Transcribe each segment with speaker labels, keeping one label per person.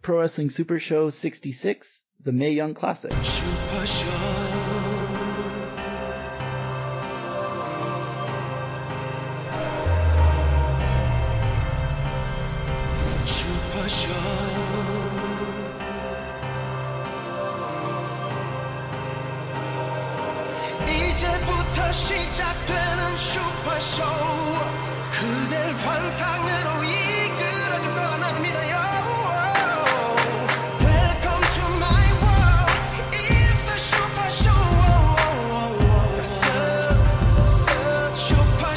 Speaker 1: Pro Wrestling Super Show 66, the Mae Young Classic.
Speaker 2: Super Show. Super Show. 이제부터 시작되는 슈퍼쇼. 그댈 환상으로 이끌어줄 거라 나는 믿어요. Welcome to my world. It's the Super Show. The Super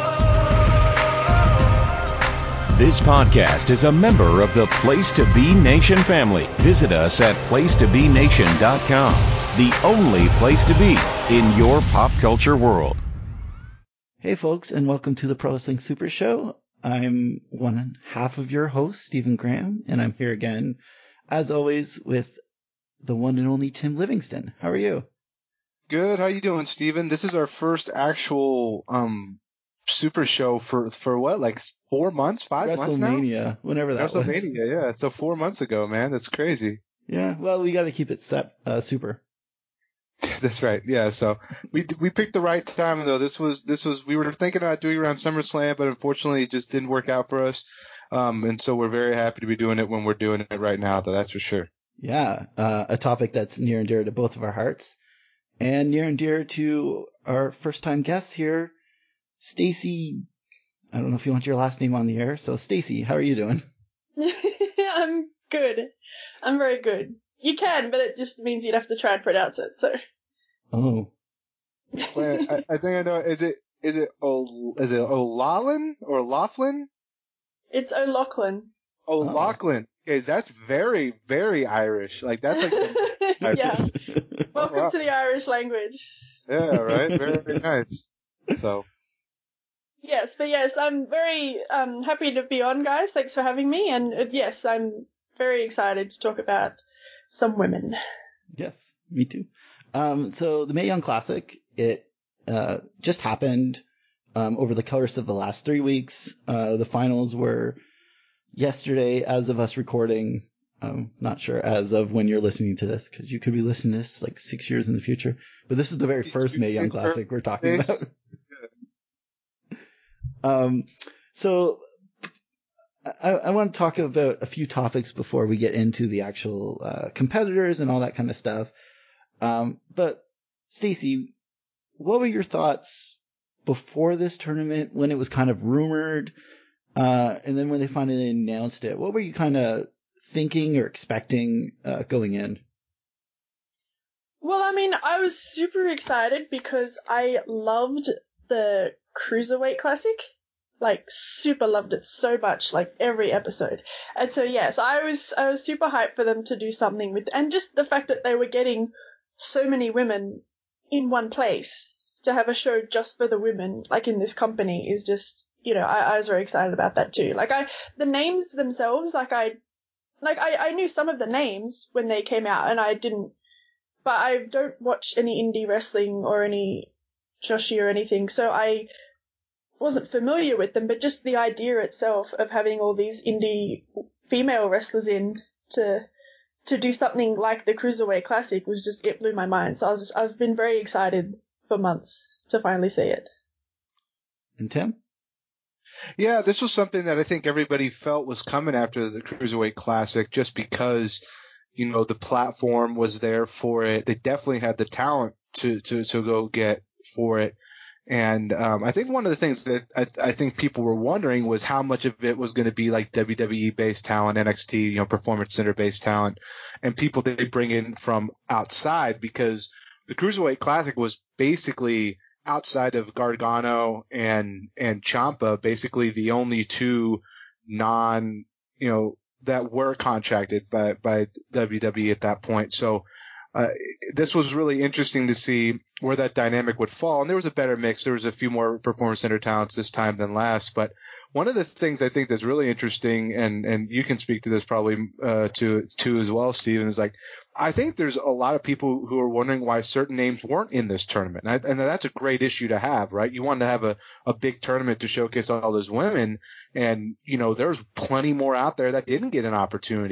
Speaker 2: Show.
Speaker 3: This podcast is a member of the Place to Be Nation family. Visit us at placetobenation.com. The only place to be in your pop culture world.
Speaker 1: Hey folks, and welcome to the Pro Wrestling Super Show. I'm one half of your host, Stephen Graham, and I'm here again, as always, with the one and only Tim Livingston. How are you?
Speaker 4: Good. How you doing, Stephen? This is our first actual Super Show for what, like 4 months, 5 months now?
Speaker 1: WrestleMania, whenever that was.
Speaker 4: WrestleMania, yeah. So 4 months ago, man. That's crazy.
Speaker 1: Yeah, well, we got to keep it super.
Speaker 4: That's right. Yeah. So we picked the right time though. This was we were thinking about doing around SummerSlam, but unfortunately it just didn't work out for us. And so we're very happy to be doing it when we're doing it right now, though. That's for sure.
Speaker 1: Yeah, a topic that's near and dear to both of our hearts, and near and dear to our first-time guests here, Stacy. I don't know if you want your last name on the air, so Stacy, how are you doing?
Speaker 5: I'm good. I'm very good. You can, but it just means you'd have to try and pronounce it. So.
Speaker 1: Oh.
Speaker 4: Wait, I think I know. Is it O'Loughlin or Laughlin?
Speaker 5: It's O'Loughlin.
Speaker 4: O'Loughlin. Okay, that's very, very Irish. Like that's like.
Speaker 5: Yeah. Welcome to the Irish language.
Speaker 4: Yeah. Right. Very nice. So.
Speaker 5: Yes, I'm very happy to be on, guys. Thanks for having me, and yes, I'm very excited to talk about some women.
Speaker 1: Yes, me too. So the Mae Young Classic, it just happened over the course of the last 3 weeks. The finals were yesterday, as of us recording. Not sure as of when you're listening to this, because you could be listening to this like 6 years in the future. But this is the very first Mae Young Classic we're talking about. So I want to talk about a few topics before we get into the actual competitors and all that kind of stuff. But Stacey, what were your thoughts before this tournament when it was kind of rumored, and then when they finally announced it? What were you kind of thinking or expecting going in?
Speaker 5: Well, I mean, I was super excited because I loved the Cruiserweight Classic. Like, super loved it so much, like, every episode. And so, yes, I was super hyped for them to do something with, and just the fact that they were getting so many women in one place to have a show just for the women, like, in this company is just, you know, I was very excited about that too. Like, the names themselves, I knew some of the names when they came out, and but I don't watch any indie wrestling or any Joshi or anything, so I wasn't familiar with them, but just the idea itself of having all these indie female wrestlers in to do something like the Cruiserweight Classic was just, it blew my mind. So I've been very excited for months to finally see it.
Speaker 1: And Tim?
Speaker 4: Yeah, this was something that I think everybody felt was coming after the Cruiserweight Classic, just because, you know, the platform was there for it. They definitely had the talent to go get for it. And I think one of the things that I think people were wondering was how much of it was going to be like WWE-based talent, NXT, you know, Performance Center-based talent, and people that they bring in from outside, because the Cruiserweight Classic was basically outside of Gargano and Ciampa, basically the only two that were contracted by WWE at that point. So this was really interesting to see where that dynamic would fall. And there was a better mix. There was a few more Performance Center talents this time than last. But one of the things I think that's really interesting, and you can speak to this probably too as well, Steven, is like, I think there's a lot of people who are wondering why certain names weren't in this tournament. And that's a great issue to have, right? You want to have a big tournament to showcase all those women. And, you know, there's plenty more out there that didn't get an opportunity.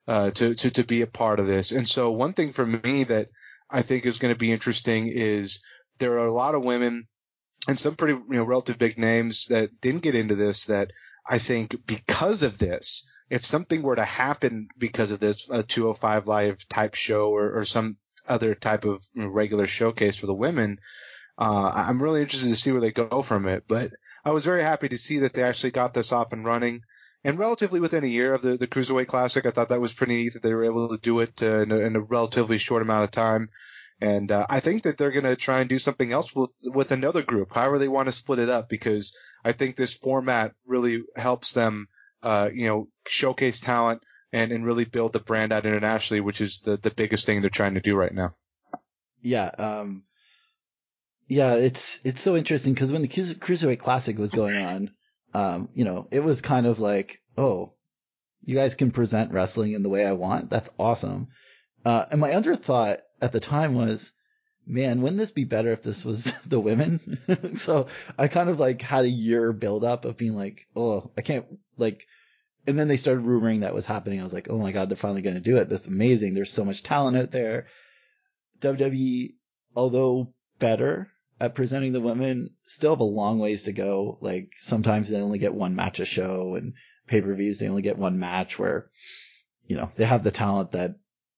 Speaker 4: to be a part of this. And so one thing for me that I think is going to be interesting is there are a lot of women and some pretty, relative big names that didn't get into this that I think because of this, if something were to happen because of this, a 205 Live type show or some other type of regular showcase for the women, I'm really interested to see where they go from it. But I was very happy to see that they actually got this off and running. And relatively within a year of the Cruiserweight Classic, I thought that was pretty neat that they were able to do it in a relatively short amount of time. And I think that they're going to try and do something else with another group, however they want to split it up, because I think this format really helps them, showcase talent and really build the brand out internationally, which is the biggest thing they're trying to do right now.
Speaker 1: Yeah. Yeah, it's so interesting because when the Cruiserweight Classic was going on, it was kind of like, oh, you guys can present wrestling in the way I want. That's awesome. And my other thought at the time was, man, wouldn't this be better if this was the women? So I kind of like had a year build up of being like, oh, I can't like, and then they started rumoring that was happening. I was like, oh my God, they're finally going to do it. That's amazing. There's so much talent out there. WWE, although better at presenting the women, still have a long ways to go. Like sometimes they only get one match a show, and pay-per-views, they only get one match where, they have the talent that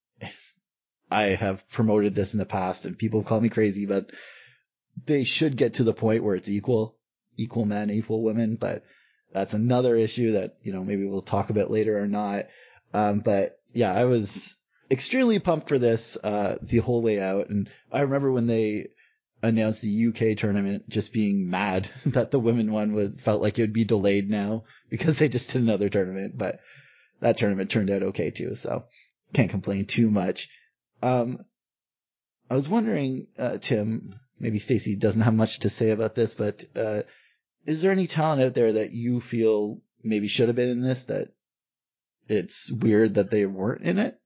Speaker 1: I have promoted this in the past and people have called me crazy, but they should get to the point where it's equal men, equal women. But that's another issue that, maybe we'll talk about later or not. But yeah, I was extremely pumped for this, the whole way out. And I remember when they announced the UK tournament, just being mad that the women one felt like it would be delayed now because they just did another tournament, but that tournament turned out okay too. So can't complain too much. I was wondering, Tim, maybe Stacey doesn't have much to say about this, but is there any talent out there that you feel maybe should have been in this, that it's weird that they weren't in it?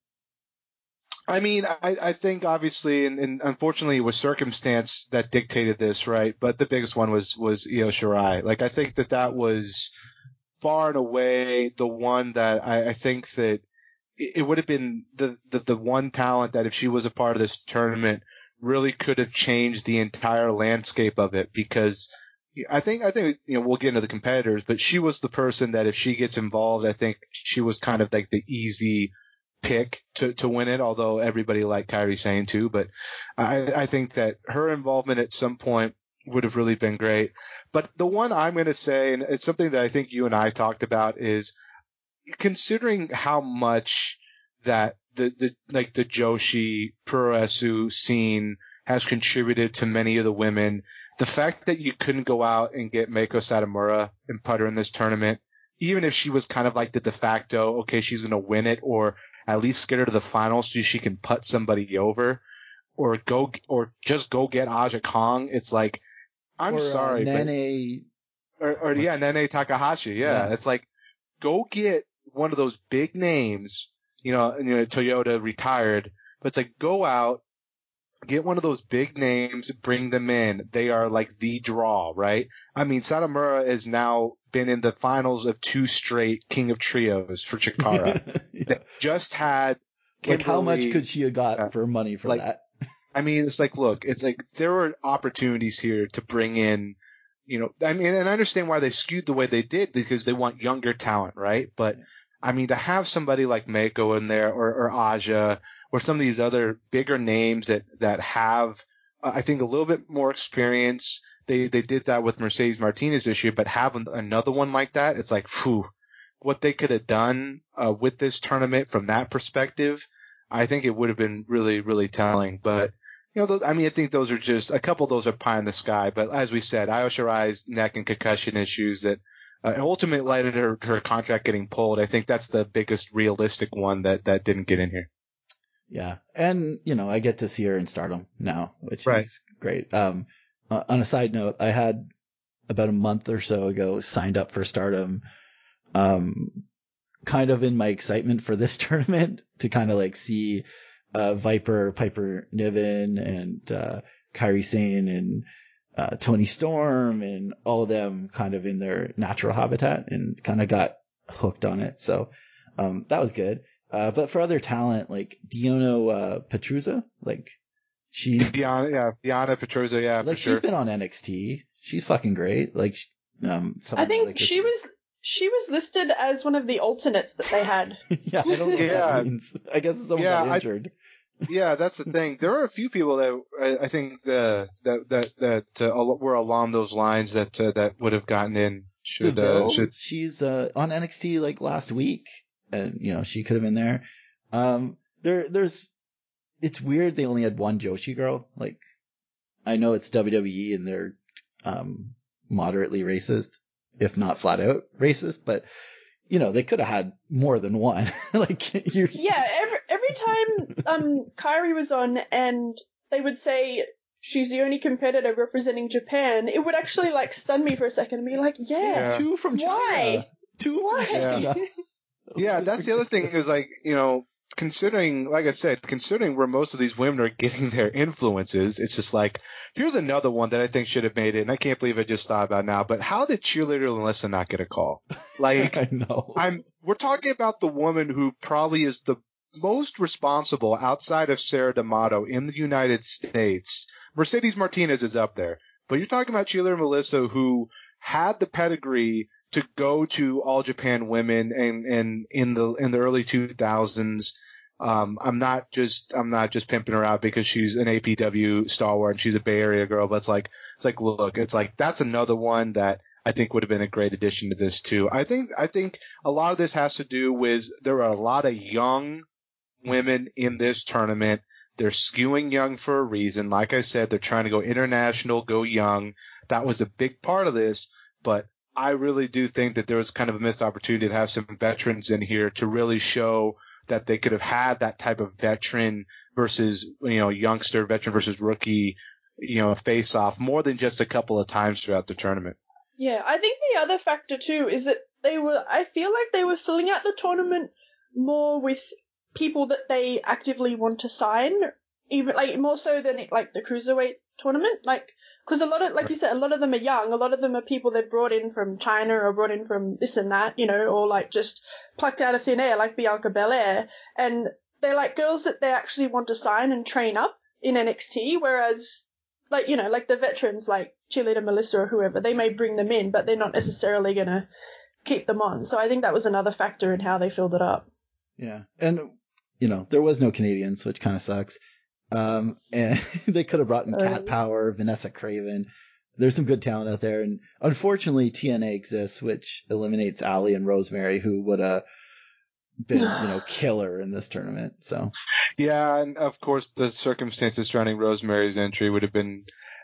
Speaker 4: I mean, I think obviously, and unfortunately it was circumstance that dictated this, right? But the biggest one was Io Shirai. Like, I think that was far and away the one that I think that it would have been the one talent that if she was a part of this tournament really could have changed the entire landscape of it, because I think we'll get into the competitors, but she was the person that if she gets involved, I think she was kind of like the easy pick to win it, although everybody liked Kairi Sane too. But I think that her involvement at some point would have really been great. But the one I'm going to say, and it's something that I think you and I talked about, is considering how much that the Joshi Puroresu scene has contributed to many of the women, the fact that you couldn't go out and get Meiko Satomura and put her in this tournament, even if she was kind of like the de facto, okay, she's going to win it, or at least get her to the finals so she can put somebody over, or just go get Aja Kong. It's like, I'm sorry,
Speaker 1: Nene,
Speaker 4: but Nene Takahashi. Yeah. It's like, go get one of those big names, Toyota retired, but it's like, go out, get one of those big names, bring them in. They are like the draw, right? I mean, Satomura has now been in the finals of 2 straight King of Trios for Chikara.
Speaker 1: yeah.
Speaker 4: They just had Kimberly,
Speaker 1: like, how much could she have got for money for that?
Speaker 4: I mean, it's like, look, it's like there were opportunities here to bring in, I mean, and I understand why they skewed the way they did, because they want younger talent, right? But I mean, to have somebody like Meiko in there, or Aja, or some of these other bigger names that have, I think, a little bit more experience. They did that with Mercedes Martinez this year, but having another one like that, it's like, phew, what they could have done with this tournament from that perspective, I think it would have been really, really telling. But I think those are just a couple of those are pie in the sky. But as we said, Io Shirai's neck and concussion issues that ultimately led to her contract getting pulled. I think that's the biggest realistic one that didn't get in here.
Speaker 1: Yeah. And, I get to see her in Stardom now, which
Speaker 4: Right.
Speaker 1: is great. On a side note, I had about a month or so ago signed up for Stardom, kind of in my excitement for this tournament to kind of like see Viper, Piper Niven, and Kairi Sane, and Toni Storm, and all of them kind of in their natural habitat, and kind of got hooked on it. So that was good. But for other talent, like, do you know Petruzza? Like,
Speaker 4: Diana Petruzza, yeah,
Speaker 1: like,
Speaker 4: for sure.
Speaker 1: she's been on NXT. She's fucking great. Like,
Speaker 5: I
Speaker 1: someone
Speaker 5: think
Speaker 1: like
Speaker 5: she was listed as one of the alternates that they had.
Speaker 1: yeah, I don't know what
Speaker 4: Yeah.
Speaker 1: that means. I guess someone
Speaker 4: Yeah,
Speaker 1: got injured.
Speaker 4: Yeah, that's the thing. There are a few people that I think that were along those lines that would have gotten in.
Speaker 1: DeVille,
Speaker 4: Should
Speaker 1: she's on NXT like last week, and you know she could have been there. There's it's weird they only had one Joshi girl. Like, I know it's WWE and they're moderately racist, if not flat out racist, but you know they could have had more than one. Like, you.
Speaker 5: Yeah, every time Kairi was on and they would say she's the only competitor representing Japan, it would actually like stun me for a second and be like,
Speaker 1: Yeah,
Speaker 5: yeah,
Speaker 1: two from China.
Speaker 5: why?
Speaker 1: Two
Speaker 5: Why?
Speaker 1: from China.
Speaker 4: Yeah, that's the other thing is like, considering, like I said, considering where most of these women are getting their influences, it's just like, here's another one that I think should have made it, and I can't believe I just thought about it now, but how did Cheerleader Melissa not get a call? Like,
Speaker 1: I know.
Speaker 4: we're talking about the woman who probably is the most responsible outside of Sarah D'Amato in the United States. Mercedes Martinez is up there, but you're talking about Cheerleader Melissa who had the pedigree to go to All Japan Women and in the early 2000s. I'm not just pimping her out because she's an APW stalwart and she's a Bay Area girl, but it's like that's another one that I think would have been a great addition to this too. I think a lot of this has to do with there are a lot of young women in this tournament. They're skewing young for a reason. Like I said, they're trying to go international, go young. That was a big part of this, but I really do think that there was kind of a missed opportunity to have some veterans in here to really show that they could have had that type of veteran versus, youngster, veteran versus rookie, face off more than just a couple of times throughout the tournament.
Speaker 5: Yeah, I think the other factor too is that I feel like they were filling out the tournament more with people that they actively want to sign, even like more so than like the cruiserweight tournament, like, because a lot of, like you said, a lot of them are young, a lot of them are people they brought in from China or brought in from this and that, or like just plucked out of thin air, like Bianca Belair, and they're like girls that they actually want to sign and train up in NXT, whereas like, like the veterans like Cheerleader Melissa or whoever, they may bring them in, but they're not necessarily going to keep them on. So I think that was another factor in how they filled it up.
Speaker 1: Yeah. And, there was no Canadians, which kind of sucks. And they could have brought in Cat Power, Vanessa Craven. There's some good talent out there. And unfortunately, TNA exists, which eliminates Allie and Rosemary, who would have been, killer in this tournament. So.
Speaker 4: Yeah, and of course the circumstances surrounding Rosemary's entry would have been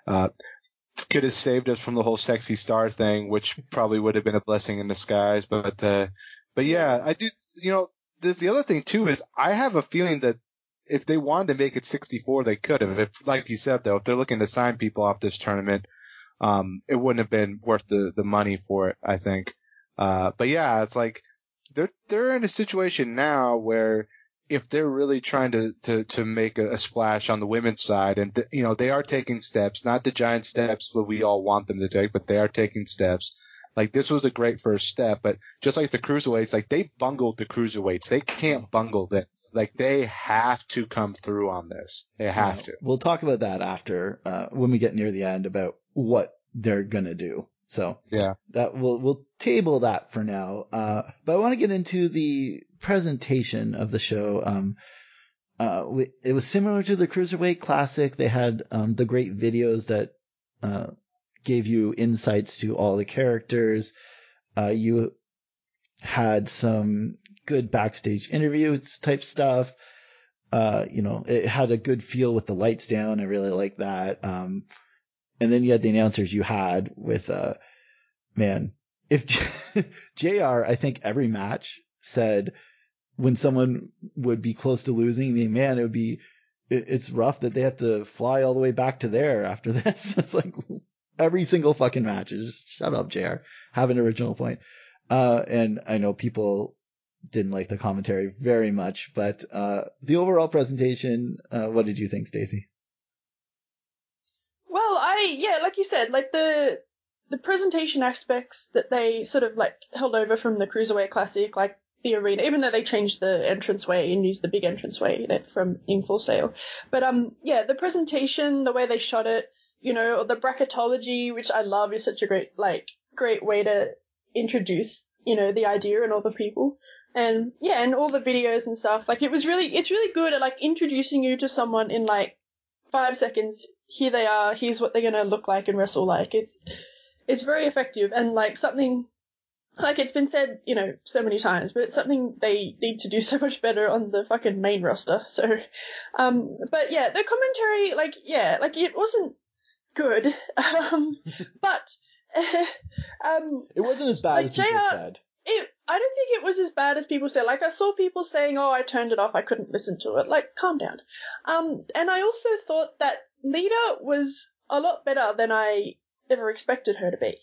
Speaker 4: could have saved us from the whole sexy star thing, which probably would have been a blessing in disguise. But yeah, I do. There's the other thing too is I have a feeling that if they wanted to make it 64, they could have. If, like you said though, if they're looking to sign people off this tournament, it wouldn't have been worth the money for it, I think. But yeah, it's like they're in a situation now where if they're really trying to make a splash on the women's side, and they are taking steps, not the giant steps that we all want them to take, but they are taking steps. Like, this was a great first step, but just like the cruiserweights, like, they bungled the cruiserweights. They can't bungle this. Like, they have to come through on this. They have to.
Speaker 1: We'll talk about that after, when we get near the end, about what they're gonna do. So
Speaker 4: yeah,
Speaker 1: that we'll table that for now. But I want to get into the presentation of the show. It was similar to the Cruiserweight Classic. They had the great videos that gave you insights to all the characters. You had some good backstage interviews type stuff. It had a good feel with the lights down. I really like that. And then you had the announcers you had with, man, if JR, I think every match said when someone would be close to losing, I mean, man, it's rough that they have to fly all the way back to there after this. It's like every single fucking match is just shut up, JR. Have an original point. And I know people didn't like the commentary very much, but the overall presentation, what did you think, Stacey?
Speaker 5: Well, like you said, like the presentation aspects that they sort of like held over from the Cruiserweight Classic, like the arena, even though they changed the entranceway and used the big entranceway from in Full Sail. But the presentation, the way they shot it, or the bracketology, which I love, is such a great way to introduce, the idea and all the people. And and all the videos and stuff. Like it's really good at introducing you to someone in 5 seconds. Here they are. Here's what they're gonna look like and wrestle like. It's very effective and something. It's been said, so many times, but it's something they need to do so much better on the fucking main roster. So, but yeah, the commentary, it wasn't good, but,
Speaker 1: it wasn't as bad as people said.
Speaker 5: I don't think it was as bad as people said. I saw people saying, "Oh, I turned it off. I couldn't listen to it." Calm down. And I also thought that Lita was a lot better than I ever expected her to be.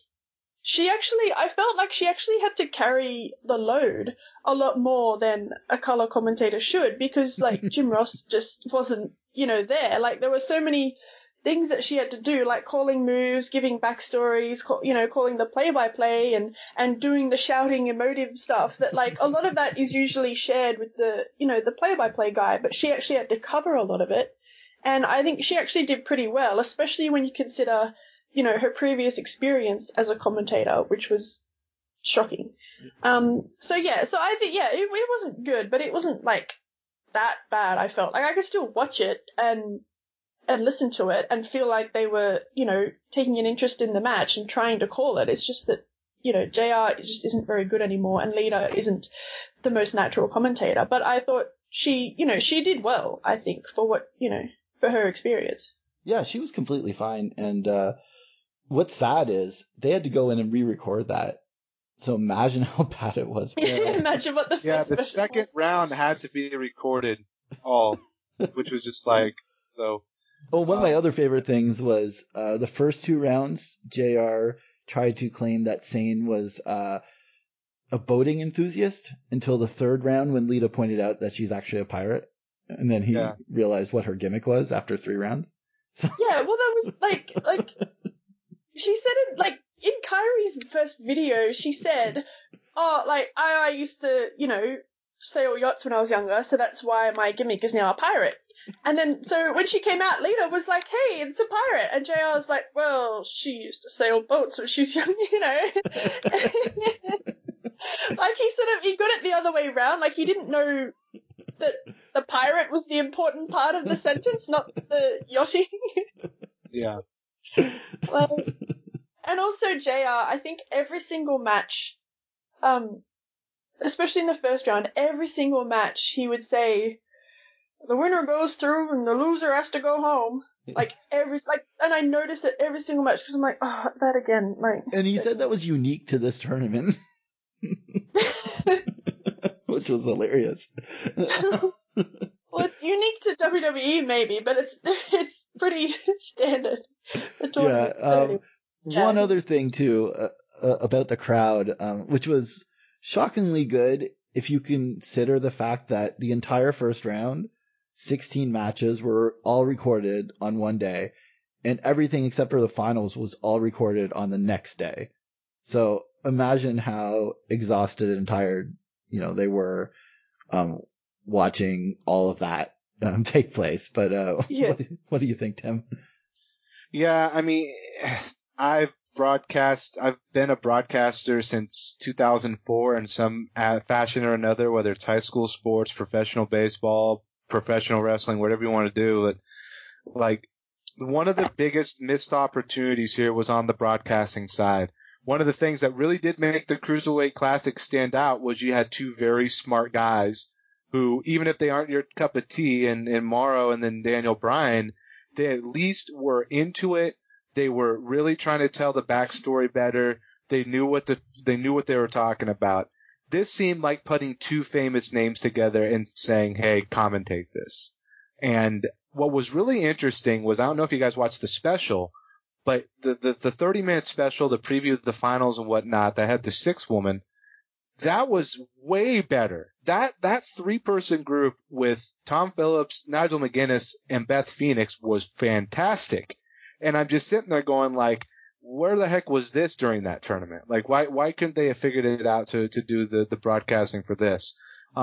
Speaker 5: I felt like she actually had to carry the load a lot more than a color commentator should, because Jim Ross just wasn't, there. There were so many things that she had to do, like calling moves, giving backstories, calling the play-by-play and doing the shouting emotive stuff that a lot of that is usually shared with the play-by-play guy, but she actually had to cover a lot of it. And I think she actually did pretty well, especially when you consider her previous experience as a commentator, which was shocking. So I think, it wasn't good, but it wasn't that bad. I felt I could still watch it and listen to it and feel like they were, taking an interest in the match and trying to call it. It's just that, JR just isn't very good anymore, and Lita isn't the most natural commentator. But I thought she did well, I think, for what, for her experience.
Speaker 1: Yeah, she was completely fine. And, what's sad is they had to go in and re-record that. So imagine how bad it was.
Speaker 5: Imagine what
Speaker 4: the second round had to be recorded all, which was just so.
Speaker 1: Oh, one of my other favorite things was the first 2 rounds, JR tried to claim that Sane was a boating enthusiast until the 3rd round when Lita pointed out that she's actually a pirate. And then he realized what her gimmick was after 3 rounds. So.
Speaker 5: Yeah, well, that was she said it, in Kairi's first video, she said, "Oh, I used to, sail yachts when I was younger, so that's why my gimmick is now a pirate." And then, so when she came out, Lita was like, "Hey, it's a pirate." And JR was like, "Well, she used to sail boats when she was young, he got it the other way around. He didn't know that the pirate was the important part of the sentence, not the yachting.
Speaker 4: Yeah.
Speaker 5: And also JR, I think every single match, especially in the first round, every single match he would say, "The winner goes through and the loser has to go home." And I noticed it every single match because I'm like, "Oh, that again."
Speaker 1: And he said that was unique to this tournament. Which was hilarious.
Speaker 5: Well, it's unique to WWE maybe, but it's pretty standard.
Speaker 1: One other thing too about the crowd, which was shockingly good if you consider the fact that the entire first round, 16 matches were all recorded on one day, and everything except for the finals was all recorded on the next day. So imagine how exhausted and tired, they were watching all of that take place. But what do you think, Tim?
Speaker 4: Yeah, I mean, I've been a broadcaster since 2004 in some fashion or another, whether it's high school sports, professional baseball, professional wrestling, whatever you want to do. But one of the biggest missed opportunities here was on the broadcasting side. One of the things that really did make the Cruiserweight Classic stand out was you had 2 very smart guys who, even if they aren't your cup of tea, and Morrow and then Daniel Bryan, they at least were into it. They were really trying to tell the backstory better. They knew what they were talking about. This seemed like putting 2 famous names together and saying, "Hey, commentate this." And what was really interesting was, I don't know if you guys watched the special, but the 30-minute special, the preview of the finals and whatnot, that had the 6 woman, that was way better. That 3-person group with Tom Phillips, Nigel McGuinness, and Beth Phoenix was fantastic. And I'm just sitting there going where the heck was this during that tournament? Like, why couldn't they have figured it out to do the broadcasting for this?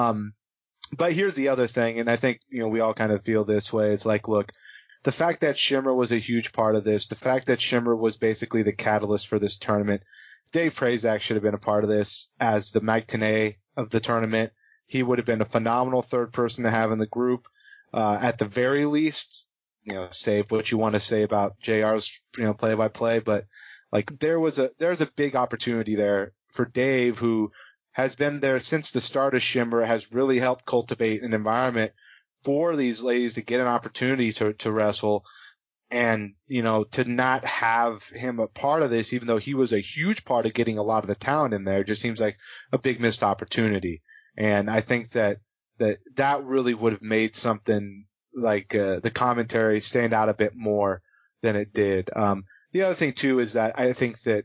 Speaker 4: But here's the other thing, and I think, we all kind of feel this way. It's like, look, the fact that Shimmer was a huge part of this, the fact that Shimmer was basically the catalyst for this tournament, Dave Prazak should have been a part of this as the Mike Tenay of the tournament. He would have been a phenomenal third person to have in the group. At the very least, save what you want to say about JR's, play-by-play, but like there's a big opportunity there for Dave, who has been there since the start of Shimmer, has really helped cultivate an environment for these ladies to get an opportunity to wrestle. And, to not have him a part of this, even though he was a huge part of getting a lot of the talent in there, just seems like a big missed opportunity. And I think that really would have made something like the commentary stand out a bit more than it did. The other thing too is that I think that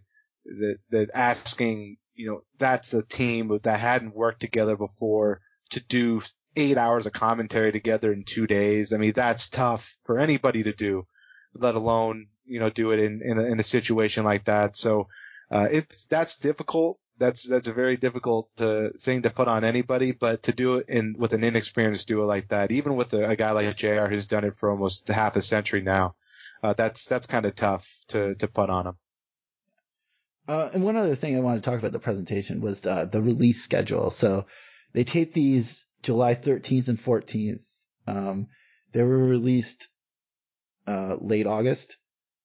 Speaker 4: asking, that's a team that hadn't worked together before to do 8 hours of commentary together in 2 days. I mean, that's tough for anybody to do, let alone, do it in a situation like that. So, that's difficult. That's a very difficult thing to put on anybody, but to do it with an inexperienced duo like that, even with a guy like JR who's done it for almost half a century now, that's kind of tough to put on him.
Speaker 1: And one other thing I wanted to talk about the presentation was the release schedule. So they taped these July 13th and 14th. They were released late August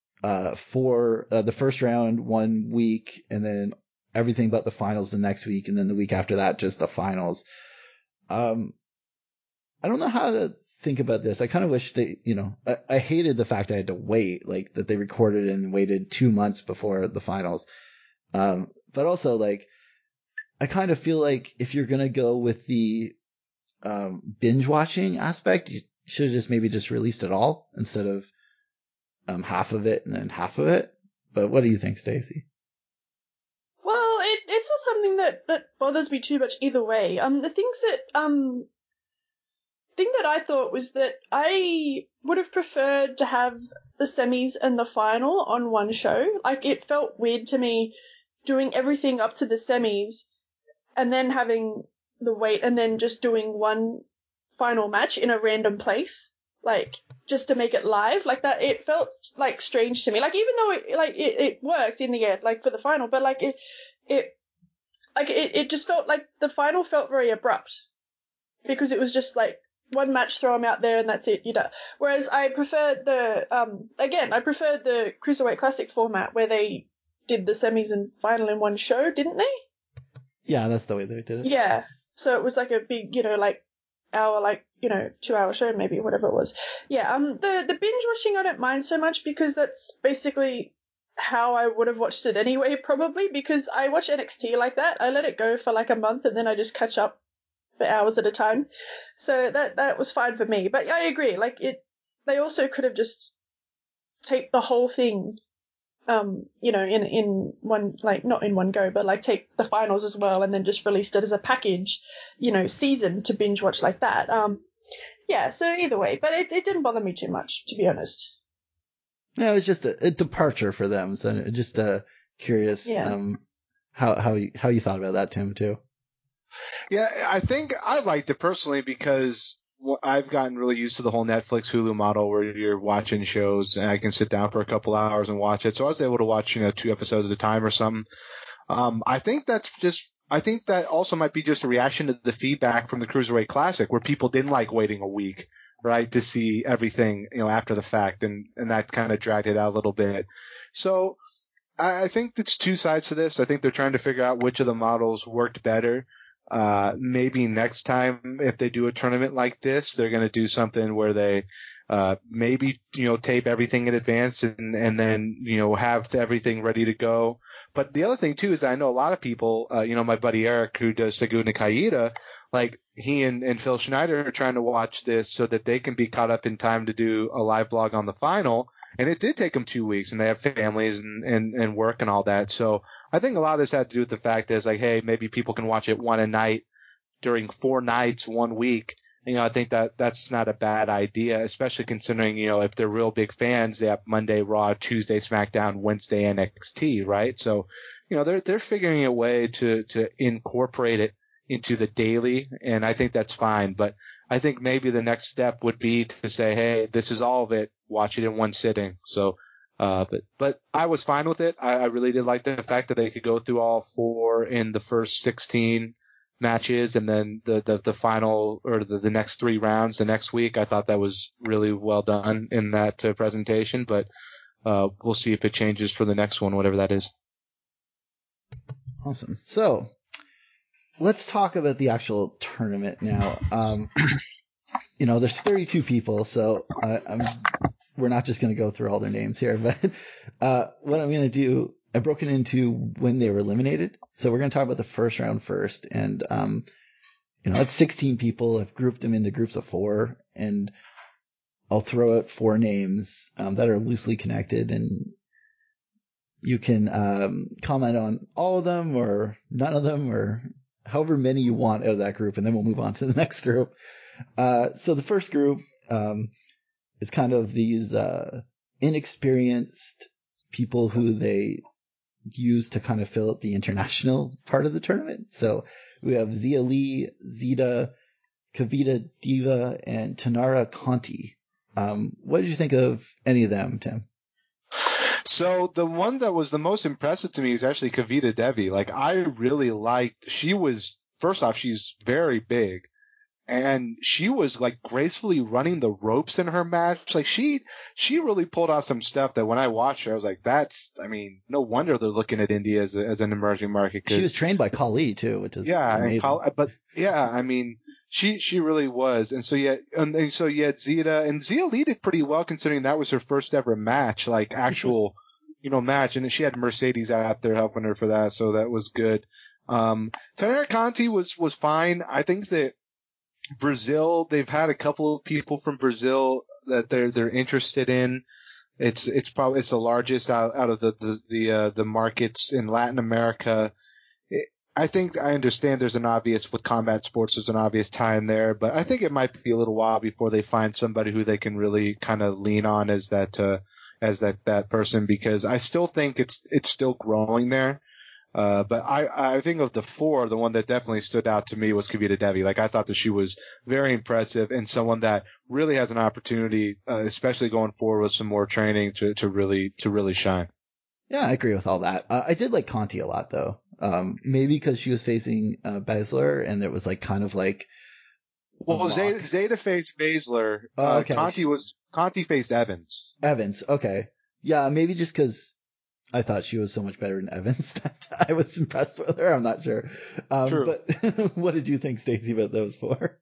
Speaker 1: for the first round 1 week, and then everything but the finals the next week, and then the week after that, just the finals. I don't know how to think about this. I kind of wish they, I hated the fact I had to wait, like that they recorded and waited 2 months before the finals. But also, like, I kind of feel like if you're going to go with the binge watching aspect, you should have just maybe just released it all instead of half of it and then half of it. But what do you think, Stacey?
Speaker 5: Well, it's not something that bothers me too much either way. The thing that I thought was that I would have preferred to have the semis and the final on one show. Like, it felt weird to me doing everything up to the semis and then having the wait and then just doing one final match in a random place, like, just to make it live like that. It felt like strange to me, like, even though it worked in the end, like, for the final, but like it just felt like the final felt very abrupt because it was just like one match, throw them out there and that's it, whereas I preferred the Cruiserweight Classic format where they did the semis and final in one show, didn't they?
Speaker 1: Yeah, that's the way they did it.
Speaker 5: Yeah. So it was like a big, like hour, 2-hour show maybe, whatever it was. Yeah. The binge watching I don't mind so much because that's basically how I would have watched it anyway, probably, because I watch NXT like that. I let it go for like a month and then I just catch up for hours at a time. So that was fine for me. But I agree. Like, they also could have just taped the whole thing, in one, like, not in one go, but like take the finals as well and then just released it as a package, season to binge watch like that. Yeah, so either way, but it didn't bother me too much, to be honest.
Speaker 1: Yeah, it was just a departure for them. So just curious, how you thought about that, Tim, too.
Speaker 4: Yeah, I think I liked it personally because I've gotten really used to the whole Netflix Hulu model where you're watching shows and I can sit down for a couple hours and watch it. So I was able to watch, 2 episodes at a time or something. I think that also might be just a reaction to the feedback from the Cruiserweight Classic where people didn't like waiting a week, right, to see everything, after the fact, and that kind of dragged it out a little bit. So I think it's two sides to this. I think they're trying to figure out which of the models worked better. Maybe next time if they do a tournament like this, they're going to do something where they maybe, tape everything in advance and then, have everything ready to go. But the other thing too is I know a lot of people, my buddy Eric who does Segunda Caída, like he and Phil Schneider are trying to watch this so that they can be caught up in time to do a live blog on the final. And it did take them 2 weeks, and they have families and work and all that. So I think a lot of this had to do with the fact is like, hey, maybe people can watch it one a night during 4 nights 1 week, I think that that's not a bad idea, especially considering, if they're real big fans, they have Monday Raw, Tuesday SmackDown, Wednesday NXT, right? So, they're figuring a way to incorporate it into the daily, and I think that's fine. But I think maybe the next step would be to say, hey, this is all of it. Watch it in one sitting. So, but I was fine with it. I really did like the fact that they could go through all 4 in the first 16 matches, and then the final, or the next 3 rounds the next week. I thought that was really well done in that presentation, but we'll see if it changes for the next one, whatever that is.
Speaker 1: Awesome. So let's talk about the actual tournament now. There's 32 people, so we're not just going to go through all their names here, but what I'm going to do, I broke it into when they were eliminated. So we're going to talk about the first round first. And, that's 16 people. I've grouped them into groups of 4, and I'll throw out 4 names that are loosely connected, and you can comment on all of them or none of them or however many you want out of that group, and then we'll move on to the next group. So the first group is kind of these inexperienced people who they use to kind of fill out the international part of the tournament. So we have Zia Lee, Zeta, Kavita Diva, and Tanara Conti. What did you think of any of them, Tim?
Speaker 4: So the one that was the most impressive to me was actually Kavita Devi. Like, I really liked, first off, she's very big. And she was like gracefully running the ropes in her match. Like, she really pulled out some stuff that when I watched her, I was like, no wonder they're looking at India as an emerging market.
Speaker 1: She was trained by Kali too, which is
Speaker 4: amazing. She really was. And so you had Zeta, and Zia Lee did pretty well considering that was her first ever match, like actual, match. And she had Mercedes out there helping her for that. So that was good. Tanara Conti was fine. I think that Brazil, they've had a couple of people from Brazil that they're interested in. It's the largest out of the markets in Latin America. I think I understand there's with combat sports, there's an obvious tie in there, but I think it might be a little while before they find somebody who they can really kind of lean on as that person, because I still think it's still growing there. But I think of the 4, the one that definitely stood out to me was Kavita Devi. Like, I thought that she was very impressive and someone that really has an opportunity, especially going forward with some more training to really shine.
Speaker 1: Yeah, I agree with all that. I did like Conti a lot though. Maybe because she was facing Baszler, and it was like kind of like.
Speaker 4: Well, Zeta faced Baszler.
Speaker 1: Okay.
Speaker 4: Conti faced Evans.
Speaker 1: Evans, okay. Yeah, maybe just because I thought she was so much better than Evans that I was impressed with her. I'm not sure.
Speaker 4: True.
Speaker 1: But what did you think, Stacey, about those 4?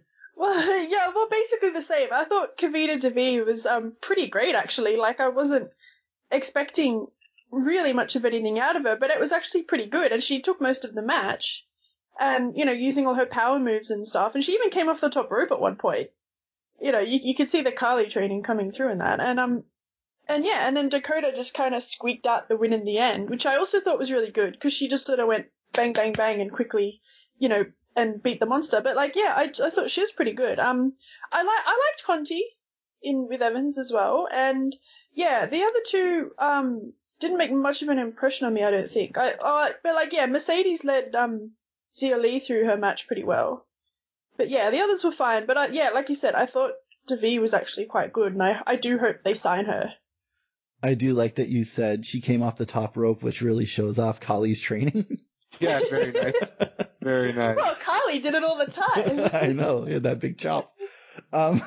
Speaker 5: Well, basically the same. I thought Kavita Devi was pretty great, actually. Like, I wasn't expecting really much of anything out of her, but it was actually pretty good, and she took most of the match, and, using all her power moves and stuff, and she even came off the top rope at one point. You could see the Kali training coming through in that, and then Dakota just kind of squeaked out the win in the end, which I also thought was really good, because she just sort of went bang, bang, bang, and quickly, and beat the monster. But I thought she was pretty good. I liked Conti with Evans as well, and the other 2 didn't make much of an impression on me, I don't think. Mercedes led Zia Lee through her match pretty well. But the others were fine. But like you said, I thought Devi was actually quite good, and I do hope they sign her.
Speaker 1: I do like that you said she came off the top rope, which really shows off Kali's training.
Speaker 4: Yeah, very nice. Very nice.
Speaker 5: Well, Kali did it all the time.
Speaker 1: I know, he had that big chop.
Speaker 5: Let's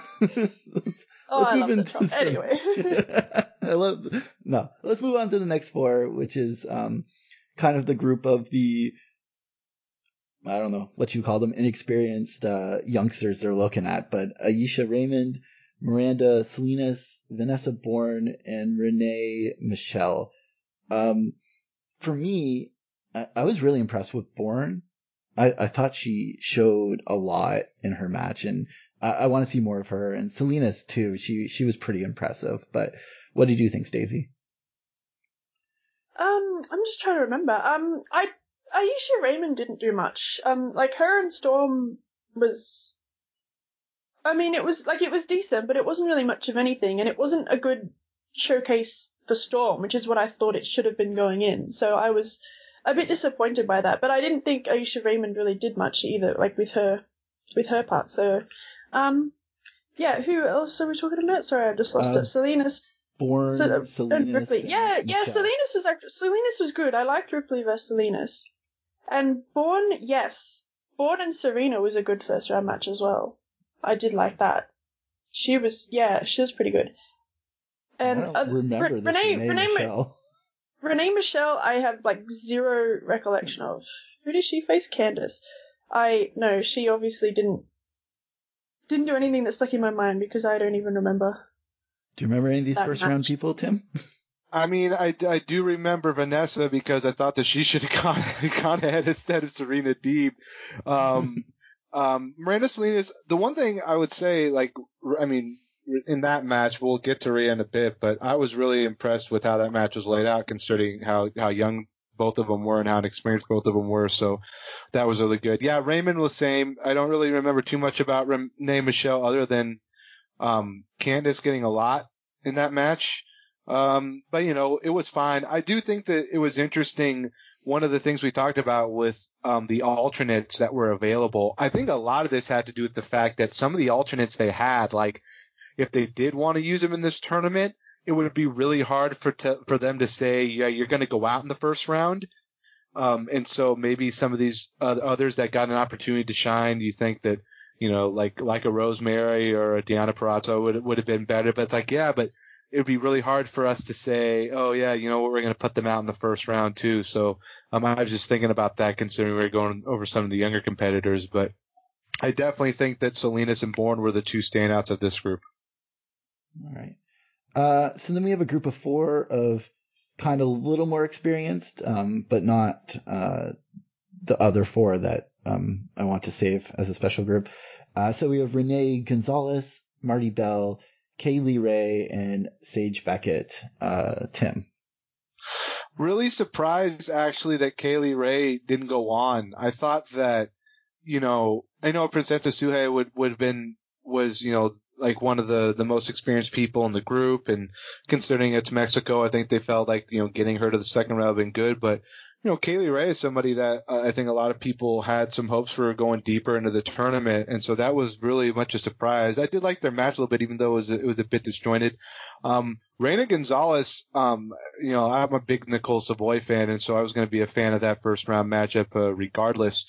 Speaker 5: move into anyway.
Speaker 1: Let's move on to the next 4, which is kind of the group of the, I don't know what you call them, inexperienced youngsters they're looking at, but Aisha Raymond, Miranda Salinas, Vanessa Bourne, and Renee Michelle. For me, I was really impressed with Bourne. I thought she showed a lot in her match, and I want to see more of her. And Salinas too. She was pretty impressive. But what did you think, Stacey?
Speaker 5: I'm just trying to remember. Aisha Raymond didn't do much. Like, her and Storm was I mean, it was decent, but it wasn't really much of anything, and it wasn't a good showcase for Storm, which is what I thought it should have been going in. So I was a bit disappointed by that, but I didn't think Aisha Raymond really did much either, like with her part. So, yeah, who else are we talking about? Sorry, I just lost it. Salinas.
Speaker 1: Bourne,
Speaker 5: and
Speaker 1: Salinas,
Speaker 5: Ripley.
Speaker 1: and
Speaker 5: Yeah,
Speaker 1: Michelle.
Speaker 5: Salinas was good. I liked Ripley versus Salinas. And Bourne, yes. Bourne and Serena was a good first round match as well. I did like that. She was pretty good. And
Speaker 1: I don't remember this Renee Michelle.
Speaker 5: Renee Michelle, I have like zero recollection of. Who did she face? Candice. No, she obviously didn't do anything that stuck in my mind because I don't even remember.
Speaker 1: Do you remember any of these
Speaker 5: that
Speaker 1: first
Speaker 5: match.
Speaker 1: round people, Tim?
Speaker 4: I mean, I do remember Vanessa because I thought that she should have gone ahead instead of Serena Deeb. Miranda Salinas, the one thing I would say, like, I mean, in that match, we'll get to Rhea in a bit, but I was really impressed with how that match was laid out, considering how young both of them were and how inexperienced both of them were. So that was really good. Yeah, Raymond was same. I don't really remember too much about Renee Michelle other than Candice getting a lot in that match. But you know, it was fine. I do think that it was interesting. One of the things we talked about with the alternates that were available, I think a lot of this had to do with the fact that some of the alternates they had, like if they did want to use them in this tournament, it would be really hard for them to say, yeah, you're going to go out in the first round. And so maybe some of these others that got an opportunity to shine, you think that, you know, like a Rosemary or a Deonna Purrazzo would have been better. But it's like, yeah, but it would be really hard for us to say, oh yeah, you know what, we're going to put them out in the first round too. So I was just thinking about that considering we were going over some of the younger competitors. But I definitely think that Salinas and Bourne were the two standouts of this group.
Speaker 1: All right. So then we have a group of 4 of kind of a little more experienced, but not the other 4 that I want to save as a special group. So we have Renee Gonzalez, Marty Bell, Kaylee Ray, and Sage Beckett. Tim.
Speaker 4: Really surprised actually that Kaylee Ray didn't go on. I thought that, you know, I know Princess Suhei would have been, was, you know, like one of the most experienced people in the group, and considering it's Mexico, I think they felt like, you know, getting her to the second round would have been good. But, you know, Kaylee Ray is somebody that I think a lot of people had some hopes for going deeper into the tournament, and so that was really much a surprise. I did like their match a little bit, even though it was a bit disjointed. Reina Gonzalez, you know, I'm a big Nicole Savoy fan, and so I was going to be a fan of that first round matchup regardless.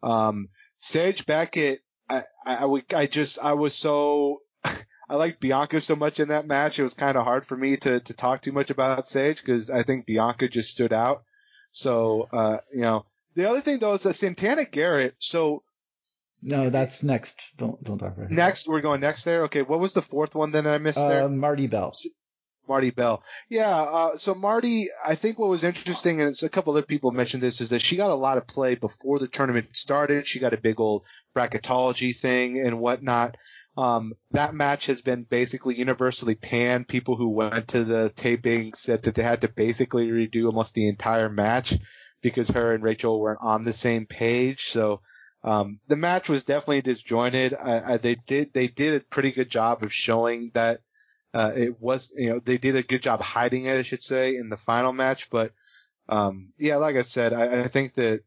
Speaker 4: Sage Beckett, I was so I liked Bianca so much in that match. It was kind of hard for me to talk too much about Sage because I think Bianca just stood out. So, you know, the other thing though is that Santana Garrett. So
Speaker 1: No, that's next. Don't talk about it.
Speaker 4: next, we're going next there. Okay. What was the fourth one that I missed there?
Speaker 1: Marty Bell.
Speaker 4: Marty Bell. Yeah. So Marty, I think what was interesting, and it's a couple other people mentioned this, is that she got a lot of play before the tournament started. She got a big old bracketology thing and whatnot. That match has been basically universally panned. People who went to the taping said that they had to basically redo almost the entire match because her and Rachel weren't on the same page. So, the match was definitely disjointed. They did a pretty good job of showing that, it was, you know, they did a good job hiding it, I should say, in the final match. But, yeah, like I said, I think that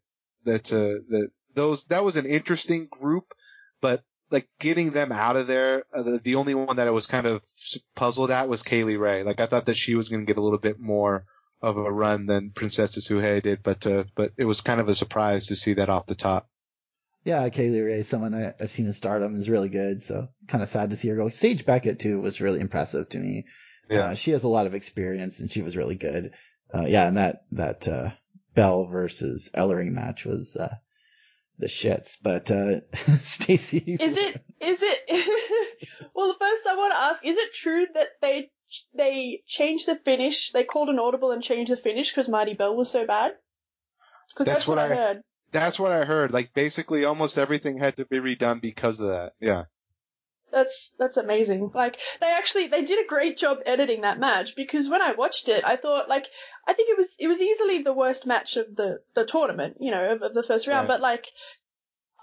Speaker 4: was an interesting group, but like getting them out of there, the only one that I was kind of puzzled at was Kaylee Ray. Like I thought that she was going to get a little bit more of a run than Princess Suhei did, but it was kind of a surprise to see that off the top.
Speaker 1: Yeah, Kaylee Ray, someone I've seen in Stardom, is really good. So kind of sad to see her go. Sage Beckett too was really impressive to me.
Speaker 4: Yeah.
Speaker 1: She has a lot of experience and she was really good. Yeah, and that Bell versus Ellering match was the shits. But Stacey,
Speaker 5: Is it? Well, first I want to ask: is it true that they changed the finish? They called an audible and changed the finish because Marty Bell was so bad. Because that's what I heard.
Speaker 4: That's what I heard. Like basically, almost everything had to be redone because of that. Yeah.
Speaker 5: That's amazing. Like they did a great job editing that match because when I watched it, I thought I think it was easily the worst match of the tournament, you know, of the first round.
Speaker 4: Right.
Speaker 5: But like,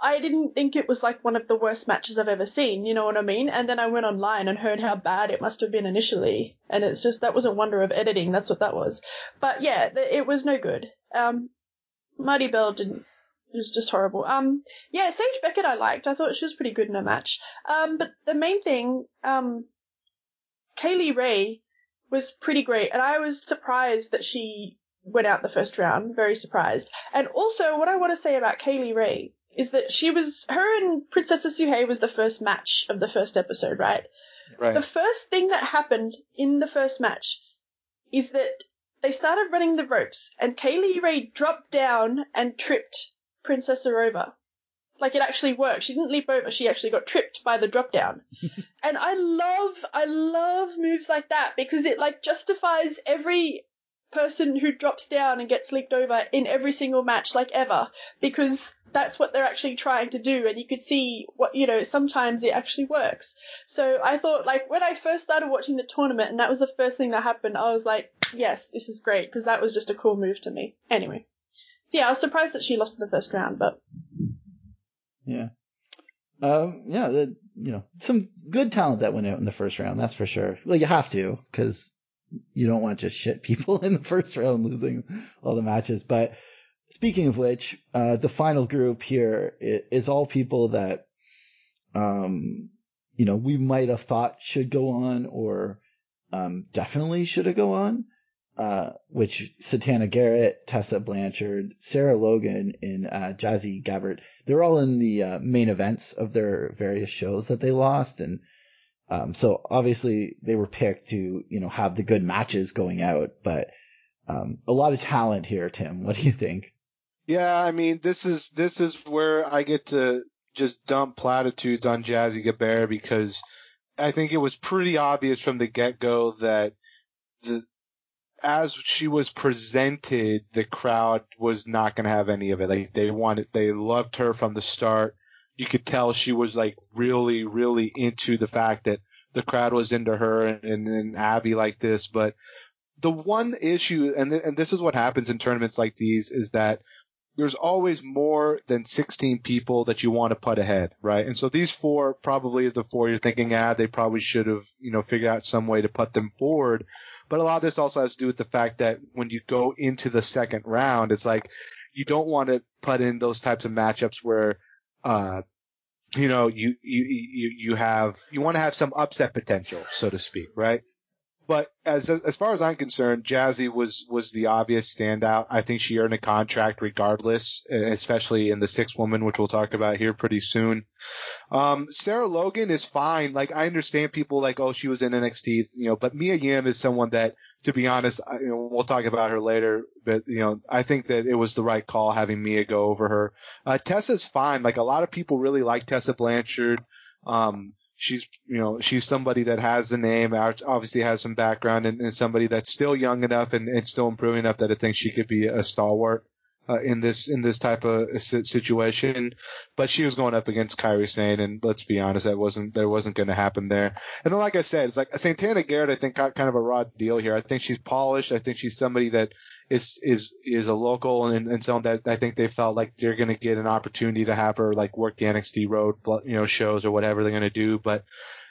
Speaker 5: I didn't think it was like one of the worst matches I've ever seen, you know what I mean? And then I went online and heard how bad it must have been initially, and it's just, that was a wonder of editing, that's what that was. But yeah, it was no good. Marty Bell didn't, it was just horrible. Yeah, Sage Beckett I liked. I thought she was pretty good in her match. But the main thing, Kaylee Ray was pretty great, and I was surprised that she went out the first round, very surprised. And also, what I want to say about Kaylee Ray is that her and Princess Suhei was the first match of the first episode, right?
Speaker 4: Right.
Speaker 5: The first thing that happened in the first match is that they started running the ropes, and Kaylee Ray dropped down and tripped Princess over. Like, it actually worked. She didn't leap over, she actually got tripped by the drop down. And I love moves like that, because it like justifies every person who drops down and gets leaped over in every single match, like ever, because that's what they're actually trying to do, and you could see what, you know, sometimes it actually works. So I thought, like, when I first started watching the tournament and that was the first thing that happened, I was like, yes, this is great, because that was just a cool move to me. Anyway. Yeah, I was surprised that she lost in the first round, but...
Speaker 1: Yeah. Some good talent that went out in the first round, that's for sure. Well, you have to, because you don't want just shit people in the first round losing all the matches. But speaking of which, the final group here is all people that, we might have thought should go on, or definitely should have go on. Which Santana Garrett, Tessa Blanchard, Sarah Logan, and Jazzy Gabbert, they're all in the main events of their various shows that they lost. And so obviously they were picked to, have the good matches going out. But a lot of talent here, Tim. What do you think?
Speaker 4: Yeah, I mean, this is where I get to just dump platitudes on Jazzy Gabbert, because I think it was pretty obvious from the get-go that as she was presented, the crowd was not going to have any of it. Like, they loved her from the start. You could tell she was like really, really into the fact that the crowd was into her and Abby like this. But the one issue, and this is what happens in tournaments like these, is that there's always more than 16 people that you want to put ahead, right? And so these four, probably the four you're thinking, they probably should have, figured out some way to put them forward. But a lot of this also has to do with the fact that when you go into the second round, it's like you don't want to put in those types of matchups where, you want to have some upset potential, so to speak, right? But as far as I'm concerned, Jazzy was the obvious standout. I think she earned a contract regardless, especially in the sixth woman, which we'll talk about here pretty soon. Sarah Logan is fine. Like, I understand people like, oh, she was in NXT, but Mia Yim is someone that, to be honest, we'll talk about her later, but, I think that it was the right call having Mia go over her. Tessa's fine. Like, a lot of people really like Tessa Blanchard. She's somebody that has the name, obviously has some background, and somebody that's still young enough and still improving enough that I think she could be a stalwart in this type of situation. But she was going up against Kairi Sane, and let's be honest, there wasn't going to happen there. And then, like I said, it's like Santana Garrett, I think, got kind of a raw deal here. I think she's polished. I think she's somebody that is a local, and someone that I think they felt like they're going to get an opportunity to have her like work the NXT Road, shows or whatever they're going to do. But,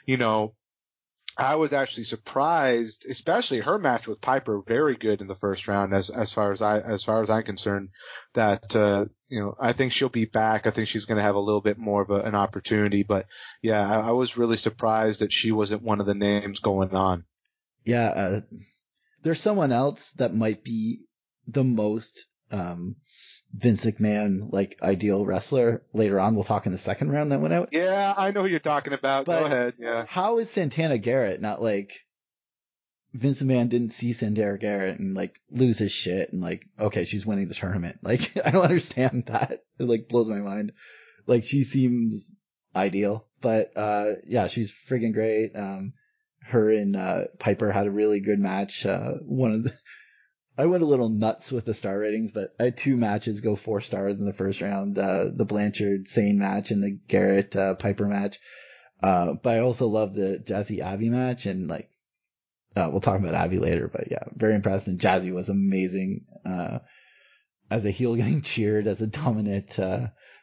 Speaker 4: I was actually surprised, especially her match with Piper, very good in the first round as far as I'm concerned, that, I think she'll be back. I think she's going to have a little bit more of an opportunity, but yeah, I was really surprised that she wasn't one of the names going on.
Speaker 1: Yeah. There's someone else that might be the most, Vince McMahon, like, ideal wrestler later on. We'll talk in the second round that went out.
Speaker 4: Yeah, I know who you're talking about.
Speaker 1: But
Speaker 4: go ahead. Yeah.
Speaker 1: How is Santana Garrett not like Vince McMahon didn't see Santana Garrett and like lose his shit and like, okay, she's winning the tournament. Like, I don't understand that. It like blows my mind. Like, she seems ideal, but yeah, she's friggin' great. Her and Piper had a really good match. I went a little nuts with the star ratings, but I had two matches go 4 stars in the first round. The Blanchard Sane match and the Garrett Piper match. But I also love the Jazzy Abby match, and like, we'll talk about Abby later, but yeah, very impressed. And Jazzy was amazing, as a heel getting cheered as a dominant,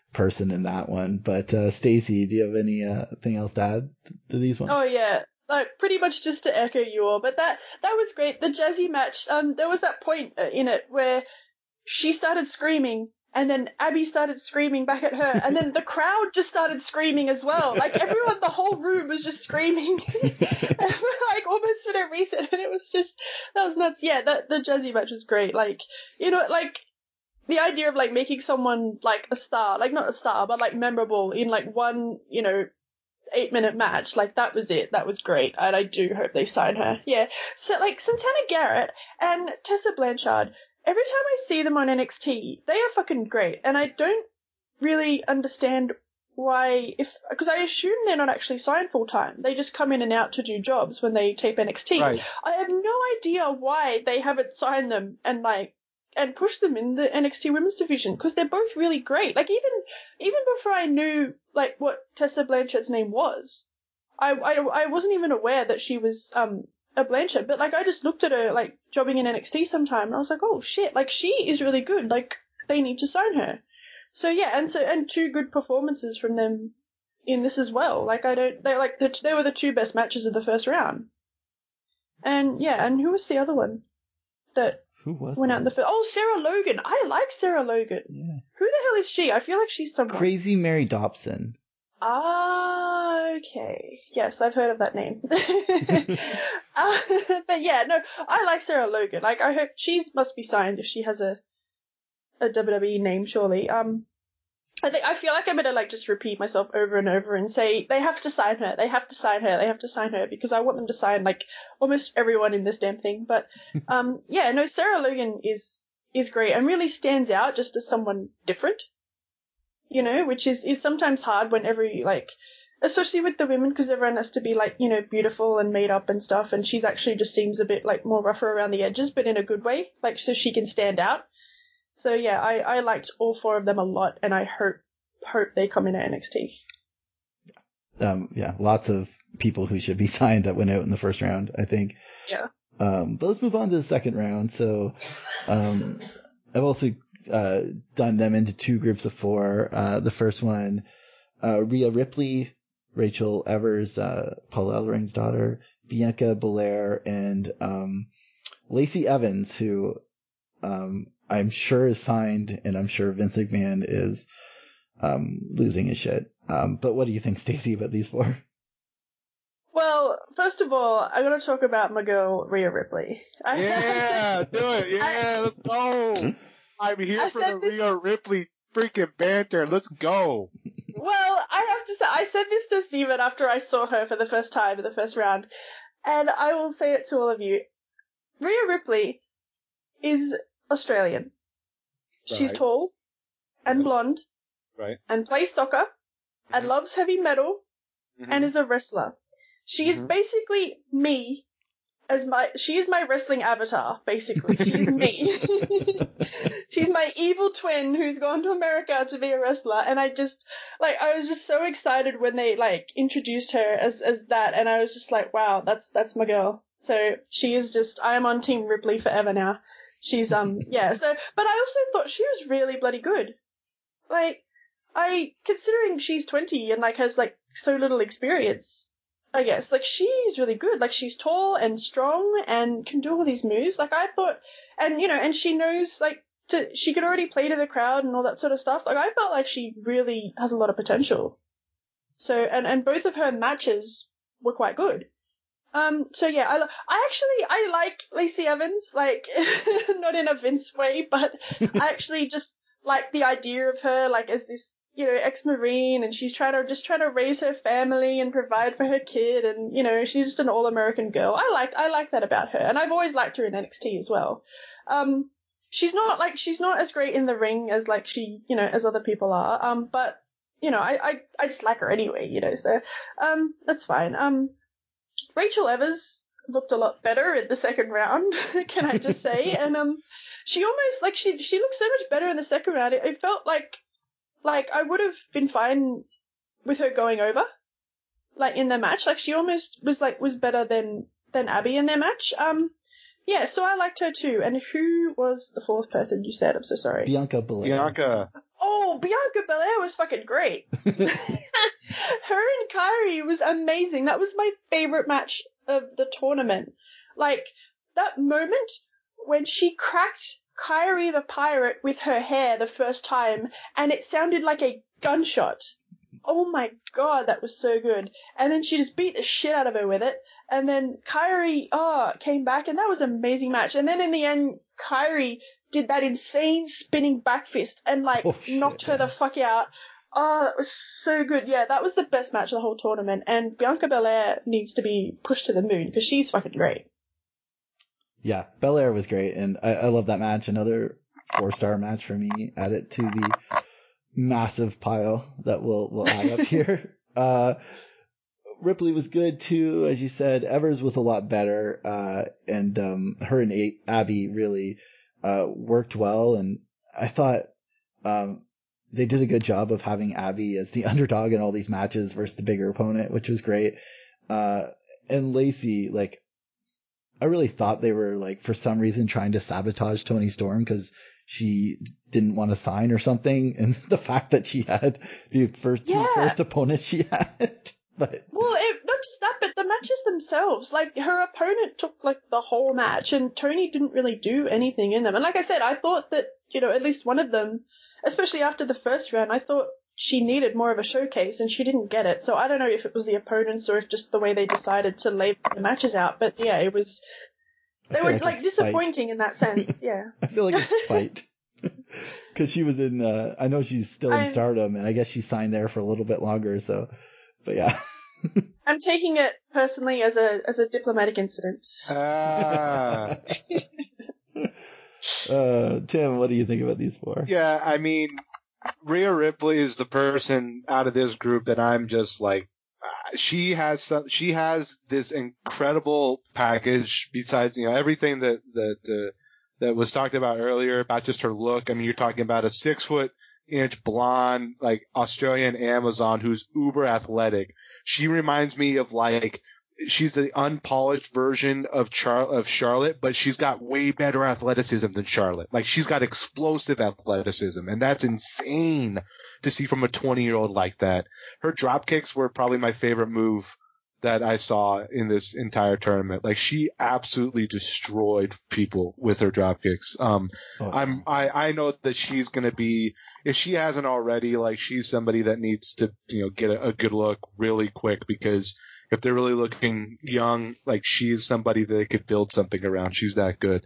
Speaker 1: person in that one. But Stacey, do you have anything else to add to these ones?
Speaker 5: Oh yeah, like pretty much just to echo you all, but that was great. The Jazzy match, there was that point in it where she started screaming, and then Abby started screaming back at her, and then the crowd just started screaming as well. Like everyone, the whole room was just screaming, like almost for no reason, and it was just, that was nuts. Yeah, the Jazzy match was great. Like, you know, like the idea of like making someone like a star, like not a star, but like memorable in like one, you know, 8-minute match, like that was it. That was great, and I do hope they sign her. Yeah, so like Santana Garrett and Tessa Blanchard, every time I see them on NXT, they are fucking great, and I don't really understand why, because I assume they're not actually signed full time. They just come in and out to do jobs when they tape NXT.
Speaker 4: Right.
Speaker 5: I have no idea why they haven't signed them and pushed them in the NXT women's division, because they're both really great. Like even before I knew like what Tessa Blanchard's name was, I wasn't even aware that she was a Blanchard, but like I just looked at her like jobbing in NXT sometime, and I was like, oh shit, like she is really good. Like they need to sign her. So yeah, and two good performances from them in this as well. Like they were the two best matches of the first round. And yeah, and who was the other one that
Speaker 1: Who was
Speaker 5: went
Speaker 1: that?
Speaker 5: out in the first? Oh, Sarah Logan. I like Sarah Logan.
Speaker 1: Yeah.
Speaker 5: Who the hell is she? I feel like she's someone.
Speaker 1: Crazy Mary Dobson.
Speaker 5: Ah, okay. Yes, I've heard of that name. But yeah, no, I like Sarah Logan. Like, I hope she must be signed if she has a WWE name, surely. I feel like I'm gonna like just repeat myself over and over and say they have to sign her, they have to sign her, they have to sign her, because I want them to sign like almost everyone in this damn thing. But yeah, no, Sarah Logan is great and really stands out just as someone different, you know, which is sometimes hard when especially with the women, because everyone has to be like, you know, beautiful and made up and stuff, and she's actually just seems a bit like more rougher around the edges, but in a good way, like so she can stand out. So yeah, I liked all four of them a lot, and I hope they come in at NXT.
Speaker 1: Yeah, lots of people who should be signed that went out in the first round, I think.
Speaker 5: Yeah.
Speaker 1: But let's move on to the second round. So, I've also done them into two groups of four. The first one, Rhea Ripley, Rachel Evers, Paul Ellering's daughter, Bianca Belair, and Lacey Evans, who I'm sure is signed, and I'm sure Vince McMahon is losing his shit. But what do you think, Stacey, about these four?
Speaker 5: Well, first of all, I'm going to talk about my girl, Rhea Ripley.
Speaker 4: Yeah, do it. Yeah, let's go. I'm here for the Rhea Ripley freaking banter. Let's go.
Speaker 5: Well, I have to say, I said this to Steven after I saw her for the first time in the first round, and I will say it to all of you. Rhea Ripley is Australian. She's
Speaker 4: Right.
Speaker 5: tall and blonde
Speaker 4: Right.
Speaker 5: and plays soccer and loves heavy metal and is a wrestler. She is basically me she is my wrestling avatar, basically. She's me. She's my evil twin who's gone to America to be a wrestler, and I was just so excited when they introduced her as that, and I was just like, wow, that's my girl. So she is just, I am on Team Ripley forever now. She's yeah, so but I also thought she was really bloody good. Considering she's 20 and has so little experience, I guess, she's really good. She's tall and strong and can do all these moves. I thought, and she knows, she could already play to the crowd and all that sort of stuff. I felt like she really has a lot of potential. So, and both of her matches were quite good. So yeah, I like Lacey Evans, not in a Vince way, but I actually just like the idea of her, as this, ex-Marine, and she's trying to raise her family and provide for her kid, and, she's just an all-American girl. I like that about her, and I've always liked her in NXT as well. She's not as great in the ring as, she, as other people are, but, I just like her anyway, so, that's fine. Rachel Evers looked a lot better in the second round, can I just say, and, she almost, she looked so much better in the second round. It felt like I would have been fine with her going over, in their match. She almost was better than Abby in their match. Yeah, so I liked her too. And who was the fourth person you said? I'm so sorry.
Speaker 1: Bianca Belair.
Speaker 4: Bianca.
Speaker 5: Oh, Bianca Belair was fucking great. Her and Kairi was amazing. That was my favorite match of the tournament. Like, that moment when she cracked Kairi the Pirate with her hair the first time, and it sounded like a gunshot. Oh my god, that was so good. And then she just beat the shit out of her with it. And then Kairi, came back, and that was an amazing match. And then in the end, Kairi did that insane spinning back fist and, like, knocked her the fuck out. Oh, that was so good. Yeah, that was the best match of the whole tournament. And Bianca Belair needs to be pushed to the moon, because she's fucking great.
Speaker 1: Yeah, Belair was great, and I love that match. Another 4-star match for me. Add it to the massive pile that we'll add up here. Ripley was good too, as you said. Evers was a lot better, and her and Abby really worked well. And I thought they did a good job of having Abby as the underdog in all these matches versus the bigger opponent, which was great. And Lacey, like, I really thought they were, like, for some reason trying to sabotage Toni Storm because she didn't want to sign or something. And the fact that she had the first opponents she had. But
Speaker 5: well, not just that, but the matches themselves. Like, her opponent took, like, the whole match, and Toni didn't really do anything in them. And like I said, I thought that, at least one of them, especially after the first round, I thought she needed more of a showcase, and she didn't get it. So I don't know if it was the opponents or if just the way they decided to lay the matches out. But yeah, it was. They were like disappointing in that sense. Yeah.
Speaker 1: I feel like it's spite. Because she was in. I know she's still in Stardom, and I guess she signed there for a little bit longer. So, but yeah.
Speaker 5: I'm taking it personally as a diplomatic incident.
Speaker 1: Tim, what do you think about these four?
Speaker 4: Yeah, I mean, Rhea Ripley is the person out of this group that I'm just like, she has this incredible package besides, everything that was talked about earlier about just her look. I mean, you're talking about a 6-foot-inch blonde, like, Australian Amazon who's uber athletic. She reminds me of, like, she's the unpolished version of Charlotte, but she's got way better athleticism than Charlotte. Like, she's got explosive athleticism, and that's insane to see from a 20-year-old like that. Her drop kicks were probably my favorite move that I saw in this entire tournament. Like, she absolutely destroyed people with her drop kicks. I know that she's going to be, if she hasn't already, like, she's somebody that needs to, get a good look really quick, because if they're really looking young, like, she's somebody that they could build something around. She's that good.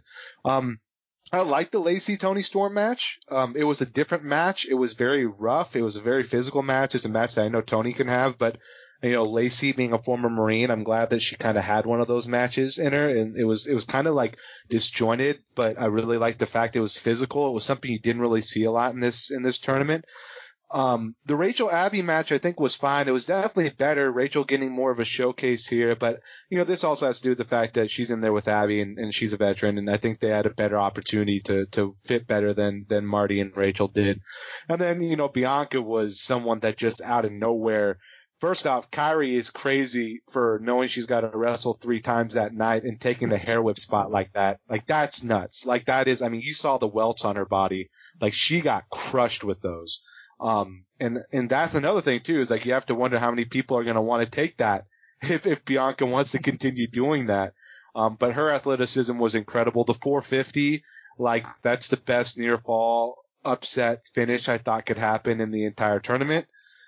Speaker 4: I like the Lacey Toni Storm match. It was a different match. It was very rough. It was a very physical match. It's a match that I know Toni can have, but Lacey being a former Marine, I'm glad that she kind of had one of those matches in her, and it was kind of like disjointed, but I really liked the fact it was physical. It was something you didn't really see a lot in this tournament. The Rachel Abby match, I think, was fine. It was definitely better. Rachel getting more of a showcase here, but this also has to do with the fact that she's in there with Abby and she's a veteran, and I think they had a better opportunity to fit better than Marty and Rachel did. And then, Bianca was someone that just out of nowhere. First off, Kairi is crazy for knowing she's got to wrestle 3 times that night and taking the hair whip spot like that. Like, that's nuts. Like, that is, I mean, you saw the welts on her body. Like, she got crushed with those. And that's another thing too, is like, you have to wonder how many people are going to want to take that if Bianca wants to continue doing that. But her athleticism was incredible. The 450, like, that's the best near fall upset finish I thought could happen in the entire tournament.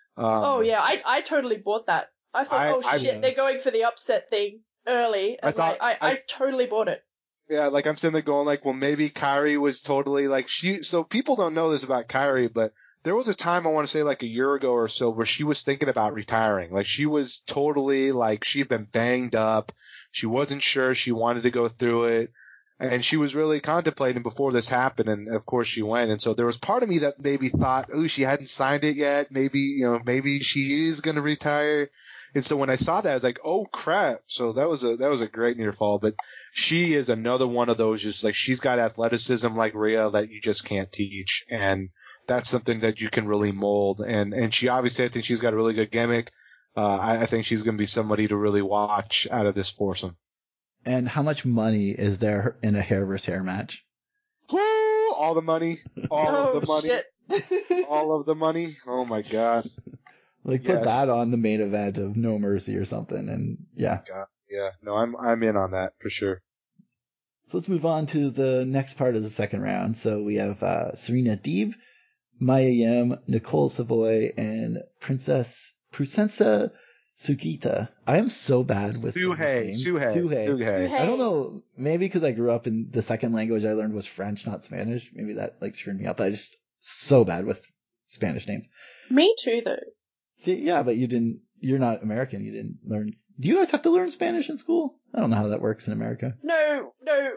Speaker 5: I totally bought that. I thought, they're going for the upset thing early. I totally bought it.
Speaker 4: Yeah, like, I'm sitting there going like, well, maybe Kairi was totally like, so people don't know this about Kairi, but there was a time, I want to say like a year ago or so, where she was thinking about retiring. Like, she was totally like, she'd been banged up. She wasn't sure she wanted to go through it. And she was really contemplating before this happened. And of course she went. And so there was part of me that maybe thought, oh, she hadn't signed it yet. Maybe, maybe she is going to retire. And so when I saw that, I was like, oh crap. So that was a great near fall, but she is another one of those, just like, she's got athleticism like Rhea that you just can't teach. And that's something that you can really mold. And she obviously, I think she's got a really good gimmick. I think she's going to be somebody to really watch out of this foursome.
Speaker 1: And how much money is there in a hair versus hair match?
Speaker 4: All the money. All of the money.
Speaker 5: Shit.
Speaker 4: All of the money? Oh my god.
Speaker 1: Like
Speaker 4: Yes.
Speaker 1: put that on the main event of No Mercy or something, and yeah.
Speaker 4: God. Yeah. No, I'm in on that for sure.
Speaker 1: So let's move on to the next part of the second round. So we have Serena Deeb, Maya Yim, Nicole Savoy, and Princesa Sugita. I am so bad with Spanish names.
Speaker 4: Suhei.
Speaker 1: I don't know. Maybe because I grew up in the second language I learned was French, not Spanish. Maybe that like screwed me up. I just so bad with Spanish names.
Speaker 5: Me too, though.
Speaker 1: See, yeah, but you're not American. You didn't learn. Do you guys have to learn Spanish in school? I don't know how that works in America.
Speaker 5: No,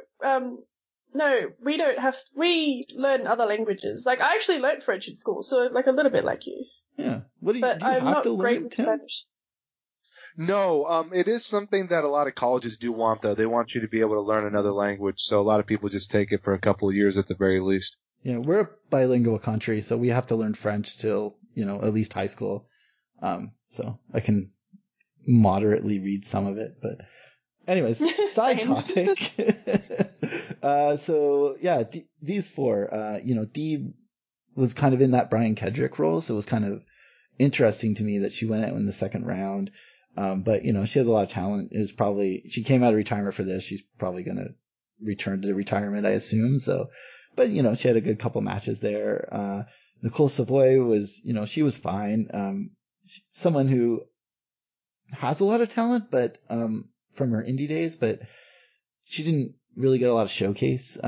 Speaker 5: we don't have. We learn other languages. Like I actually learned French in school, so like a little bit like you.
Speaker 1: Yeah. What do you,
Speaker 5: But
Speaker 1: do you
Speaker 5: I'm
Speaker 1: have
Speaker 5: not
Speaker 1: to
Speaker 5: great
Speaker 1: learn,
Speaker 5: with
Speaker 1: Tim?
Speaker 5: Spanish.
Speaker 4: No, it is something that a lot of colleges do want, though. They want you to be able to learn another language, so a lot of people just take it for a couple of years at the very least.
Speaker 1: Yeah, we're a bilingual country, so we have to learn French till, at least high school. So I can moderately read some of it, but anyways, side
Speaker 5: Same.
Speaker 1: topic. So yeah, these four, Dee was kind of in that Brian Kedrick role, so it was kind of interesting to me that she went out in the second round. But she has a lot of talent. She came out of retirement for this. She's probably going to return to retirement, I assume. So, but she had a good couple matches there. Nicole Savoy was, she was fine. Someone who has a lot of talent, but, from her indie days, but she didn't really get a lot of showcase.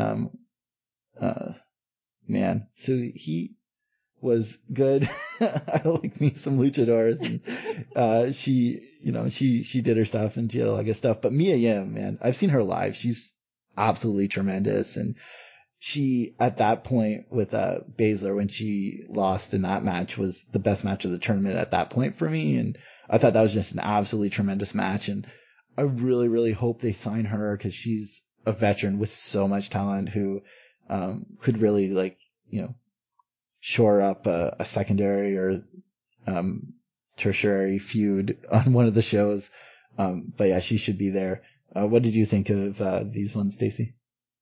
Speaker 1: So he was good. I like me some luchadors, and she did her stuff and she had a lot of good stuff. But Mia Yim, man, I've seen her live. She's absolutely tremendous, and she at that point with Baszler, when she lost in that match, was the best match of the tournament at that point for me, and I thought that was just an absolutely tremendous match, and I really, really hope they sign her because she's a veteran with so much talent who could really shore up a secondary or tertiary feud on one of the shows. But yeah, she should be there. What did you think of these ones, Stacey?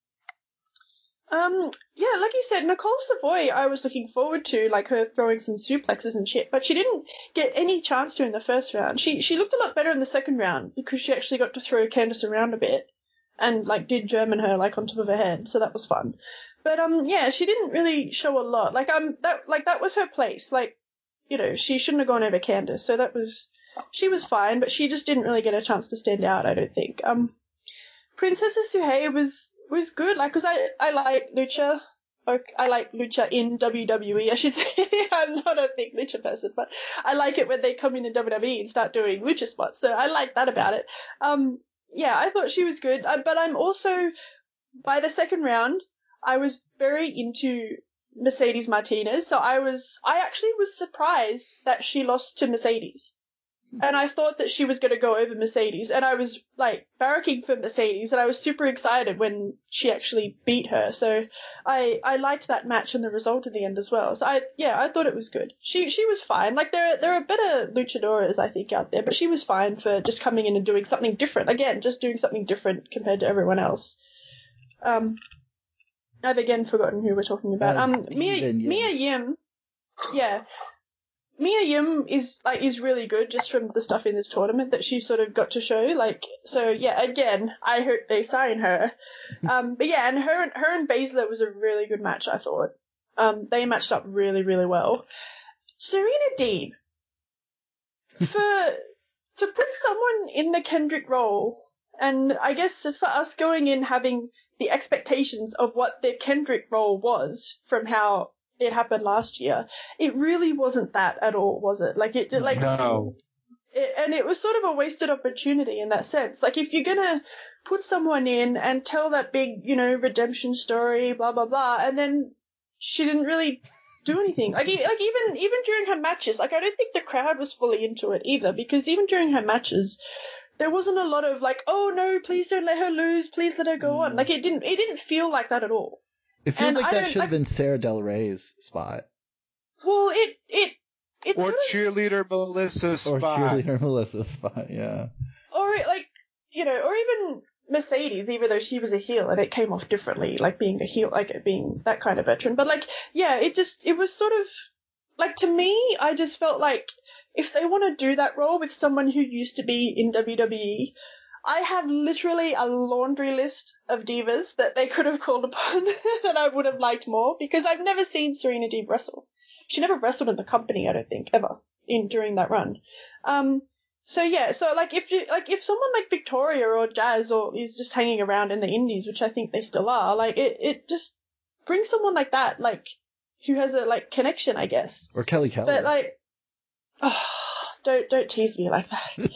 Speaker 5: Yeah, like you said, Nicole Savoy, I was looking forward to, like, her throwing some suplexes and shit, but she didn't get any chance to in the first round. She looked a lot better in the second round because she actually got to throw Candice around a bit and, like, did German her, like, on top of her head, so that was fun. But, yeah, she didn't really show a lot. That was her place. Like, she shouldn't have gone over Candice, so she was fine, but she just didn't really get a chance to stand out, I don't think. Princesa Suhei was good, like, cause I like lucha. I like lucha in WWE, I should say. I'm not a big lucha person, but I like it when they come in WWE and start doing lucha spots, so I like that about it. Yeah, I thought she was good, but I'm also, by the second round, I was very into Mercedes Martinez, so I actually was surprised that she lost to Mercedes. And I thought that she was going to go over Mercedes, and I was, like, barracking for Mercedes, and I was super excited when she actually beat her. So I liked that match and the result in the end as well. So I thought it was good. She was fine. Like, there are better luchadoras, I think, out there, but she was fine for just coming in and doing something different. Again, just doing something different compared to everyone else. I've again forgotten who we're talking about. Mia Yim. Yeah. Mia Yim is really good just from the stuff in this tournament that she sort of got to show. Like, so yeah, again, I hope they sign her. But yeah, and her and Baszler was a really good match, I thought. They matched up really, really well. Serena Deeb, to put someone in the Kendrick role, and I guess for us going in having the expectations of what the Kendrick role was from how it happened last year, it really wasn't that at all, was it? Like, it did, like,
Speaker 4: No.
Speaker 5: And it was sort of a wasted opportunity in that sense. Like, if you're gonna put someone in and tell that big, redemption story, blah, blah, blah, and then she didn't really do anything. Like even during her matches, like, I don't think the crowd was fully into it either, because even during her matches, there wasn't a lot of like, oh no, please don't let her lose, please let her go on. Like, it didn't feel like that at all.
Speaker 1: It feels
Speaker 5: And
Speaker 1: like
Speaker 5: I
Speaker 1: that
Speaker 5: don't-
Speaker 1: should have been Sarah Del Rey's spot.
Speaker 5: Well, it's
Speaker 4: Or
Speaker 5: sort of,
Speaker 4: cheerleader Melissa
Speaker 1: Or
Speaker 4: Spot.
Speaker 1: cheerleader Melissa's spot, yeah.
Speaker 5: or like, or even Mercedes, even though she was a heel, and it came off differently, like being a heel, like being that kind of veteran. But like, yeah, it was sort of like, to me, I just felt like if they want to do that role with someone who used to be in WWE, I have literally a laundry list of divas that they could have called upon that I would have liked more, because I've never seen Serena Deeb wrestle. She never wrestled in the company, I don't think, ever during that run. So yeah, so like if someone like Victoria or Jazz or is just hanging around in the indies, which I think they still are, like it just brings someone like that, like who has a like connection, I guess.
Speaker 1: Or Kelly Kelly.
Speaker 5: But like, oh, don't tease me like that.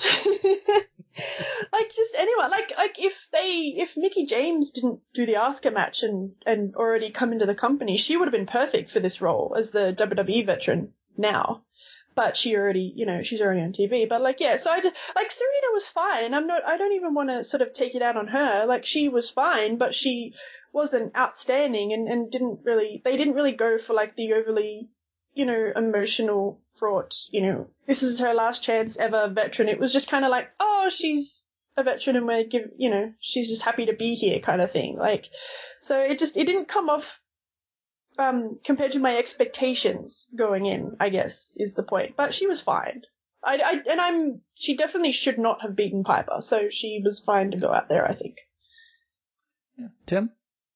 Speaker 5: Like just anyone, like if Mickie James didn't do the Asuka match and already come into the company, she would have been perfect for this role as the WWE veteran now. But she already, she's already on TV. But like, yeah, so Serena was fine. I don't even want to sort of take it out on her. Like, she was fine, but she wasn't outstanding and they didn't really go for like the overly, emotional fraught, this is her last chance ever veteran. It was just kind of like, oh, she's a veteran and she's just happy to be here kind of thing. Like, so it didn't come off, compared to my expectations going in, I guess, is the point. But she was fine. She definitely should not have beaten Piper, so she was fine to go out there, I think.
Speaker 1: Yeah. Tim?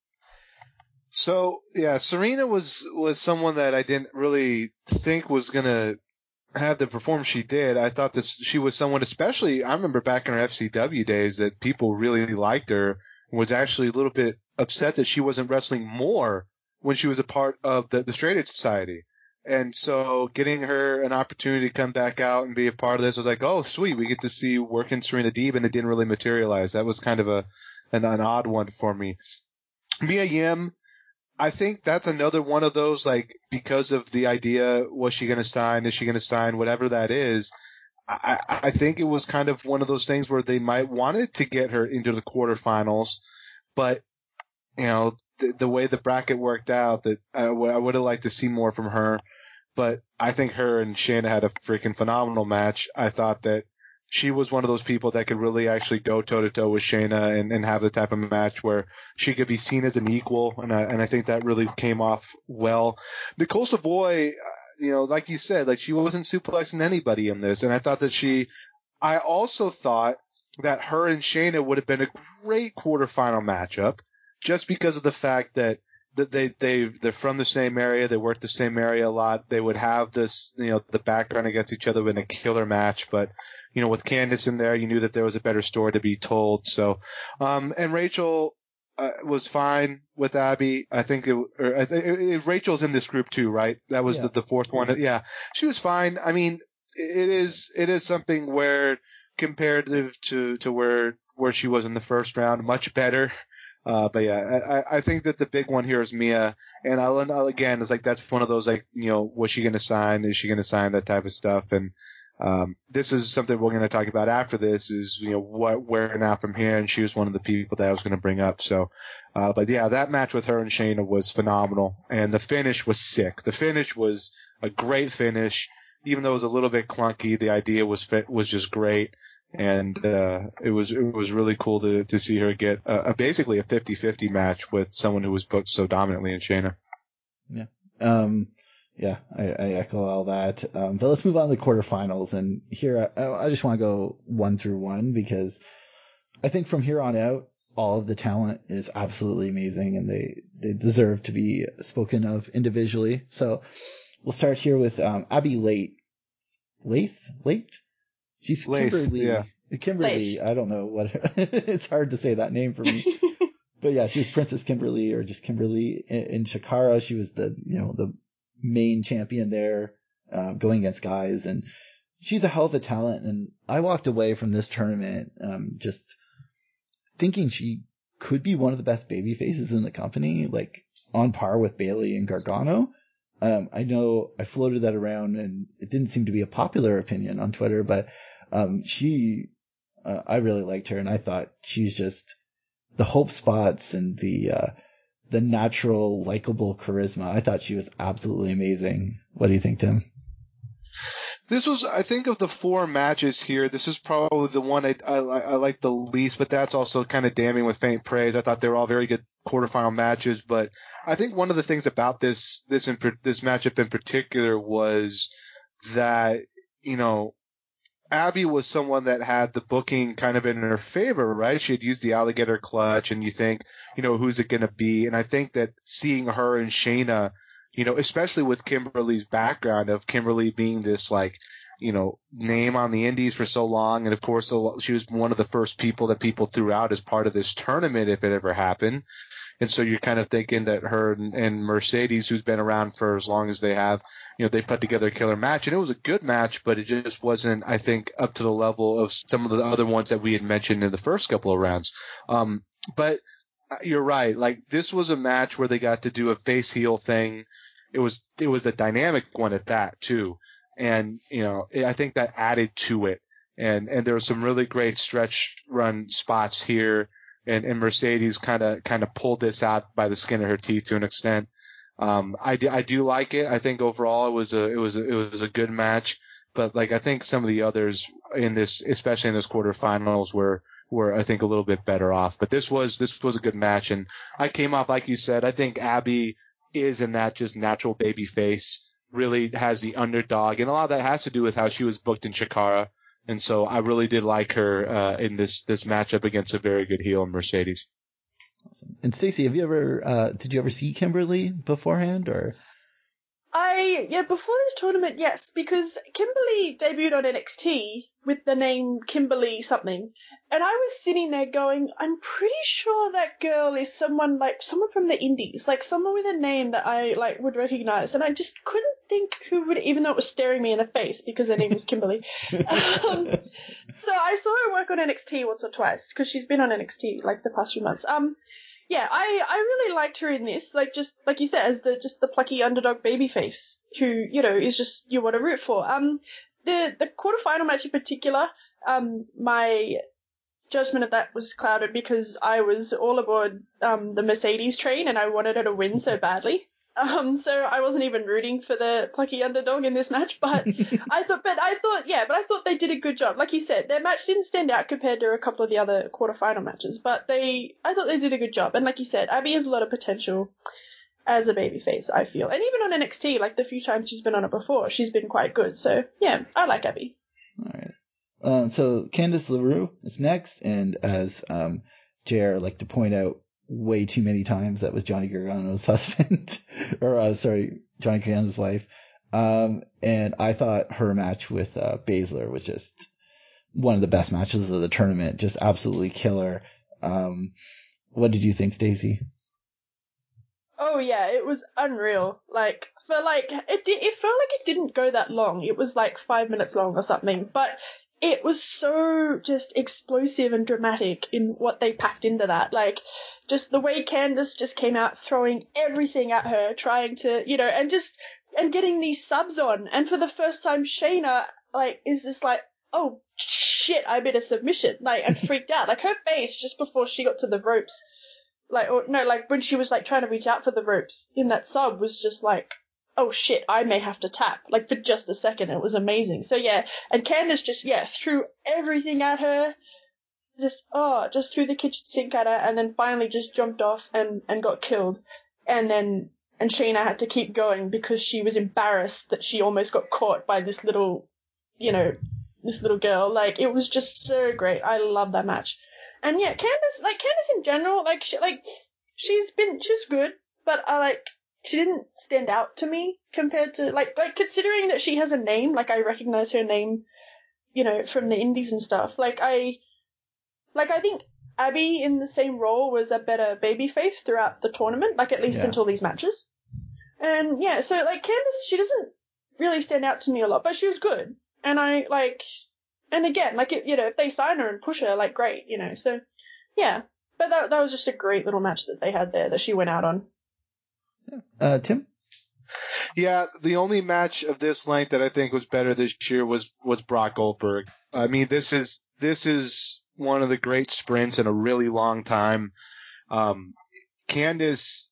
Speaker 4: So, yeah, Serena was someone that I didn't really think was going to have the performance she did. I thought that she was someone, especially, I remember back in her FCW days, that people really liked her and was actually a little bit upset that she wasn't wrestling more when she was a part of the Straight Edge Society. And so getting her an opportunity to come back out and be a part of this was like, oh, sweet, we get to see working Serena Deeb, and it didn't really materialize. That was kind of an odd one for me. Mia Yim, I think that's another one of those, like, because of the idea, was she going to sign? Is she going to sign? Whatever that is. I think it was kind of one of those things where they might wanted to get her into the quarterfinals, but the way the bracket worked out, that I would have liked to see more from her. But I think her and Shayna had a freaking phenomenal match. I thought that she was one of those people that could really actually go toe-to-toe with Shayna and have the type of match where she could be seen as an equal, and I think that really came off well. Nicole Savoy, like you said, like, she wasn't suplexing anybody in this, and I thought that I also thought that her and Shayna would have been a great quarterfinal matchup, just because of the fact that they're from the same area, they work the same area a lot. They would have this, the background against each other in a killer match. But, with Candice in there, you knew that there was a better story to be told. So, and Rachel was fine with Abby. I think Rachel's in this group too, right? That was the fourth one. Yeah, she was fine. I mean, it is something where comparative to where she was in the first round, much better. But yeah, I think that the big one here is Mia, and again, it's like, that's one of those, like, was she going to sign? Is she going to sign? That type of stuff. And this is something we're going to talk about after this, is where now from here, and she was one of the people that I was going to bring up. So, but yeah, that match with her and Shayna was phenomenal, and the finish was sick. The finish was a great finish, even though it was a little bit clunky. The idea was just great. And it was really cool to see her get basically a 50-50 match with someone who was booked so dominantly in Shayna.
Speaker 1: Yeah. I echo all that. But let's move on to the quarterfinals. And here I just want to go 1 through 1, because I think from here on out, all of the talent is absolutely amazing, and they deserve to be spoken of individually. So we'll start here with Abby Laith? She's Kimberly.
Speaker 4: Yeah.
Speaker 1: Kimberly. I don't know what. It's hard to say that name for me. But yeah, she was Princess Kimberly, or just Kimberly in Chikara. She was the main champion there, going against guys, and she's a hell of a talent. And I walked away from this tournament just thinking she could be one of the best baby faces in the company, like on par with Bayley and Gargano. I know I floated that around, and it didn't seem to be a popular opinion on Twitter, but I really liked her, and I thought she's just the hope spots and the natural likable charisma. I thought she was absolutely amazing. What do you think, Tim?
Speaker 4: This was, I think, of the 4 matches here, this is probably the one I like the least, but that's also kind of damning with faint praise. I thought they were all very good quarterfinal matches, but I think one of the things about this matchup in particular was that, you know, Abby was someone that had the booking kind of in her favor, right? She had used the alligator clutch, and you think, you know, who's it going to be? And I think that seeing her and Shayna, you know, especially with Kimberly's background of Kimberly being this, like, you know, name on the indies for so long. And of course, she was one of the first people that people threw out as part of this tournament if it ever happened. And so you're kind of thinking that her and Mercedes, who's been around for as long as they have, you know, they put together a killer match. And it was a good match, but it just wasn't, I think, up to the level of some of the other ones that we had mentioned in the first couple of rounds. But you're right. Like, this was a match where they got to do a face heel thing. It was a dynamic one at that too. And, you know, I think that added to it. And there were some really great stretch run spots here. And Mercedes kind of pulled this out by the skin of her teeth to an extent. I do like it. I think overall it was a good match. But like, I think some of the others in this, especially in this quarterfinals, were I think a little bit better off. But this was a good match. And I came off, like you said, I think Abby is in that just natural baby face, really has the underdog. And a lot of that has to do with how she was booked in Chikara. And so I really did like her in this matchup against a very good heel in Mercedes.
Speaker 1: Awesome. And Stacey, did you ever see Kimberly beforehand, or?
Speaker 5: Before this tournament, yes, because Kimberly debuted on NXT with the name Kimberly something, and I was sitting there going, I'm pretty sure that girl is someone from the indies, like someone with a name that I would recognize, and I just couldn't think who would, even though it was staring me in the face because her name was Kimberly. So I saw her work on NXT once or twice because she's been on NXT like the past few months. Yeah, I really liked her in this, like, just like you said, as the plucky underdog babyface who, you know, is just you want to root for. The quarterfinal match in particular, my judgment of that was clouded because I was all aboard the Mercedes train and I wanted her to win so badly. So I wasn't even rooting for the plucky underdog in this match, but I thought they did a good job. Like you said, their match didn't stand out compared to a couple of the other quarterfinal matches, but I thought they did a good job. And like you said, Abby has a lot of potential as a babyface, I feel. And even on NXT, like the few times she's been on it before, she's been quite good. So yeah, I like Abby.
Speaker 1: All right. So Candice LaRue is next, and as JR like to point out way too many times, that was Johnny Gargano's husband, or Johnny Gargano's wife. And I thought her match with Baszler was just one of the best matches of the tournament, just absolutely killer. What did you think, Stacey?
Speaker 5: Oh yeah, it was unreal. Like, it felt like it didn't go that long. It was like 5 minutes long or something, but it was so just explosive and dramatic in what they packed into that. Like, just the way Candice just came out throwing everything at her, trying to, you know, and getting these subs on. And for the first time, Shayna, like, is just like, oh shit, I'm in a submission, like, and freaked out. Like, her face just before she got to the ropes, when she was like trying to reach out for the ropes in that sub was just like, oh shit, I may have to tap, like, for just a second. It was amazing. So yeah, and Candice just, threw everything at her, just threw the kitchen sink at her, and then finally just jumped off and got killed. And Shayna had to keep going because she was embarrassed that she almost got caught by this little girl. Like, it was just so great. I love that match. And yeah, Candice in general, she's good, but she didn't stand out to me compared to, considering that she has a name, like, I recognize her name, you know, from the indies and stuff. I think Abby in the same role was a better babyface throughout the tournament, like, at least until these matches. And yeah, so, like, Candice, she doesn't really stand out to me a lot, but she was good. And and again, if they sign her and push her, like, great, you know, so, yeah. But that was just a great little match that they had there that she went out on.
Speaker 1: Tim?
Speaker 4: Yeah, the only match of this length that I think was better this year was Brock Goldberg. I mean, this is one of the great sprints in a really long time. Candice,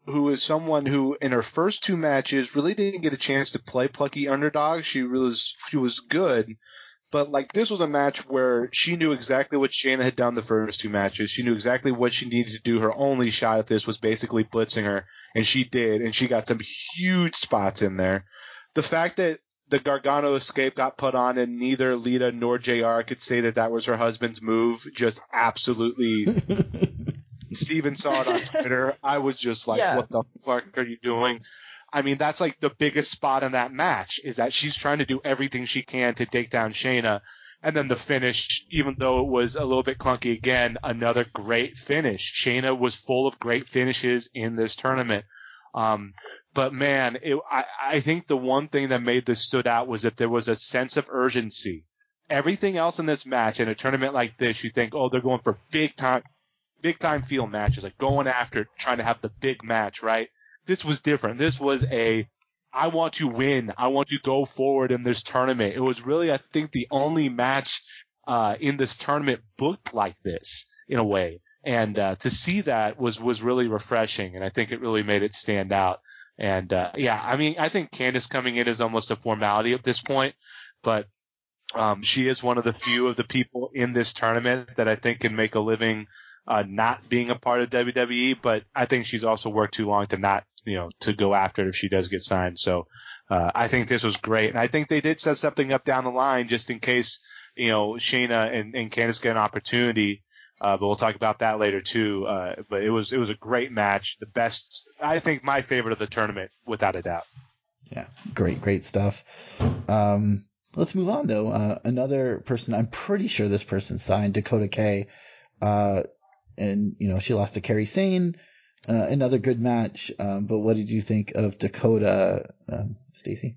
Speaker 4: who is someone who in her first two matches really didn't get a chance to play plucky underdog. She was good. But like this was a match where she knew exactly what Shayna had done the first two matches. She knew exactly what she needed to do. Her only shot at this was basically blitzing her, and she did, and she got some huge spots in there. The fact that the Gargano escape got put on and neither Lita nor JR could say that that was her husband's move, just absolutely. Steven saw it on Twitter. I was just like, What the fuck are you doing? I mean, that's like the biggest spot in that match is that she's trying to do everything she can to take down Shayna. And then the finish, even though it was a little bit clunky again, another great finish. Shayna was full of great finishes in this tournament. But man, I think the one thing that made this stood out was that there was a sense of urgency. Everything else in this match, in a tournament like this, you think, oh, they're going for big time field matches, like going after trying to have the big match, right? This was different. This was I want to win. I want to go forward in this tournament. It was really, I think, the only match in this tournament booked like this in a way. And to see that was really refreshing, and I think it really made it stand out. And I mean, I think Candice coming in is almost a formality at this point, but she is one of the few of the people in this tournament that I think can make a living not being a part of WWE, but I think she's also worked too long to not, to go after it if she does get signed. So I think this was great. And I think they did set something up down the line just in case, Shayna and Candice get an opportunity. But we'll talk about that later too. But it was a great match. The best, I think my favorite of the tournament, without a doubt.
Speaker 1: Yeah. Great stuff. Let's move on though. Another person, I'm pretty sure this person signed, Dakota Kai. And, she lost to Kairi Sane. Another good match. But what did you think of Dakota, Stacey?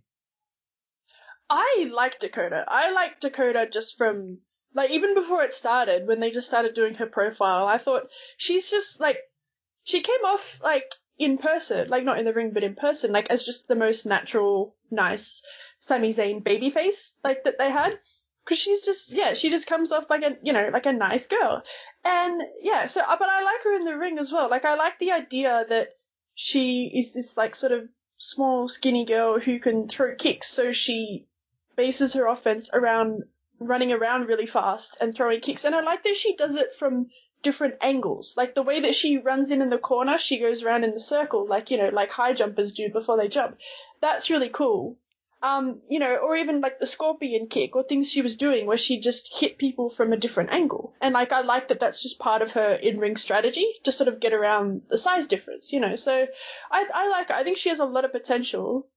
Speaker 5: I like Dakota. I like Dakota just from, like, even before it started, when they just started doing her profile, I thought she's just, like, she came off, like, in person, like, not in the ring, but in person, like, as just the most natural, nice Sami Zayn babyface, like, that they had. Because she's just, she just comes off like a nice girl. And, but I like her in the ring as well. Like, I like the idea that she is this, like, sort of small, skinny girl who can throw kicks, so she bases her offense around running around really fast and throwing kicks. And I like that she does it from different angles. Like, the way that she runs in the corner, she goes around in the circle, like, like high jumpers do before they jump. That's really cool. Or even like the scorpion kick or things she was doing where she just hit people from a different angle. And like, I like that that's just part of her in-ring strategy to sort of get around the size difference, So I like her. I think she has a lot of potential.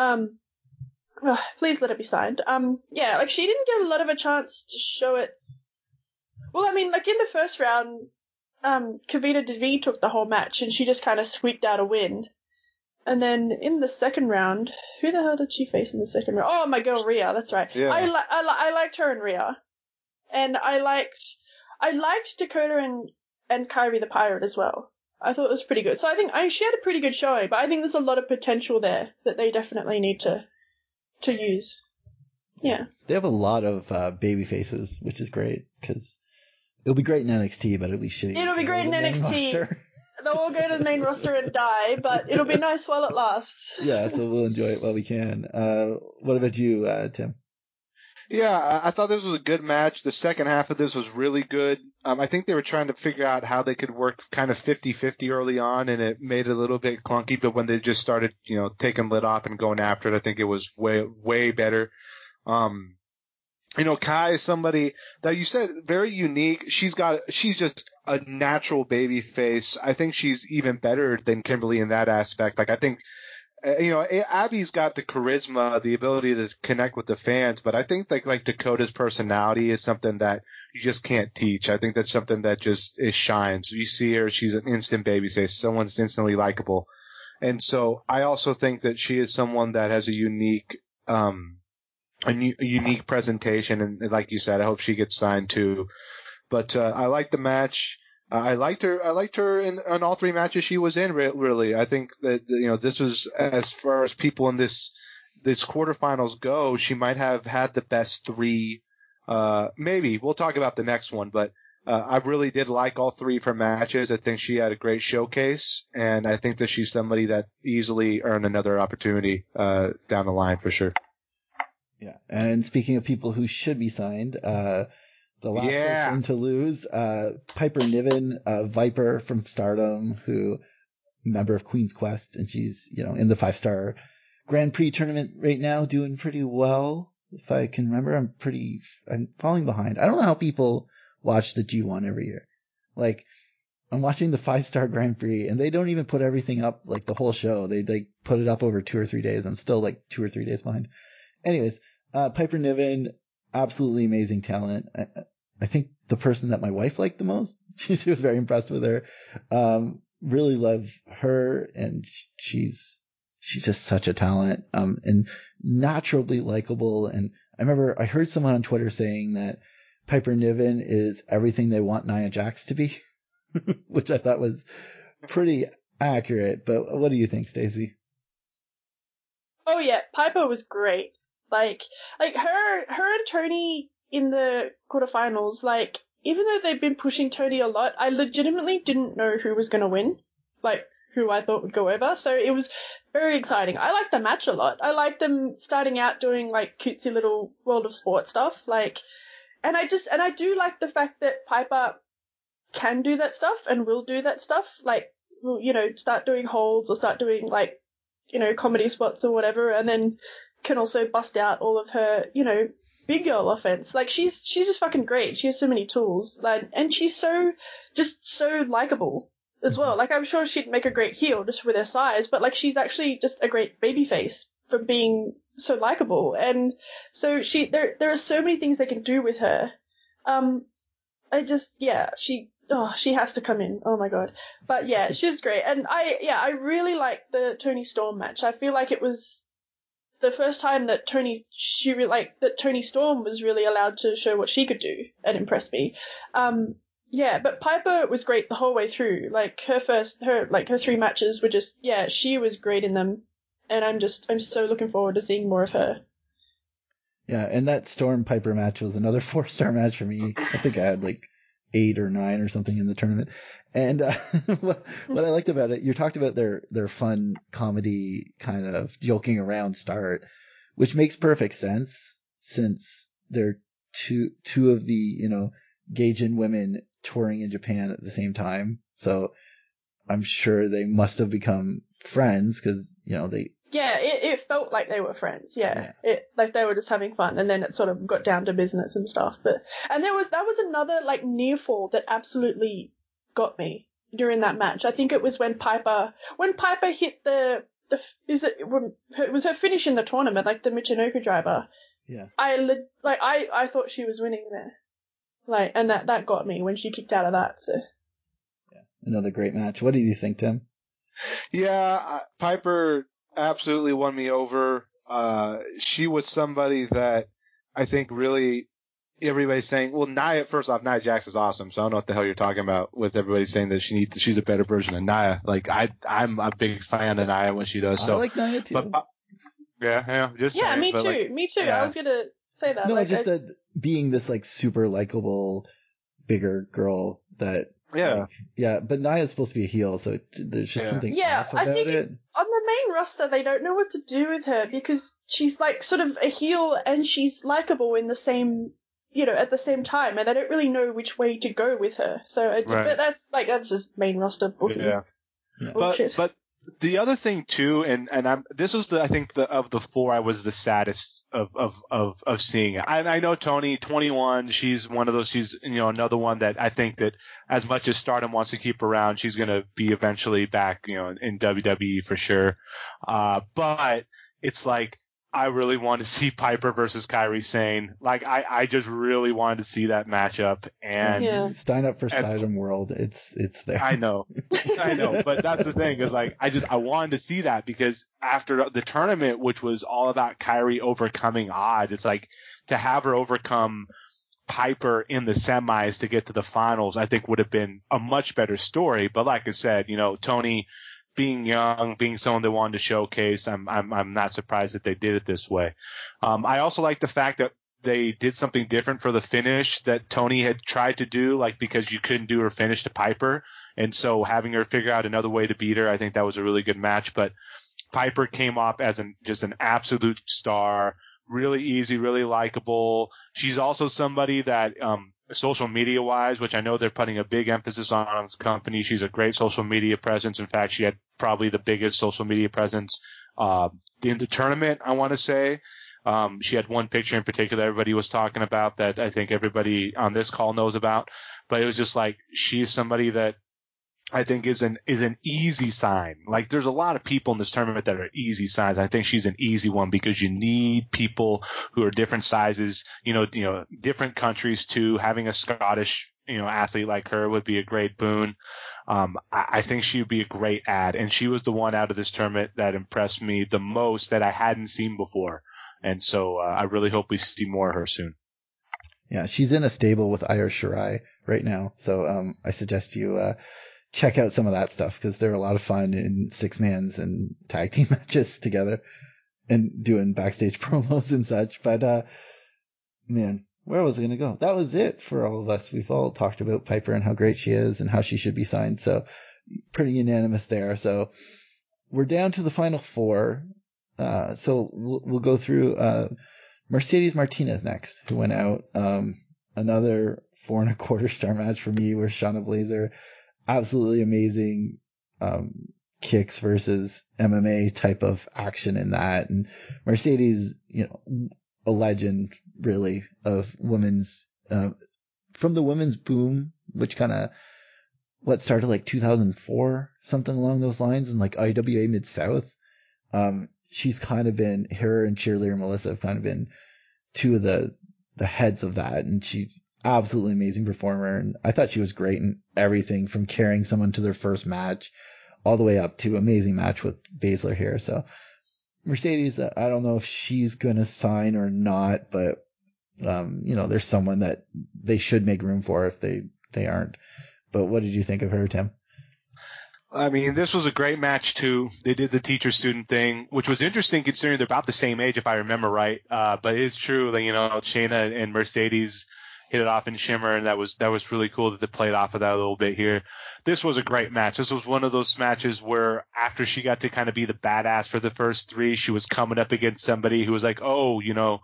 Speaker 5: Please let her be signed. Like she didn't get a lot of a chance to show it. Well, I mean, like in the first round, Kavita Devi took the whole match and she just kind of squeaked out a win. And then in the second round, who the hell did she face in the second round? Oh, my girl Rhea, that's right.
Speaker 4: Yeah.
Speaker 5: I liked her and Rhea, and I liked Dakota and Kairi the Pirate as well. I thought it was pretty good. So I think she had a pretty good showing, but I think there's a lot of potential there that they definitely need to use. Yeah.
Speaker 1: They have a lot of baby faces, which is great because it'll be great in NXT, but it'll be shitty.
Speaker 5: It'll be great in NXT.
Speaker 1: Roster.
Speaker 5: They'll all go to the main roster and die, but it'll be nice while it lasts.
Speaker 1: Yeah, so we'll enjoy it while we can. What about you, Tim?
Speaker 4: Yeah, I thought this was a good match. The second half of this was really good. I think they were trying to figure out how they could work kind of 50-50 early on, and it made it a little bit clunky. But when they just started, taking lid off and going after it, I think it was way, way better. Kai is somebody that you said very unique. She's just a natural baby face. I think she's even better than Kimberly in that aspect. Like, I think, Abby's got the charisma, the ability to connect with the fans, but I think like Dakota's personality is something that you just can't teach. I think that's something that just shines. You see her, she's an instant baby face. Someone's instantly likable. And so I also think that she is someone that has a unique presentation, and like you said, I hope she gets signed too. But I liked the match. I liked her in all three matches she was in. Really, I think that this was, as far as people in this quarterfinals go, she might have had the best three. Maybe we'll talk about the next one, but I really did like all three of her matches. I think she had a great showcase, and I think that she's somebody that easily earned another opportunity down the line for sure.
Speaker 1: Yeah. And speaking of people who should be signed, the last person to lose, Piper Niven, Viper from Stardom, who member of Queen's Quest, and she's, in the 5-star Grand Prix tournament right now, doing pretty well. If I can remember, I'm falling behind. I don't know how people watch the G1 every year. Like, I'm watching the 5-star Grand Prix, and they don't even put everything up, like the whole show. They put it up over 2 or 3 days. I'm still like 2 or 3 days behind. Anyways, Piper Niven, absolutely amazing talent. I think the person that my wife liked the most. She was very impressed with her. Really love her, and she's just such a talent, and naturally likable. And I remember I heard someone on Twitter saying that Piper Niven is everything they want Nia Jax to be, which I thought was pretty accurate. But what do you think, Stacey?
Speaker 5: Oh yeah, Piper was great. Like her and Tony in the quarterfinals, like, even though they've been pushing Tony a lot, I legitimately didn't know who was going to win, like, who I thought would go over. So it was very exciting. I liked the match a lot. I liked them starting out doing, like, cutesy little World of Sport stuff, like, and I do like the fact that Piper can do that stuff and will do that stuff, like, start doing holds or start doing, like, comedy spots or whatever, and then can also bust out all of her, big girl offense. Like, she's just fucking great. She has so many tools, like, and she's so likable as well. Like, I'm sure she'd make a great heel just with her size, but, like, she's actually just a great babyface for being so likable. And so there are so many things they can do with her. She has to come in. Oh my god. But yeah, she's great. And I really like the Toni Storm match. I feel like it was the first time that Toni Storm was really allowed to show what she could do and impress me. But Piper was great the whole way through. Like, her 3 matches were just, she was great in them. And I'm so looking forward to seeing more of her.
Speaker 1: Yeah, and that Storm Piper match was another 4-star match for me. I think I had like 8 or 9 or something in the tournament. And what I liked about it, you talked about their fun comedy kind of joking around start, which makes perfect sense since they're two of the, Gaijin women touring in Japan at the same time. So I'm sure they must have become friends because, they...
Speaker 5: Yeah, it felt like they were friends. Yeah. Like they were just having fun, and then it sort of got down to business and stuff. And that was another, like, near fall that absolutely got me during that match. I think it was when Piper hit it was her finish in the tournament, like the Michinoku driver.
Speaker 1: Yeah.
Speaker 5: I thought she was winning there. Like, and that got me when she kicked out of that. So.
Speaker 1: Yeah, another great match. What do you think, Tim?
Speaker 4: Yeah, Piper absolutely won me over. She was somebody that I think really everybody's saying, well, Nia Jax is awesome, so I don't know what the hell you're talking about with everybody saying that she's a better version of Nia. Like, I'm a big fan of Nia when she does. So.
Speaker 1: I like Nia too.
Speaker 4: But, just saying,
Speaker 5: me too.
Speaker 4: Like,
Speaker 5: me too.
Speaker 4: Yeah.
Speaker 5: I was gonna say that.
Speaker 1: No, that being this, like, super likable, bigger girl that...
Speaker 4: Yeah.
Speaker 1: Like, but Nia's supposed to be a heel, so there's just something off about
Speaker 5: I think
Speaker 1: it.
Speaker 5: On the main roster, they don't know what to do with her because she's, like, sort of a heel and she's likable in the same, at the same time, and they don't really know which way to go with her. So, but that's just main roster booking.
Speaker 4: Yeah.
Speaker 5: Bullshit.
Speaker 4: But the other thing too, and this was of the 4 I was the saddest of seeing it. I know Toni, 21, she's one of those, she's, another one that I think that as much as Stardom wants to keep around, she's going to be eventually back, in WWE for sure. But it's like, I really want to see Piper versus Kairi Sane. Like, I just really wanted to see that matchup. And
Speaker 1: sign up for Stardom World. It's there.
Speaker 4: I know. But that's the thing is, like, I wanted to see that because after the tournament, which was all about Kairi overcoming odds, it's like to have her overcome Piper in the semis to get to the finals, I think would have been a much better story. But like I said, Toni, being young, being someone they wanted to showcase, I'm not surprised that they did it this way. I also like the fact that they did something different for the finish that Tony had tried to do, like because you couldn't do her finish to Piper. And so having her figure out another way to beat her, I think that was a really good match. But Piper came off as just an absolute star, really easy, really likable. She's also somebody that social media wise, which I know they're putting a big emphasis on as a company, she's a great social media presence. In fact, she had probably the biggest social media presence in the tournament, I want to say. She had one picture in particular everybody was talking about that I think everybody on this call knows about. But it was just like, she's somebody that I think is an easy sign. Like, there's a lot of people in this tournament that are easy signs. I think she's an easy one because you need people who are different sizes, different countries too. Having a Scottish, athlete like her would be a great boon. I think she would be a great add. And she was the one out of this tournament that impressed me the most that I hadn't seen before. And so I really hope we see more of her soon.
Speaker 1: Yeah, she's in a stable with Io Shirai right now. So I suggest you check out some of that stuff because they're a lot of fun in 6-mans and tag team matches together and doing backstage promos and such. But man, where was I going to go? That was it for all of us. We've all talked about Piper and how great she is and how she should be signed. So pretty unanimous there. So we're down to the final 4. So we'll go through Mercedes Martinez next, who went out. Another 4.25 star match for me, where Shayna Baszler, absolutely amazing kicks versus MMA type of action in that, and Mercedes, a legend really of women's from the women's boom, which kind of started like 2004, something along those lines, and like IWA Mid-South. She's kind of been, her and Cheerleader Melissa have kind of been two of the heads of that, and she absolutely amazing performer. And I thought she was great in everything from carrying someone to their first match all the way up to amazing match with Baszler here. So Mercedes, I don't know if she's going to sign or not, but there's someone that they should make room for if they aren't. But what did you think of her, Tim?
Speaker 4: I mean, this was a great match too. They did the teacher-student thing, which was interesting considering they're about the same age, if I remember right. But it's true that, Shayna and Mercedes hit it off in Shimmer, and that was really cool that they played off of that a little bit here. This was a great match. This was one of those matches where after she got to kind of be the badass for the first 3, she was coming up against somebody who was like, oh,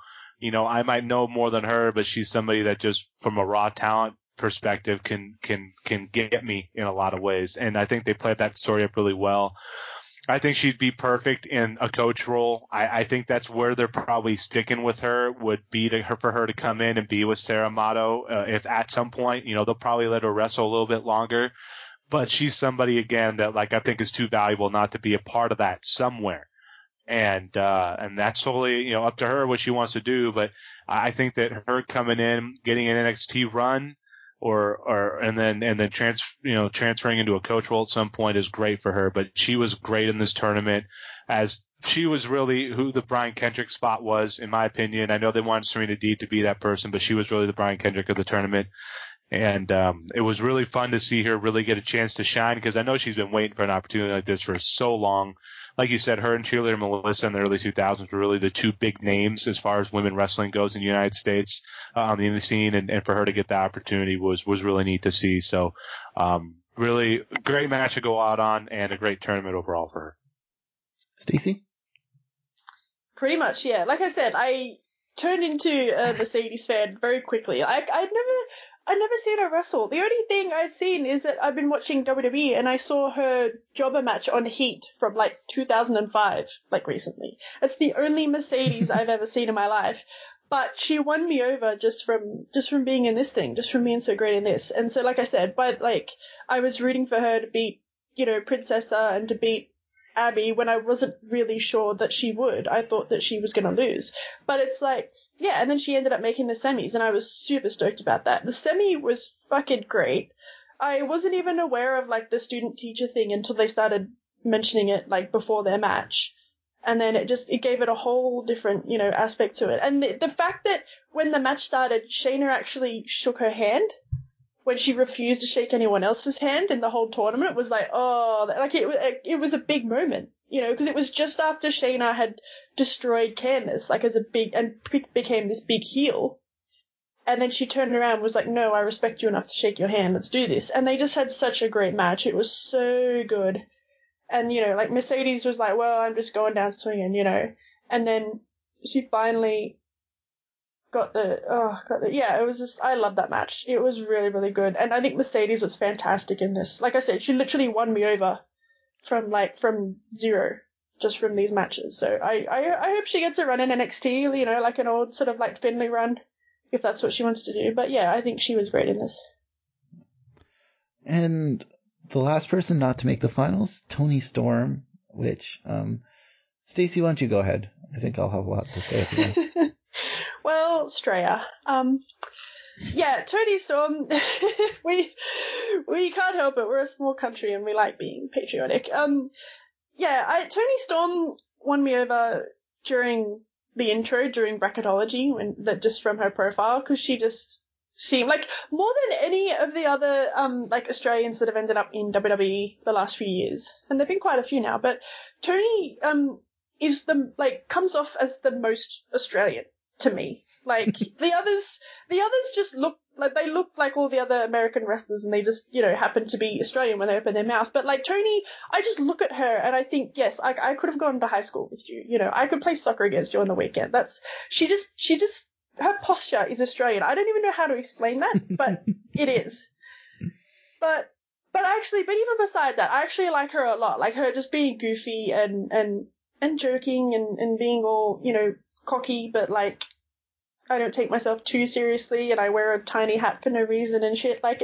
Speaker 4: I might know more than her, but she's somebody that just from a raw talent perspective can get me in a lot of ways. And I think they played that story up really well. I think she'd be perfect in a coach role. I think that's where they're probably sticking with her, would be for her to come in and be with Sarah Amato. If at some point, they'll probably let her wrestle a little bit longer, but she's somebody again that I think is too valuable not to be a part of that somewhere. And that's totally, up to her what she wants to do. But I think that her coming in, getting an NXT run, and then transferring into a coach role at some point is great for her. But she was great in this tournament, as she was really who the Brian Kendrick spot was, in my opinion. I know they wanted Serena Deeb to be that person, but she was really the Brian Kendrick of the tournament. And it was really fun to see her really get a chance to shine, because I know she's been waiting for an opportunity like this for so long. Like you said, her and Cheerleader Melissa in the early 2000s were really the two big names as far as women wrestling goes in the United States on the indie scene, and for her to get the opportunity was really neat to see. So really great match to go out on, and a great tournament overall for her.
Speaker 1: Stacey?
Speaker 5: Pretty much, yeah. Like I said, I turned into a Mercedes fan very quickly. I'd never seen her wrestle. The only thing I'd seen is that I've been watching WWE, and I saw her jobber match on Heat from 2005, recently. It's the only Mercedes I've ever seen in my life. But she won me over just from being in this thing, just from being so great in this. And so, like I said, I was rooting for her to beat, Princessa and to beat Abby when I wasn't really sure that she would. I thought that she was going to lose. But it's yeah, and then she ended up making the semis, and I was super stoked about that. The semi was fucking great. I wasn't even aware of, the student-teacher thing until they started mentioning it, before their match. And then it gave it a whole different, aspect to it. And the fact that when the match started, Shayna actually shook her hand, when she refused to shake anyone else's hand in the whole tournament was like, oh, like it was a big moment, you know, because it was just after Shayna had destroyed Candice, like as a big, and became this big heel. And then she turned around and was like, no, I respect you enough to shake your hand. Let's do this. And they just had such a great match. It was so good. And, you know, like Mercedes was like, well, I'm just going down swinging, you know. And then she finally yeah, it was just, I love that match. It was really, really good. And I think Mercedes was fantastic in this. Like I said, she literally won me over from zero, just from these matches. So I hope she gets a run in NXT, you know, like an old sort of like Finley run, if that's what she wants to do. But yeah, I think she was great in this.
Speaker 1: And the last person not to make the finals, Toni Storm, which, Stacey, why don't you go ahead? I think I'll have a lot to say at the end.
Speaker 5: Well, Straya. Yeah, Toni Storm, we can't help it. We're a small country and we like being patriotic. Yeah, Toni Storm won me over during the intro, during bracketology, just from her profile, because she just seemed like, more than any of the other like Australians that have ended up in WWE the last few years, and there've been quite a few now, but Toni is comes off as the most Australian to me. Like the others just look like all the other American wrestlers, and they just, you know, happen to be Australian when they open their mouth. But like Toni, I just look at her and I think, yes, I could have gone to high school with you. You know, I could play soccer against you on the weekend. She just her posture is Australian. I don't even know how to explain that, but it is. But even besides that, I actually like her a lot. Like her just being goofy and joking and being all, you know, cocky, but like, I don't take myself too seriously, and I wear a tiny hat for no reason and shit. Like,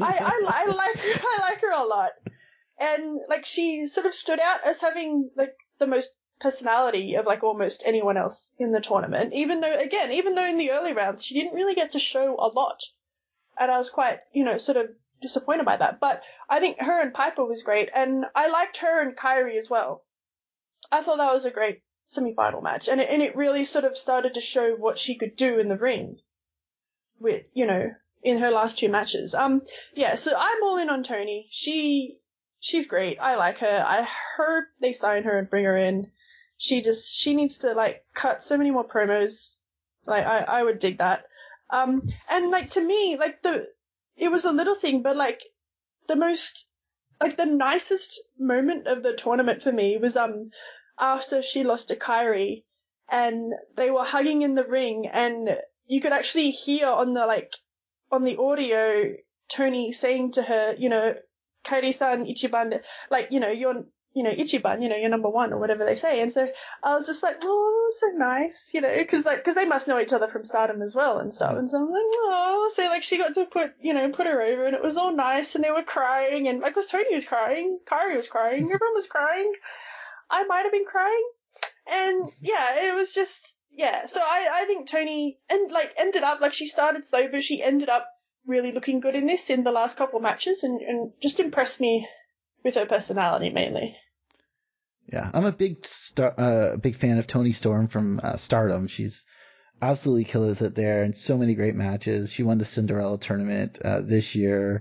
Speaker 5: I like her a lot, and like she sort of stood out as having like the most personality of like almost anyone else in the tournament. Even though in the early rounds she didn't really get to show a lot, and I was quite, you know, sort of disappointed by that. But I think her and Piper was great, and I liked her and Kairi as well. I thought that was a great semi-final match, and it really sort of started to show what she could do in the ring with, you know, in her last two matches. Yeah, so I'm all in on Toni. She's great. I like her. I hope they sign her and bring her in. She needs to like cut so many more promos. Like I would dig that. And like to me, like it was a little thing, but like the most, like the nicest moment of the tournament for me was after she lost to Kairi, and they were hugging in the ring, and you could actually hear on the audio Toni saying to her, you know, Kairi-san Ichiban, like, you know, you're, you know, Ichiban, you know, you're number one, or whatever they say. And so I was just like, oh, so nice, you know, because they must know each other from Stardom as well and stuff. And so I'm like, oh, so like she got to put her over, and it was all nice, and they were crying, and like, Toni was crying, Kairi was crying, everyone was crying. I might have been crying, and yeah, it was just, yeah. So I think Toni ended up, like, she started slow, but she ended up really looking good in this in the last couple of matches, and just impressed me with her personality mainly.
Speaker 1: Yeah, I'm a big fan of Toni Storm from Stardom. She's absolutely kills it there, and so many great matches. She won the Cinderella tournament this year.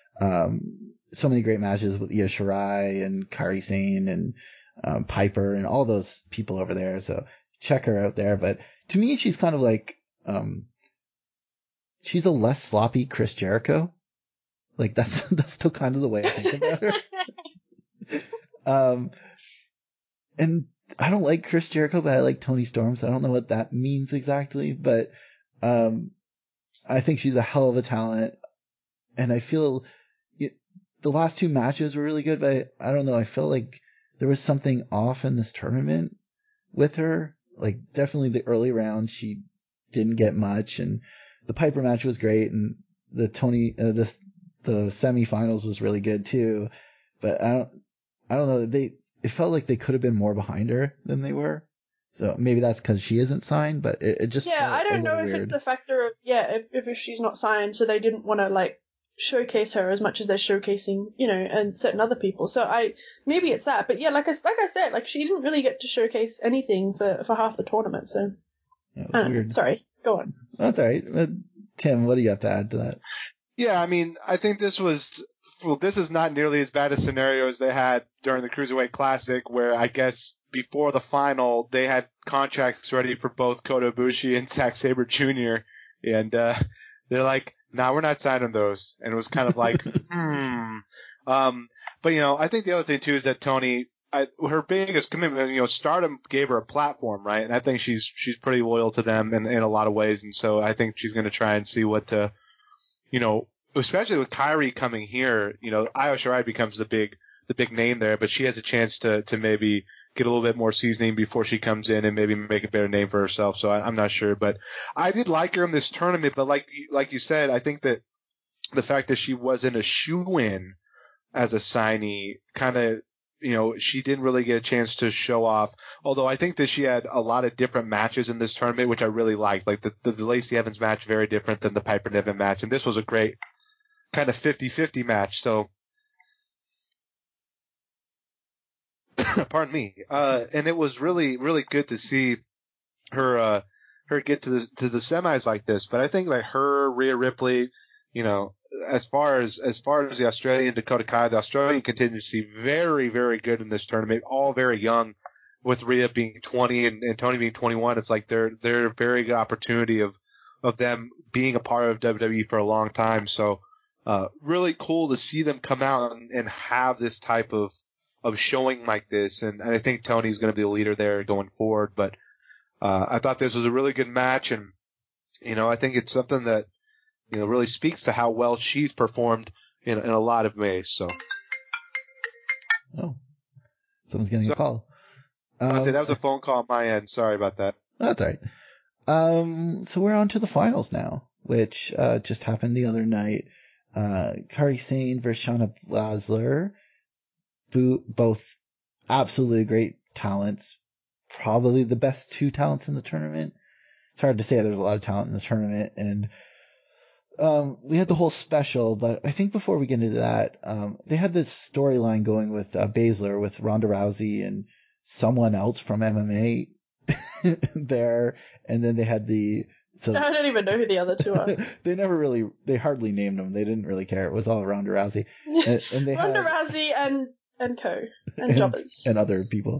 Speaker 1: So many great matches with Io Shirai and Kairi Sane and Piper and all those people over there. So check her out there. But to me, she's kind of like, she's a less sloppy Chris Jericho. Like that's still kind of the way I think about her. And I don't like Chris Jericho, but I like Toni Storm. So I don't know what that means exactly, but, I think she's a hell of a talent, and I feel the last two matches were really good, but I don't know. I felt like there was something off in this tournament with her. Like, definitely the early rounds, she didn't get much, and the Piper match was great, and the the semifinals was really good too. But I don't know. It felt like they could have been more behind her than they were. So maybe that's because she isn't signed, but it just
Speaker 5: yeah. I don't know if
Speaker 1: weird.
Speaker 5: It's a factor of if she's not signed, so they didn't want to like showcase her as much as they're showcasing, you know, and certain other people. So maybe it's that. But yeah, like I said, like she didn't really get to showcase anything for half the tournament. So
Speaker 1: yeah, it was weird.
Speaker 5: Sorry, go on.
Speaker 1: That's all right. Tim, what do you have to add to that?
Speaker 4: Yeah, I mean, I think this is not nearly as bad a scenario as they had during the Cruiserweight Classic, where I guess before the final, they had contracts ready for both Kota Ibushi and Zack Sabre Jr. And, they're like, nah, we're not signing those. And it was kind of like, but I think the other thing too is that Tony, her biggest commitment, Stardom gave her a platform, right? And I think she's pretty loyal to them in a lot of ways. And so I think she's going to try and see what especially with Kairi coming here, Io Shirai becomes the big name there, but she has a chance to maybe get a little bit more seasoning before she comes in and maybe make a better name for herself. So I'm not sure, but I did like her in this tournament. But like you said, I think that the fact that she wasn't a shoo-in as a signee kind of, she didn't really get a chance to show off. Although I think that she had a lot of different matches in this tournament, which I really liked. Like the Lacey Evans match, very different than the Piper Niven match. And this was a great kind of 50-50 match. So, pardon me. And it was really, really good to see her get to the semis like this. But I think like her, Rhea Ripley, as far as the Australian, Dakota Kai, the Australian continues to be very, very good in this tournament, all very young, with Rhea being 20 and Tony being 21. It's like they're a very good opportunity of them being a part of WWE for a long time. So, really cool to see them come out and have this type of showing like this. And I think Tony's going to be the leader there going forward. But, I thought this was a really good match. And, I think it's something that, really speaks to how well she's performed in a lot of ways. So.
Speaker 1: Oh, someone's getting a call.
Speaker 4: I'll say that was a phone call on my end. Sorry about that.
Speaker 1: That's all right. So we're on to the finals now, which just happened the other night. Kairi Sane versus Shayna Baszler, both absolutely great talents, probably the best two talents in the tournament. It's hard to say. There's a lot of talent in the tournament, and we had the whole special, but I think before we get into that, they had this storyline going with Baszler, with Ronda Rousey and someone else from MMA there, and then they had I
Speaker 5: don't even know who the other two are.
Speaker 1: they hardly named them. They didn't really care. It was all Ronda Rousey, and they
Speaker 5: Ronda
Speaker 1: had
Speaker 5: Rousey and co and jobbers
Speaker 1: and other people.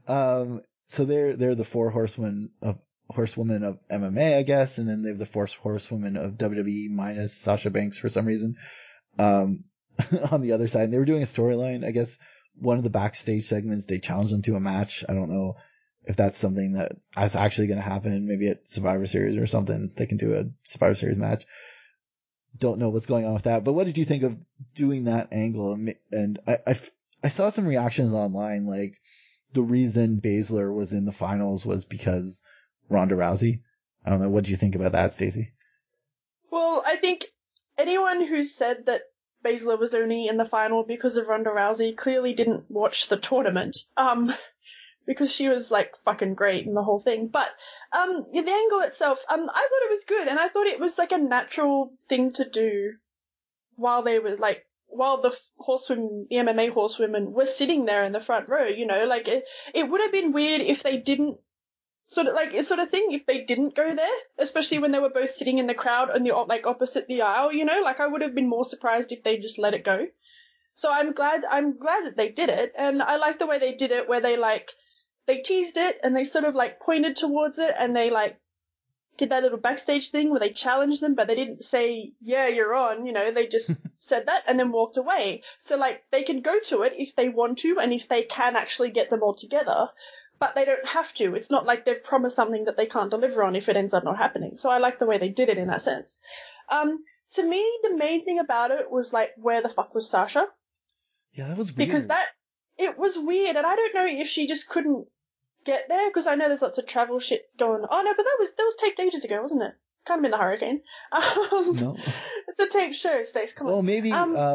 Speaker 1: So they're the four horsewomen of MMA, I guess, and then they have the four horsewomen of WWE minus Sasha Banks for some reason. On the other side, and they were doing a storyline. I guess one of the backstage segments, they challenged them to a match. I don't know if that's something that is actually going to happen. Maybe at Survivor Series or something, they can do a Survivor Series match. Don't know what's going on with that. But what did you think of doing that angle? And I saw some reactions online, like the reason Baszler was in the finals was because Ronda Rousey. I don't know. What do you think about that, Stacey?
Speaker 5: Well, I think anyone who said that Baszler was only in the final because of Ronda Rousey clearly didn't watch the tournament. Because she was like fucking great in the whole thing. But the angle itself, I thought it was good, and I thought it was like a natural thing to do while they were like the MMA horsewomen were sitting there in the front row. Like it would have been weird if they didn't sort of thing if they didn't go there, especially when they were both sitting in the crowd on the opposite the aisle. Like I would have been more surprised if they just let it go. So I'm glad that they did it, and I like the way they did it, where they teased it and they sort of like pointed towards it, and they like did that little backstage thing where they challenged them, but they didn't say, yeah, you're on, they just said that and then walked away. So like they can go to it if they want to, and if they can actually get them all together, but they don't have to. It's not like they've promised something that they can't deliver on if it ends up not happening. So I like the way they did it in that sense. To me, the main thing about it was like, where the fuck was Sasha?
Speaker 1: Yeah, that was weird.
Speaker 5: Because it was weird, and I don't know if she just couldn't get there, because I know there's lots of travel shit going on. Oh no, but that was taped ages ago, wasn't it? Kind of in the hurricane.
Speaker 1: No.
Speaker 5: It's a taped show, Stace, come on.
Speaker 1: Well, maybe,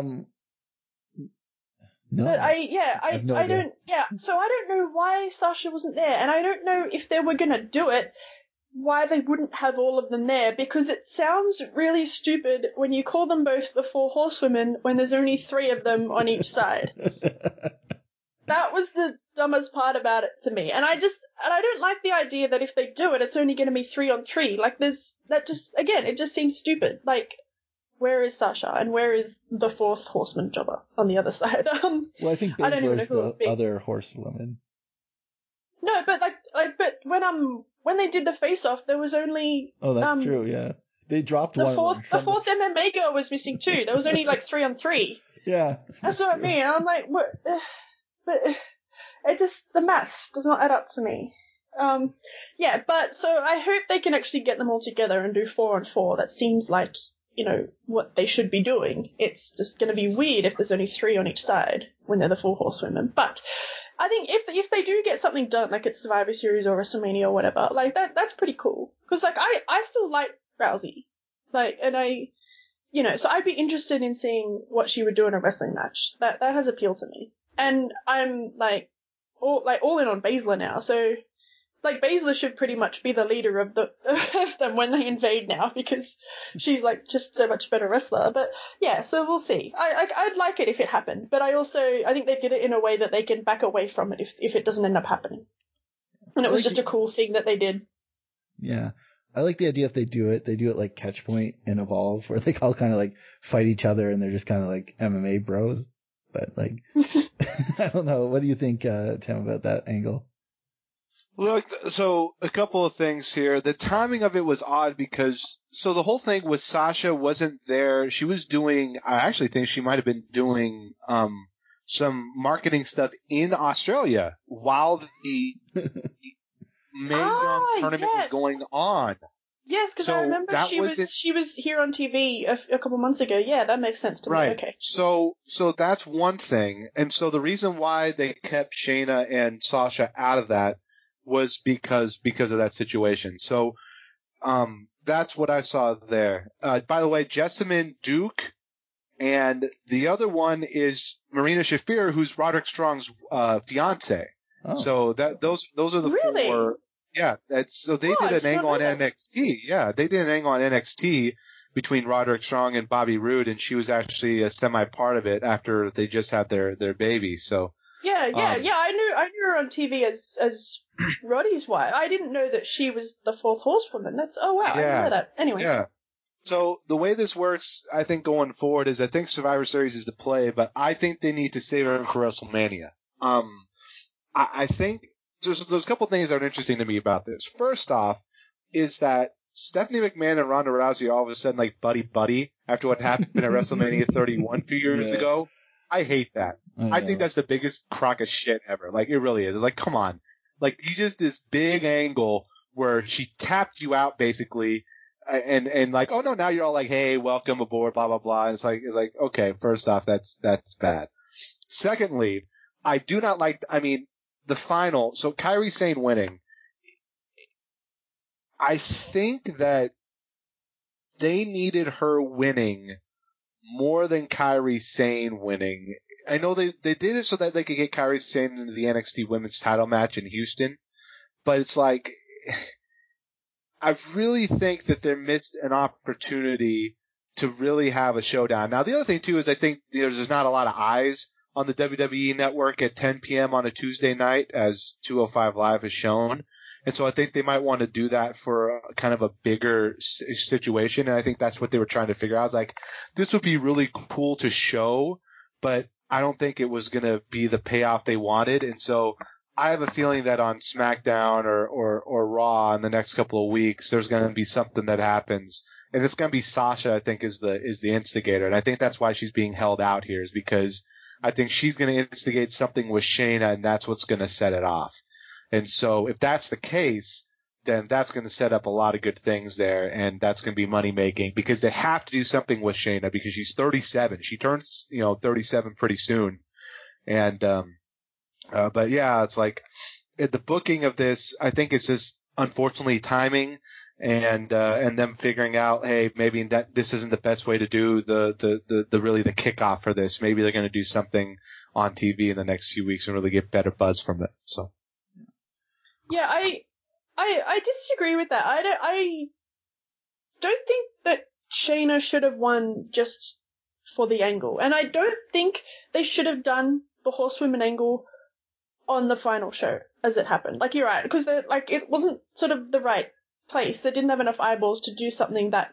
Speaker 1: no.
Speaker 5: But I don't, so I don't know why Sasha wasn't there, and I don't know if they were gonna do it, why they wouldn't have all of them there, because it sounds really stupid when you call them both the four horsewomen when there's only 3 of them on each side. That was the dumbest part about it to me. And I don't like the idea that if they do it, it's only going to be 3 on 3. Like it just seems stupid. Like, where is Sasha and where is the fourth horseman jobber on the other side?
Speaker 1: Well, I think
Speaker 5: I don't even know
Speaker 1: Baszler's
Speaker 5: who it
Speaker 1: the
Speaker 5: would be.
Speaker 1: other horsewoman.
Speaker 5: No, but but when they did the face off, there was only
Speaker 1: Oh, that's true. Yeah, they dropped
Speaker 5: the
Speaker 1: one
Speaker 5: fourth
Speaker 1: of them.
Speaker 5: the fourth MMA girl was missing too. There was only like 3-on-3.
Speaker 1: Yeah,
Speaker 5: That's what I mean. I'm like, what? But it just the maths does not add up to me. Yeah, but so I hope they can actually get them all together and do 4-on-4. That seems like, what they should be doing. It's just going to be weird if there's only 3 on each side when they're the 4 horsewomen. But I think if they do get something done, like at Survivor Series or WrestleMania or whatever, like that's pretty cool. Because like I still like Rousey, like, and so I'd be interested in seeing what she would do in a wrestling match. That has appeal to me, and I'm all in on Baszler now. So like Baszler should pretty much be the leader of them when they invade now, because she's like just so much better wrestler. But yeah, so we'll see. I'd like it if it happened, but I think they did it in a way that they can back away from it if it doesn't end up happening. And it was just a cool thing that they did.
Speaker 1: Yeah. I like the idea if they do it like Catchpoint and Evolve, where they all kind of like fight each other and they're just kind of like MMA bros. But like, I don't know. What do you think, Tim, about that angle?
Speaker 4: Look, so a couple of things here. The timing of it was odd because, the whole thing was Sasha wasn't there. She was doing, I actually think she might have been doing, some marketing stuff in Australia while the Mae Young tournament was going on.
Speaker 5: Yes, because
Speaker 4: So
Speaker 5: I remember
Speaker 4: that
Speaker 5: she was here on TV a couple months ago. Yeah, that makes sense to me. Okay.
Speaker 4: So that's one thing. And so the reason why they kept Shayna and Sasha out of that was because of that situation. So that's what I saw there. By the way, Jessamine Duke, and the other one is Marina Shafir, who's Roderick Strong's fiance.
Speaker 1: Oh.
Speaker 4: So those are the
Speaker 5: Really?
Speaker 4: 4. Yeah, so they
Speaker 5: I
Speaker 4: did
Speaker 5: did
Speaker 4: an
Speaker 5: not
Speaker 4: angle on
Speaker 5: know that.
Speaker 4: NXT. Yeah, they did an angle on NXT between Roderick Strong and Bobby Roode, and she was actually a semi part of it after they just had their baby. So
Speaker 5: Yeah. I knew her on TV as Roddy's wife. I didn't know that she was the fourth horsewoman. I didn't know that. Anyway.
Speaker 4: Yeah. So the way this works, I think going forward is I think Survivor Series is the play, but I think they need to save it for WrestleMania. I think there's a couple things that are interesting to me about this. First off, is that Stephanie McMahon and Ronda Rousey are all of a sudden like buddy after what happened at WrestleMania 31 2 years ago. I hate that. I think that's the biggest crock of shit ever. Like, it really is. It's like, come on. Like, you just this big angle where she tapped you out basically, and like, oh no, now you're all like, hey, welcome aboard, blah blah blah. And it's like, okay, first off, that's bad. Secondly, I do not like. I mean, the final. So Kairi Sane winning. I think that they needed her winning more than Kairi Sane winning. I know they did it so that they could get Kairi Sane into the NXT Women's Title match in Houston, but it's like, I really think that they missed an opportunity to really have a showdown. Now, the other thing too is I think there's not a lot of eyes on the WWE Network at 10 p.m. on a Tuesday night, as 205 Live has shown. And so I think they might want to do that for kind of a bigger situation. And I think that's what they were trying to figure out. I was like, this would be really cool to show, but I don't think it was going to be the payoff they wanted. And so I have a feeling that on SmackDown or Raw in the next couple of weeks, there's going to be something that happens. And it's going to be Sasha, I think, is the instigator. And I think that's why she's being held out here, is because I think she's going to instigate something with Shayna, and that's what's going to set it off. And so if that's the case, then that's going to set up a lot of good things there, and that's going to be money making, because they have to do something with Shayna because she's 37. She turns, 37 pretty soon. And, but yeah, it's like the booking of this, I think it's just unfortunately timing and them figuring out, hey, maybe that this isn't the best way to do the really the kickoff for this. Maybe they're going to do something on TV in the next few weeks and really get better buzz from it. So.
Speaker 5: Yeah, I disagree with that. I don't think that Shayna should have won just for the angle, and I don't think they should have done the horsewomen angle on the final show as it happened. Like, you're right, because it wasn't sort of the right place. They didn't have enough eyeballs to do something that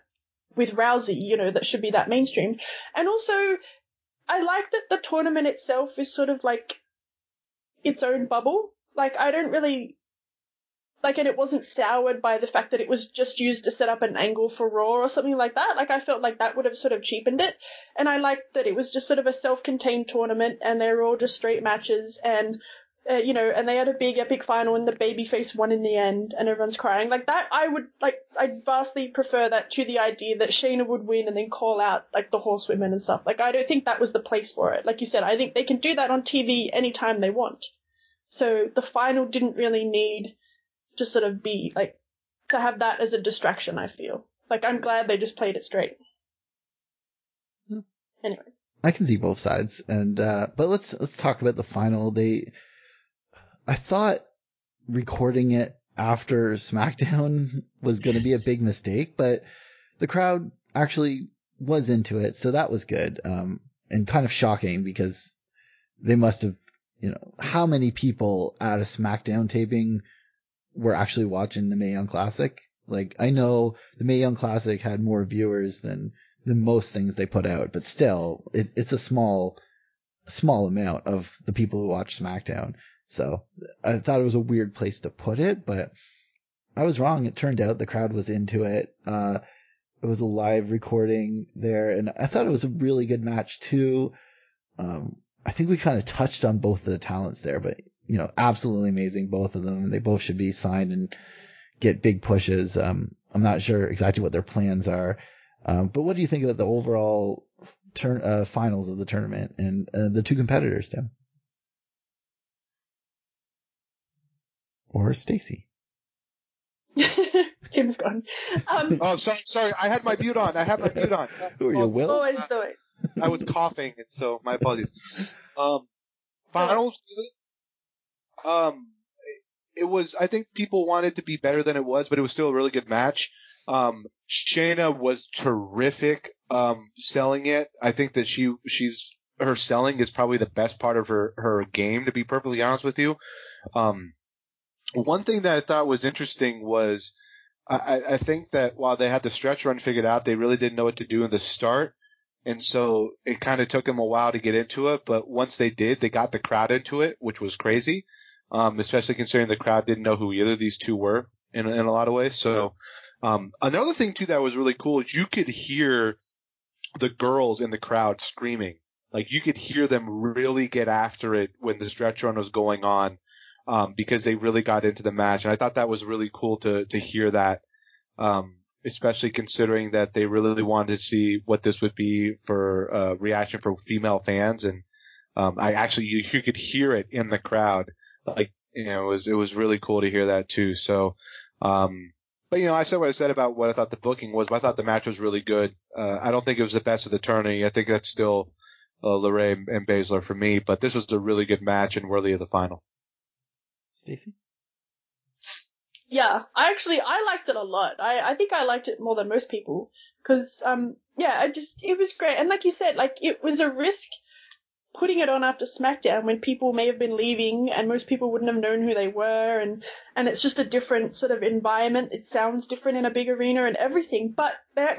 Speaker 5: with Rousey, you know, that should be that mainstream. And also, I like that the tournament itself is sort of like its own bubble. Like, I don't really like it. It wasn't soured by the fact that it was just used to set up an angle for Raw or something like that. Like, I felt like that would have sort of cheapened it. And I liked that it was just sort of a self-contained tournament and they were all just straight matches and, you know, and they had a big epic final and the babyface won in the end and everyone's crying. Like that, I'd vastly prefer that to the idea that Shayna would win and then call out like the horsewomen and stuff. Like, I don't think that was the place for it. Like you said, I think they can do that on TV anytime they want. So the final didn't really need to sort of be like, to have that as a distraction, I feel. Like, I'm glad they just played it straight. Anyway.
Speaker 1: I can see both sides. And, but let's talk about the final. I thought recording it after SmackDown was going to be a big mistake, but the crowd actually was into it. So that was good. And kind of shocking because they must have, you know, how many people at a SmackDown taping were actually watching the Mae Young Classic? Like, I know the Mae Young Classic had more viewers than most things they put out, but still, it's a small amount of the people who watch SmackDown. So I thought it was a weird place to put it, but I was wrong. It turned out the crowd was into it. It was a live recording there, and I thought it was a really good match too. I think we kind of touched on both of the talents there, but, you know, absolutely amazing, both of them. They both should be signed and get big pushes. I'm not sure exactly what their plans are. But what do you think about the overall finals of the tournament and the two competitors, Tim? Or Stacy?
Speaker 5: Tim's gone.
Speaker 4: Oh, sorry. I had my mute on.
Speaker 1: Who are you, Will?
Speaker 5: Always do it.
Speaker 4: I was coughing, and so my apologies. Finals good. It was. I think people wanted it to be better than it was, but it was still a really good match. Shayna was terrific selling it. I think that her selling is probably the best part of her game, to be perfectly honest with you. One thing that I thought was interesting was I think that while they had the stretch run figured out, they really didn't know what to do in the start. And so it kind of took them a while to get into it. But once they did, they got the crowd into it, which was crazy, especially considering the crowd didn't know who either of these two were in a lot of ways. So another thing, too, that was really cool is you could hear the girls in the crowd screaming. Like, you could hear them really get after it when the stretch run was going on. Because they really got into the match. And I thought that was really cool to hear that, especially considering that they really wanted to see what this would be for reaction for female fans. And you could hear it in the crowd. Like, you know, it was really cool to hear that too. So, but, you know, I said what I said about what I thought the booking was, but I thought the match was really good. I don't think it was the best of the tourney. I think that's still LeRae and Baszler for me, but this was a really good match and worthy of the final.
Speaker 1: Stacey?
Speaker 5: Yeah, I liked it a lot. I think I liked it more than most people because, it was great. And like you said, like, it was a risk putting it on after SmackDown when people may have been leaving and most people wouldn't have known who they were, and it's just a different sort of environment. It sounds different in a big arena and everything, but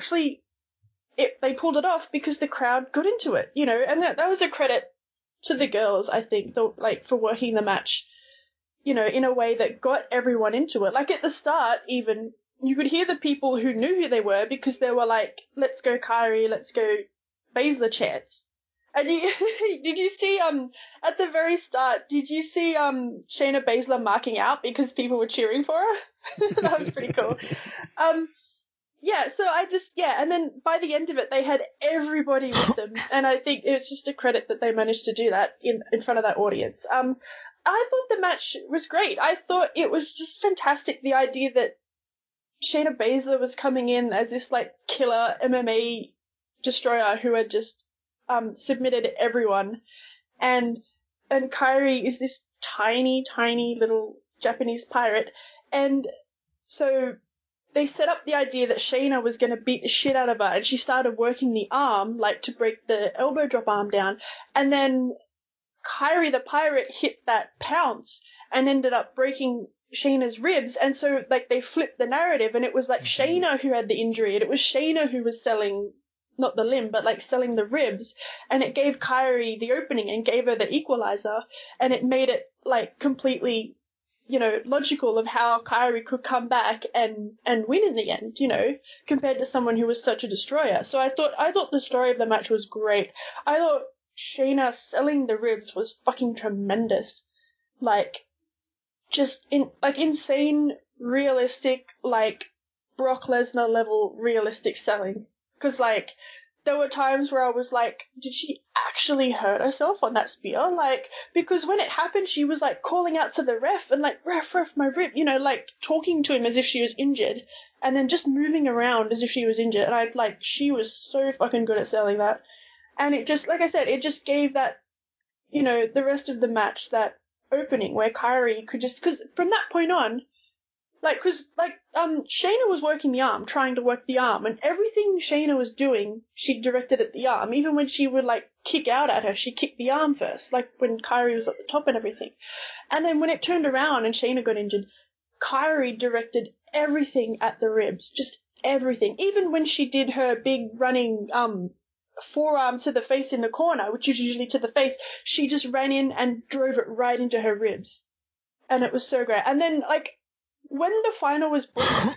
Speaker 5: they pulled it off because the crowd got into it, you know, and that was a credit to the girls, I think, for working the match, you know, in a way that got everyone into it. Like, at the start, even, you could hear the people who knew who they were because they were like, let's go Kairi, let's go Baszler chants. And did you see, at the very start, did you see, Shayna Baszler marking out because people were cheering for her? That was pretty cool. And then by the end of it, they had everybody with them. And I think it's just a credit that they managed to do that in front of that audience. I thought the match was great. I thought it was just fantastic, the idea that Shayna Baszler was coming in as this, like, killer MMA destroyer who had just submitted everyone. And Kairi is this tiny, tiny little Japanese pirate. And so they set up the idea that Shayna was going to beat the shit out of her, and she started working the arm, like, to break the elbow drop arm down. And then Kairi the pirate hit that pounce and ended up breaking Shayna's ribs, and so like they flipped the narrative, and it was like Shayna who had the injury, and it was Shayna who was selling not the limb, but like selling the ribs, and it gave Kairi the opening and gave her the equalizer, and it made it like completely, logical of how Kairi could come back and win in the end, compared to someone who was such a destroyer. So I thought the story of the match was great. I thought Shayna selling the ribs was fucking tremendous. Like, just insane, realistic, like Brock Lesnar level realistic selling. Because like there were times where I was like, did she actually hurt herself on that spear? Like, because when it happened, she was like calling out to the ref and like, ref, my rib, like talking to him as if she was injured, and then just moving around as if she was injured. And she was so fucking good at selling that. And it just, like I said, it just gave that, the rest of the match, that opening where Kairi could just, because from that point on, Shayna was working the arm, trying to work the arm, and everything Shayna was doing, she directed at the arm. Even when she would like kick out at her, she kicked the arm first, like when Kairi was at the top and everything. And then when it turned around and Shayna got injured, Kairi directed everything at the ribs, just everything. Even when she did her big running forearm to the face in the corner, which is usually to the face, she just ran in and drove it right into her ribs. And it was so great. And then, like, when the final was booked,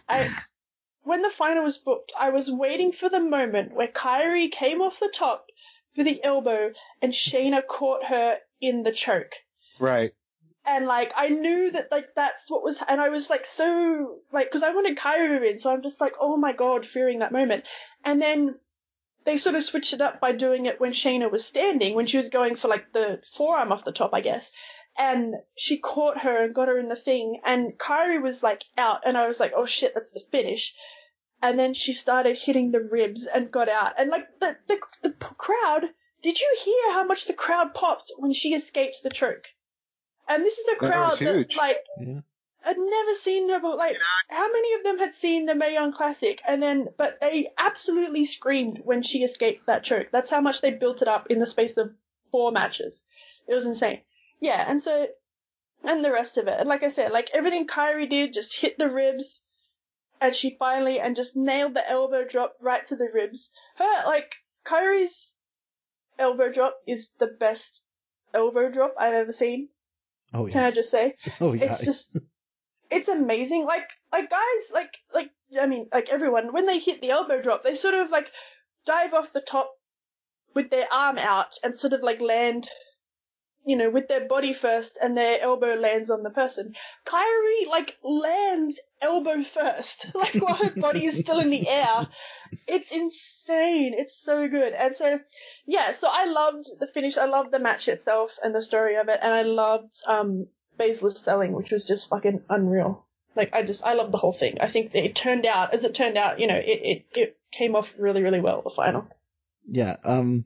Speaker 5: I was waiting for the moment where Kairi came off the top for the elbow and Shayna caught her in the choke.
Speaker 4: Right.
Speaker 5: And, like, I knew that, like, that's what was, and I was, like, so, like, because I wanted Kairi to win, so I'm just like, oh my god, fearing that moment. And then they sort of switched it up by doing it when Shayna was standing, when she was going for, like, the forearm off the top, I guess. And she caught her and got her in the thing, and Kairi was, like, out, and I was like, oh shit, that's the finish. And then she started hitting the ribs and got out. And, like, the crowd, did you hear how much the crowd popped when she escaped the choke? And this is a crowd that, like, I'd never seen her, but, like, how many of them had seen the Mae Young Classic? But they absolutely screamed when she escaped that choke. That's how much they built it up in the space of 4 matches. It was insane. Yeah, and the rest of it. And like I said, like, everything Kairi did just hit the ribs, and she finally, and just nailed the elbow drop right to the ribs. Kairi's elbow drop is the best elbow drop I've ever seen.
Speaker 1: Oh, yeah.
Speaker 5: Can I just say?
Speaker 1: Oh, yeah.
Speaker 5: It's just, it's amazing. Like guys, like everyone, when they hit the elbow drop, they sort of, like, dive off the top with their arm out and sort of, like, land, with their body first, and their elbow lands on the person. Kairi, like, lands elbow first, like, while her body is still in the air. It's insane. It's so good. And so, yeah, so I loved the finish. I loved the match itself and the story of it, and I loved Baszler's selling, which was just fucking unreal. Like, I loved the whole thing. I think it turned out, it came off really, really well, the final.
Speaker 1: Yeah,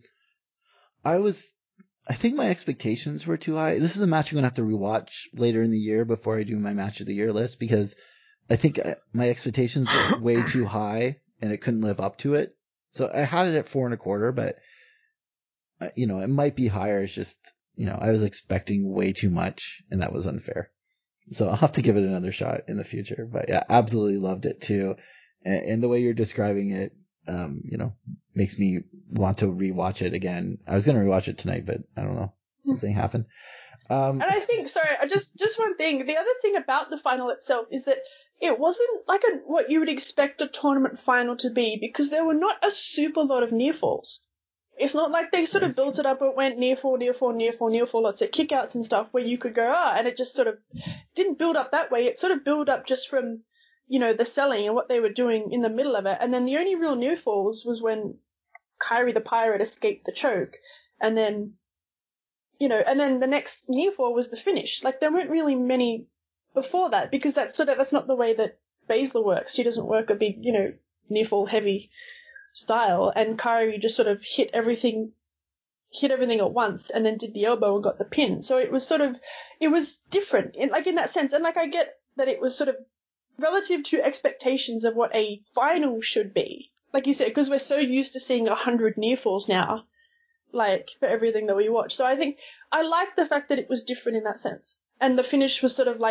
Speaker 1: I think my expectations were too high. This is a match I'm going to have to rewatch later in the year before I do my match of the year list, because I think my expectations were way too high and it couldn't live up to it. So I had it at 4.25, but it might be higher. It's just, I was expecting way too much and that was unfair. So I'll have to give it another shot in the future. But yeah, absolutely loved it too. And the way you're describing it, makes me want to rewatch it again. I was going to rewatch it tonight, but I don't know. Something happened.
Speaker 5: And I think, sorry, just one thing. The other thing about the final itself is that it wasn't like what you would expect a tournament final to be, because there were not a super lot of near falls. It's not like they sort of built it up. It went near fall, lots of kickouts and stuff where you could go, and it just sort of didn't build up that way. It sort of built up just from, the selling and what they were doing in the middle of it. And then the only real near falls was when Kairi the Pirate escaped the choke. And then, and then the next near fall was the finish. Like, there weren't really many before that, because that's not the way that Baszler works. She doesn't work a big, near fall heavy style. And Kairi just sort of hit everything at once and then did the elbow and got the pin. So it was different in that sense. And, like, I get that it was sort of relative to expectations of what a final should be. Like you said, because we're so used to seeing 100 near falls now, like, for everything that we watch. So I think I like the fact that it was different in that sense. And the finish was sort of like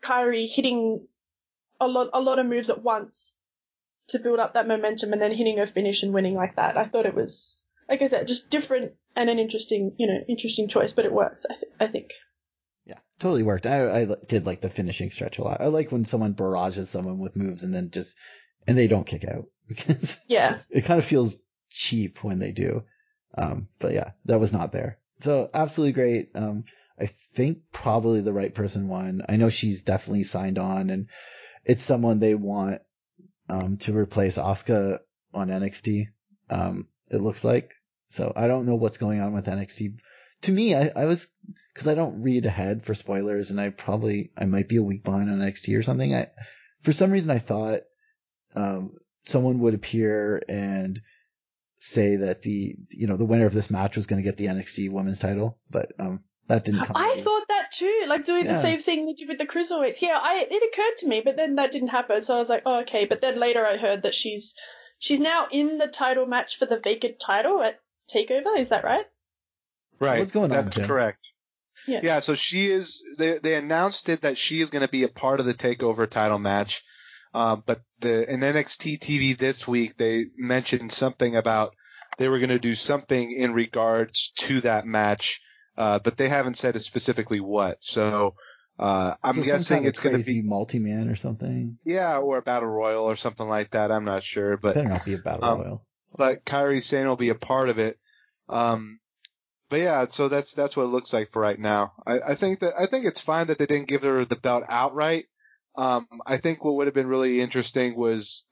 Speaker 5: Kairi hitting a lot of moves at once to build up that momentum and then hitting her finish and winning like that. I thought it was, like I said, just different and an interesting choice, but it worked, I think.
Speaker 1: Yeah, totally worked. I did like the finishing stretch a lot. I like when someone barrages someone with moves and then and they don't kick out, because
Speaker 5: Yeah.
Speaker 1: it kind of feels cheap when they do. But yeah, that was not there. So absolutely great. I think probably the right person won. I know she's definitely signed on, and it's someone they want to replace Asuka on NXT. It looks like. So I don't know what's going on with NXT. To me, I was, because I don't read ahead for spoilers, and I might be a week behind on NXT or something. For some reason I thought someone would appear and say that the winner of this match was going to get the NXT Women's title, but that didn't come.
Speaker 5: I thought that too, like doing the same thing they did with the Cruiserweights. Yeah, it occurred to me, but then that didn't happen, so I was like, oh, okay. But then later I heard that she's now in the title match for the vacant title at TakeOver. Is that right?
Speaker 4: Right.
Speaker 1: What's going on?
Speaker 4: That's
Speaker 1: Tim?
Speaker 4: correct.
Speaker 5: Yeah.
Speaker 4: Yeah. So she is. They announced it that she is going to be a part of the TakeOver title match. But in NXT TV this week, they mentioned something about they were going to do something in regards to that match, but they haven't said specifically what. So I'm guessing it's going to be
Speaker 1: multi-man or something.
Speaker 4: Yeah, or a battle royal or something like that. I'm not sure, but
Speaker 1: better not be a battle royal.
Speaker 4: But Kairi Sane will be a part of it. But yeah, so that's what it looks like for right now. I think it's fine that they didn't give her the belt outright. I think what would have been really interesting was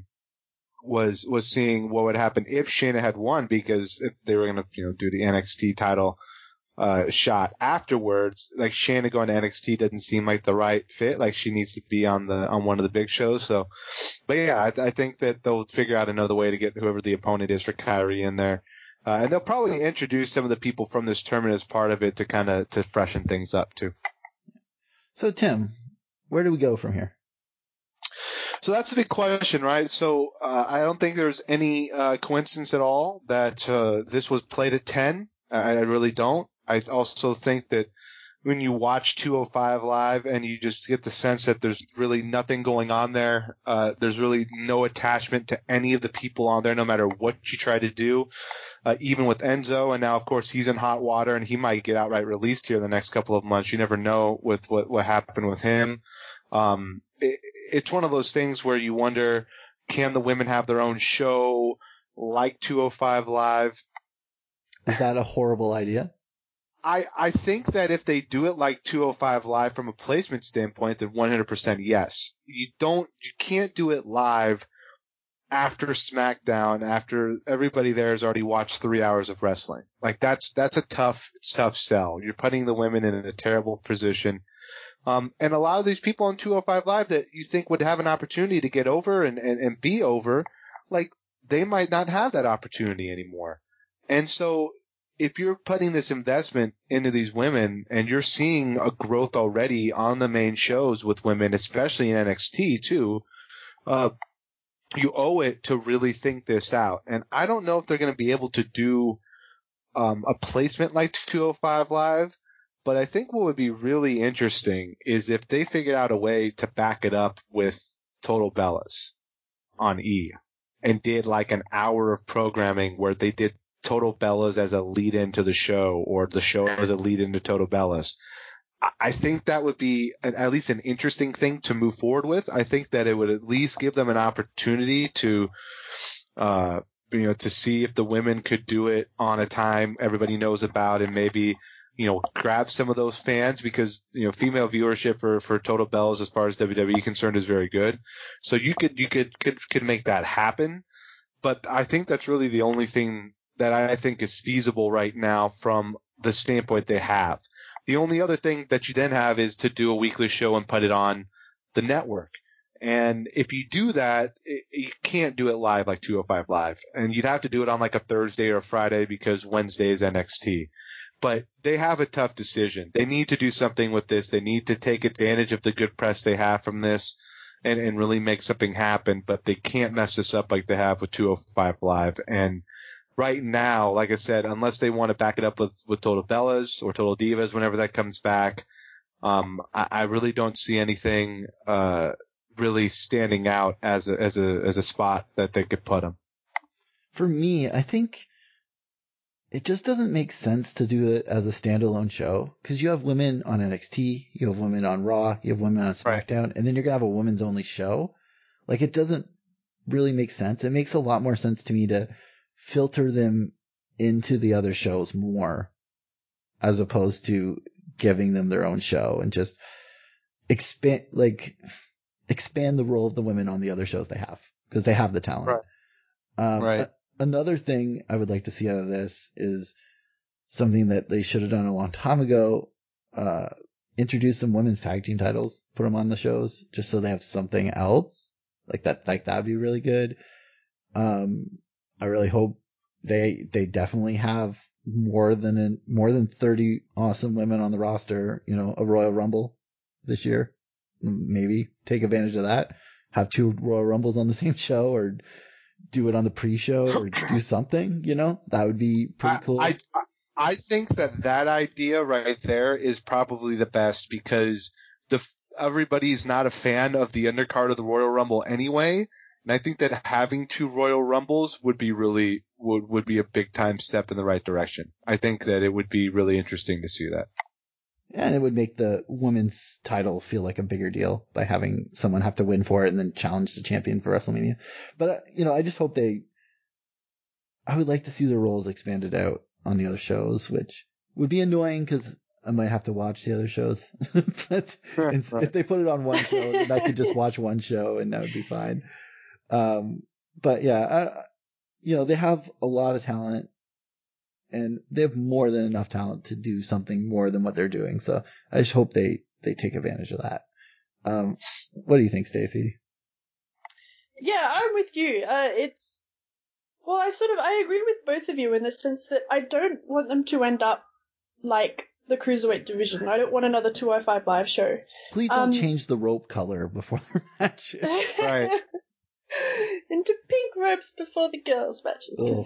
Speaker 4: seeing what would happen if Shayna had won, because if they were going to do the NXT title shot afterwards, like Shayna going to NXT doesn't seem like the right fit. Like she needs to be on one of the big shows. So, but yeah, I think that they'll figure out another way to get whoever the opponent is for Kairi in there. And they'll probably introduce some of the people from this tournament as part of it to freshen things up too. So
Speaker 1: Tim, where do we go from here?
Speaker 4: So that's the big question, right? So I don't think there's any coincidence at all that this was played at 10. I really don't. I also think that when you watch 205 Live and you just get the sense that there's really nothing going on there, there's really no attachment to any of the people on there, no matter what you try to do. Even with Enzo, and now of course he's in hot water and he might get outright released here in the next couple of months. You never know with what happened with him. It's one of those things where you wonder, can the women have their own show like 205 Live?
Speaker 1: Is that a horrible idea?
Speaker 4: I think that if they do it like 205 Live from a placement standpoint, then 100% yes. You can't do it live after SmackDown, after everybody there has already watched 3 hours of wrestling. Like that's a tough sell. You're putting the women in a terrible position. And a lot of these people on 205 Live that you think would have an opportunity to get over and be over, like they might not have that opportunity anymore. And so if you're putting this investment into these women and you're seeing a growth already on the main shows with women, especially in NXT too, you owe it to really think this out. And I don't know if they're going to be able to do a placement like 205 Live, but I think what would be really interesting is if they figured out a way to back it up with Total Bellas on E and did like an hour of programming where they did Total Bellas as a lead into the show, or the show as a lead into Total Bellas. I think that would be at least an interesting thing to move forward with. I think that it would at least give them an opportunity to see if the women could do it on a time everybody knows about, and maybe, grab some of those fans, because, female viewership for Total Bellas as far as WWE concerned is very good. So you could make that happen. But I think that's really the only thing that I think is feasible right now from the standpoint they have. The only other thing that you then have is to do a weekly show and put it on the network. And if you do that, you can't do it live like 205 Live. And you'd have to do it on like a Thursday or a Friday, because Wednesday is NXT. But they have a tough decision. They need to do something with this. They need to take advantage of the good press they have from this and really make something happen. But they can't mess this up like they have with 205 Live. And right now, like I said, unless they want to back it up with Total Bellas or Total Divas whenever that comes back, I really don't see anything really standing out as a spot that they could put him.
Speaker 1: For me, I think it just doesn't make sense to do it as a standalone show because you have women on NXT, you have women on Raw, you have women on SmackDown, and then you're gonna have a women's only show. Like, it doesn't really make sense. It makes a lot more sense to me to filter them into the other shows more, as opposed to giving them their own show and just expand the role of the women on the other shows they have because they have the talent.
Speaker 4: Right.
Speaker 1: Another thing I would like to see out of this is something that they should have done a long time ago. Introduce some women's tag team titles, put them on the shows just so they have something else like that. Like, that'd be really good. I really hope they definitely have more than 30 awesome women on the roster, a Royal Rumble this year. Maybe take advantage of that. Have 2 Royal Rumbles on the same show, or do it on the pre-show, or do something, that would be pretty cool.
Speaker 4: I think that idea right there is probably the best because everybody's not a fan of the undercard of the Royal Rumble anyway. And I think that having 2 Royal Rumbles would be would be a big time step in the right direction. I think that it would be really interesting to see that.
Speaker 1: And it would make the women's title feel like a bigger deal by having someone have to win for it and then challenge the champion for WrestleMania. But, I just hope I would like to see the roles expanded out on the other shows, which would be annoying because I might have to watch the other shows. But if they put it on one show, then I could just watch one show and that would be fine. But yeah, they have a lot of talent. And they have more than enough talent to do something more than what they're doing. So I just hope they take advantage of that. What do you think, Stacey?
Speaker 5: Yeah, I'm with you. I agree with both of you in the sense that I don't want them to end up like the Cruiserweight division. I don't want another 205 Live show.
Speaker 1: Please don't change the rope color before their matches.
Speaker 4: Right.
Speaker 5: Into pink ropes before the girls' matches, because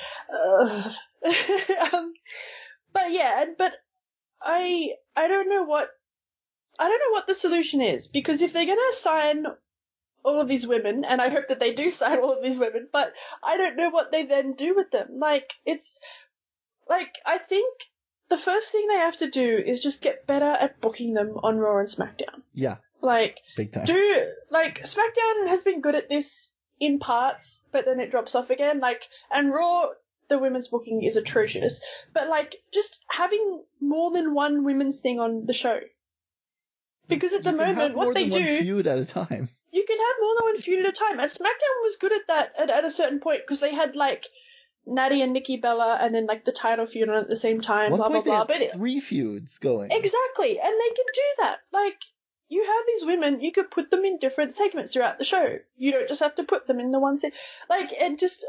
Speaker 5: but I don't know what the solution is, because if they're gonna sign all of these women, and I hope that they do sign all of these women, but I don't know what they then do with them. Like, it's like, I think the first thing they have to do is just get better at booking them on Raw and SmackDown.
Speaker 1: Yeah.
Speaker 5: Like,
Speaker 1: big time.
Speaker 5: SmackDown has been good at this in parts, but then it drops off again. And Raw, the women's booking is atrocious. But, just having more than one women's thing on the show. Because at the moment, what they do...
Speaker 1: You can have more than one feud at a time.
Speaker 5: You can have more than one feud at a time. And SmackDown was good at that at a certain point, because they had, Natty and Nikki Bella, and then, the title feud on at the same time,
Speaker 1: One
Speaker 5: blah,
Speaker 1: point
Speaker 5: blah,
Speaker 1: they
Speaker 5: blah.
Speaker 1: had 3 feuds going.
Speaker 5: Exactly, and they can do that. You have these women, you could put them in different segments throughout the show. You don't just have to put them in the one and just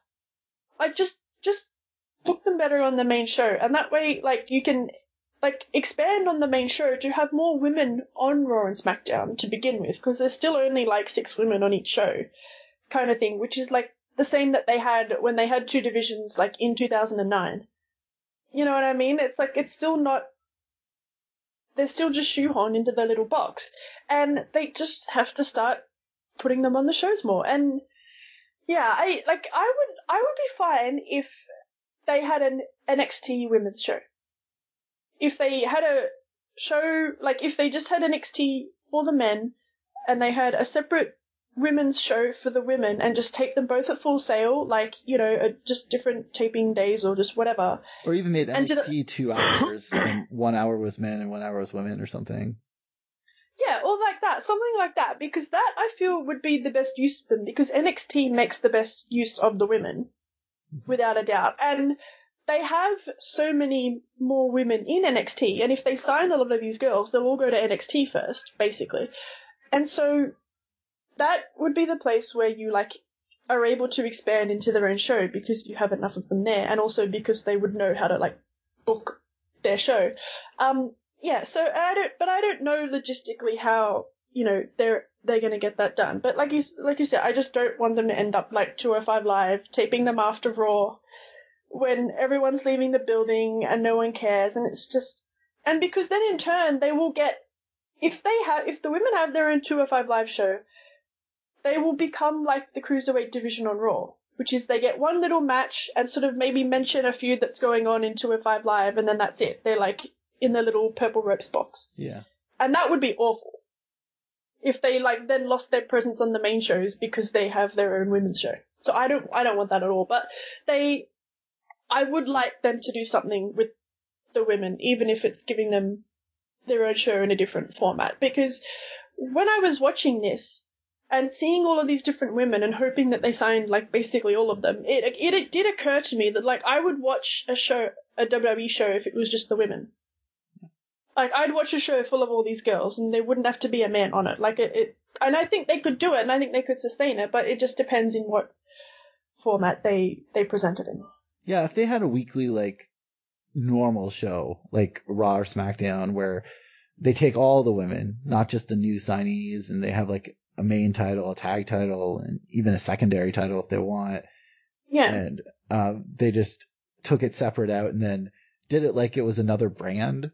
Speaker 5: book them better on the main show. And that way, you can, expand on the main show to have more women on Raw and SmackDown to begin with, because there's still only, 6 women on each show, kind of thing, which is, the same that they had when they had 2 divisions, in 2009. You know what I mean? It's, it's still not... They're still just shoehorned into their little box. And they just have to start putting them on the shows more. And yeah, I would be fine if they had an NXT women's show. If they had a show, if they just had NXT for the men and they had a separate women's show for the women and just tape them both at Full Sail, just different taping days or just whatever.
Speaker 1: Or even made NXT 2 hours and 1 hour was men and 1 hour was women or something.
Speaker 5: Yeah, or something like that, because that I feel would be the best use of them, because NXT makes the best use of the women, without a doubt. And they have so many more women in NXT, and if they sign a lot of these girls, they'll all go to NXT first, basically. And so that would be the place where you, are able to expand into their own show because you have enough of them there, and also because they would know how to, book their show. So I don't know logistically how, they're going to get that done. But like you said, I just don't want them to end up like 205 Live, taping them after Raw when everyone's leaving the building and no one cares, and it's just, And because then in turn they will get, if the women have their own 205 Live show, they will become like the Cruiserweight division on Raw, which is they get one little match and sort of maybe mention a feud that's going on in 205 Live, and then that's it. They're like in the little purple ropes box.
Speaker 1: Yeah.
Speaker 5: And that would be awful. If they like then lost their presence on the main shows because they have their own women's show. So I don't want that at all. But I would like them to do something with the women, even if it's giving them their own show in a different format. Because when I was watching this and seeing all of these different women and hoping that they signed like basically all of them, it did occur to me that like I would watch a WWE show if it was just the women. Like, I'd watch a show full of all these girls, and there wouldn't have to be a man on it. Like, and I think they could do it, and I think they could sustain it, but it just depends in what format they present it in.
Speaker 1: Yeah, if they had a weekly, like, normal show, like Raw or SmackDown, where they take all the women, not just the new signees, and they have, like, a main title, a tag title, and even a secondary title if they want.
Speaker 5: Yeah.
Speaker 1: And they just took it separate out and then did it like it was another brand.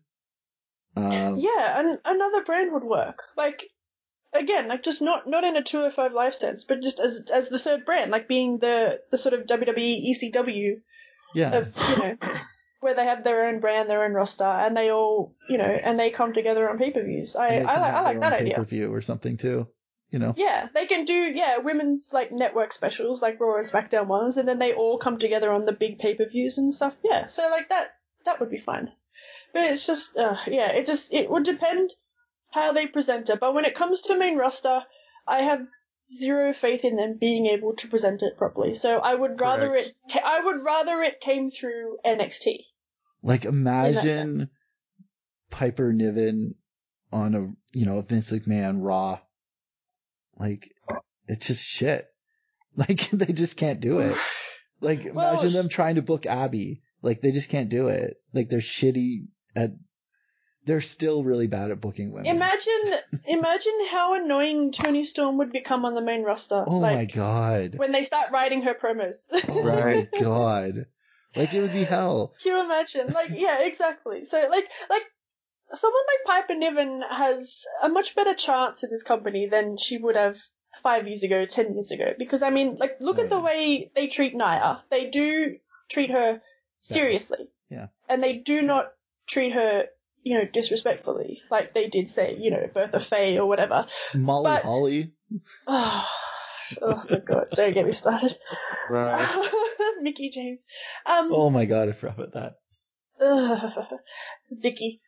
Speaker 5: Yeah, and another brand would work. Like, again, like just not in a 205 Live sense, but just as the third brand, like being the sort of WWE ECW
Speaker 1: Yeah.
Speaker 5: of, where they have their own brand, their own roster, and they all, and they come together on pay-per-views. I like that idea.
Speaker 1: Pay-per-view or something too,
Speaker 5: Yeah, they can do, women's like network specials, like Raw and SmackDown ones, and then they all come together on the big pay-per-views and stuff. Yeah, so like that would be fine. But it's just, it would depend how they present it. But when it comes to main roster, I have zero faith in them being able to present it properly. So I would rather it came through NXT.
Speaker 1: Like, imagine Piper Niven on a Vince McMahon Raw. Like, it's just shit. Like, they just can't do it. Like, imagine them trying to book Abby. Like, they just can't do it. Like, they're still really bad at booking women.
Speaker 5: Imagine how annoying Toni Storm would become on the main roster.
Speaker 1: Oh my god.
Speaker 5: When they start writing her promos.
Speaker 1: Oh my god. Like, it would be hell.
Speaker 5: Can you imagine? Like, yeah, exactly. So, like someone like Piper Niven has a much better chance at this company than she would have 5 years ago, 10 years ago. Because, I mean, like, look at the way they treat Nia. They do treat her seriously.
Speaker 1: Yeah.
Speaker 5: And they do not treat her, disrespectfully. Like they did say, Bertha Faye or whatever.
Speaker 1: Molly Holly.
Speaker 5: Oh my god, don't get me started.
Speaker 4: Right.
Speaker 5: Mickey James.
Speaker 1: Oh my god, I forgot about that.
Speaker 5: Vicky.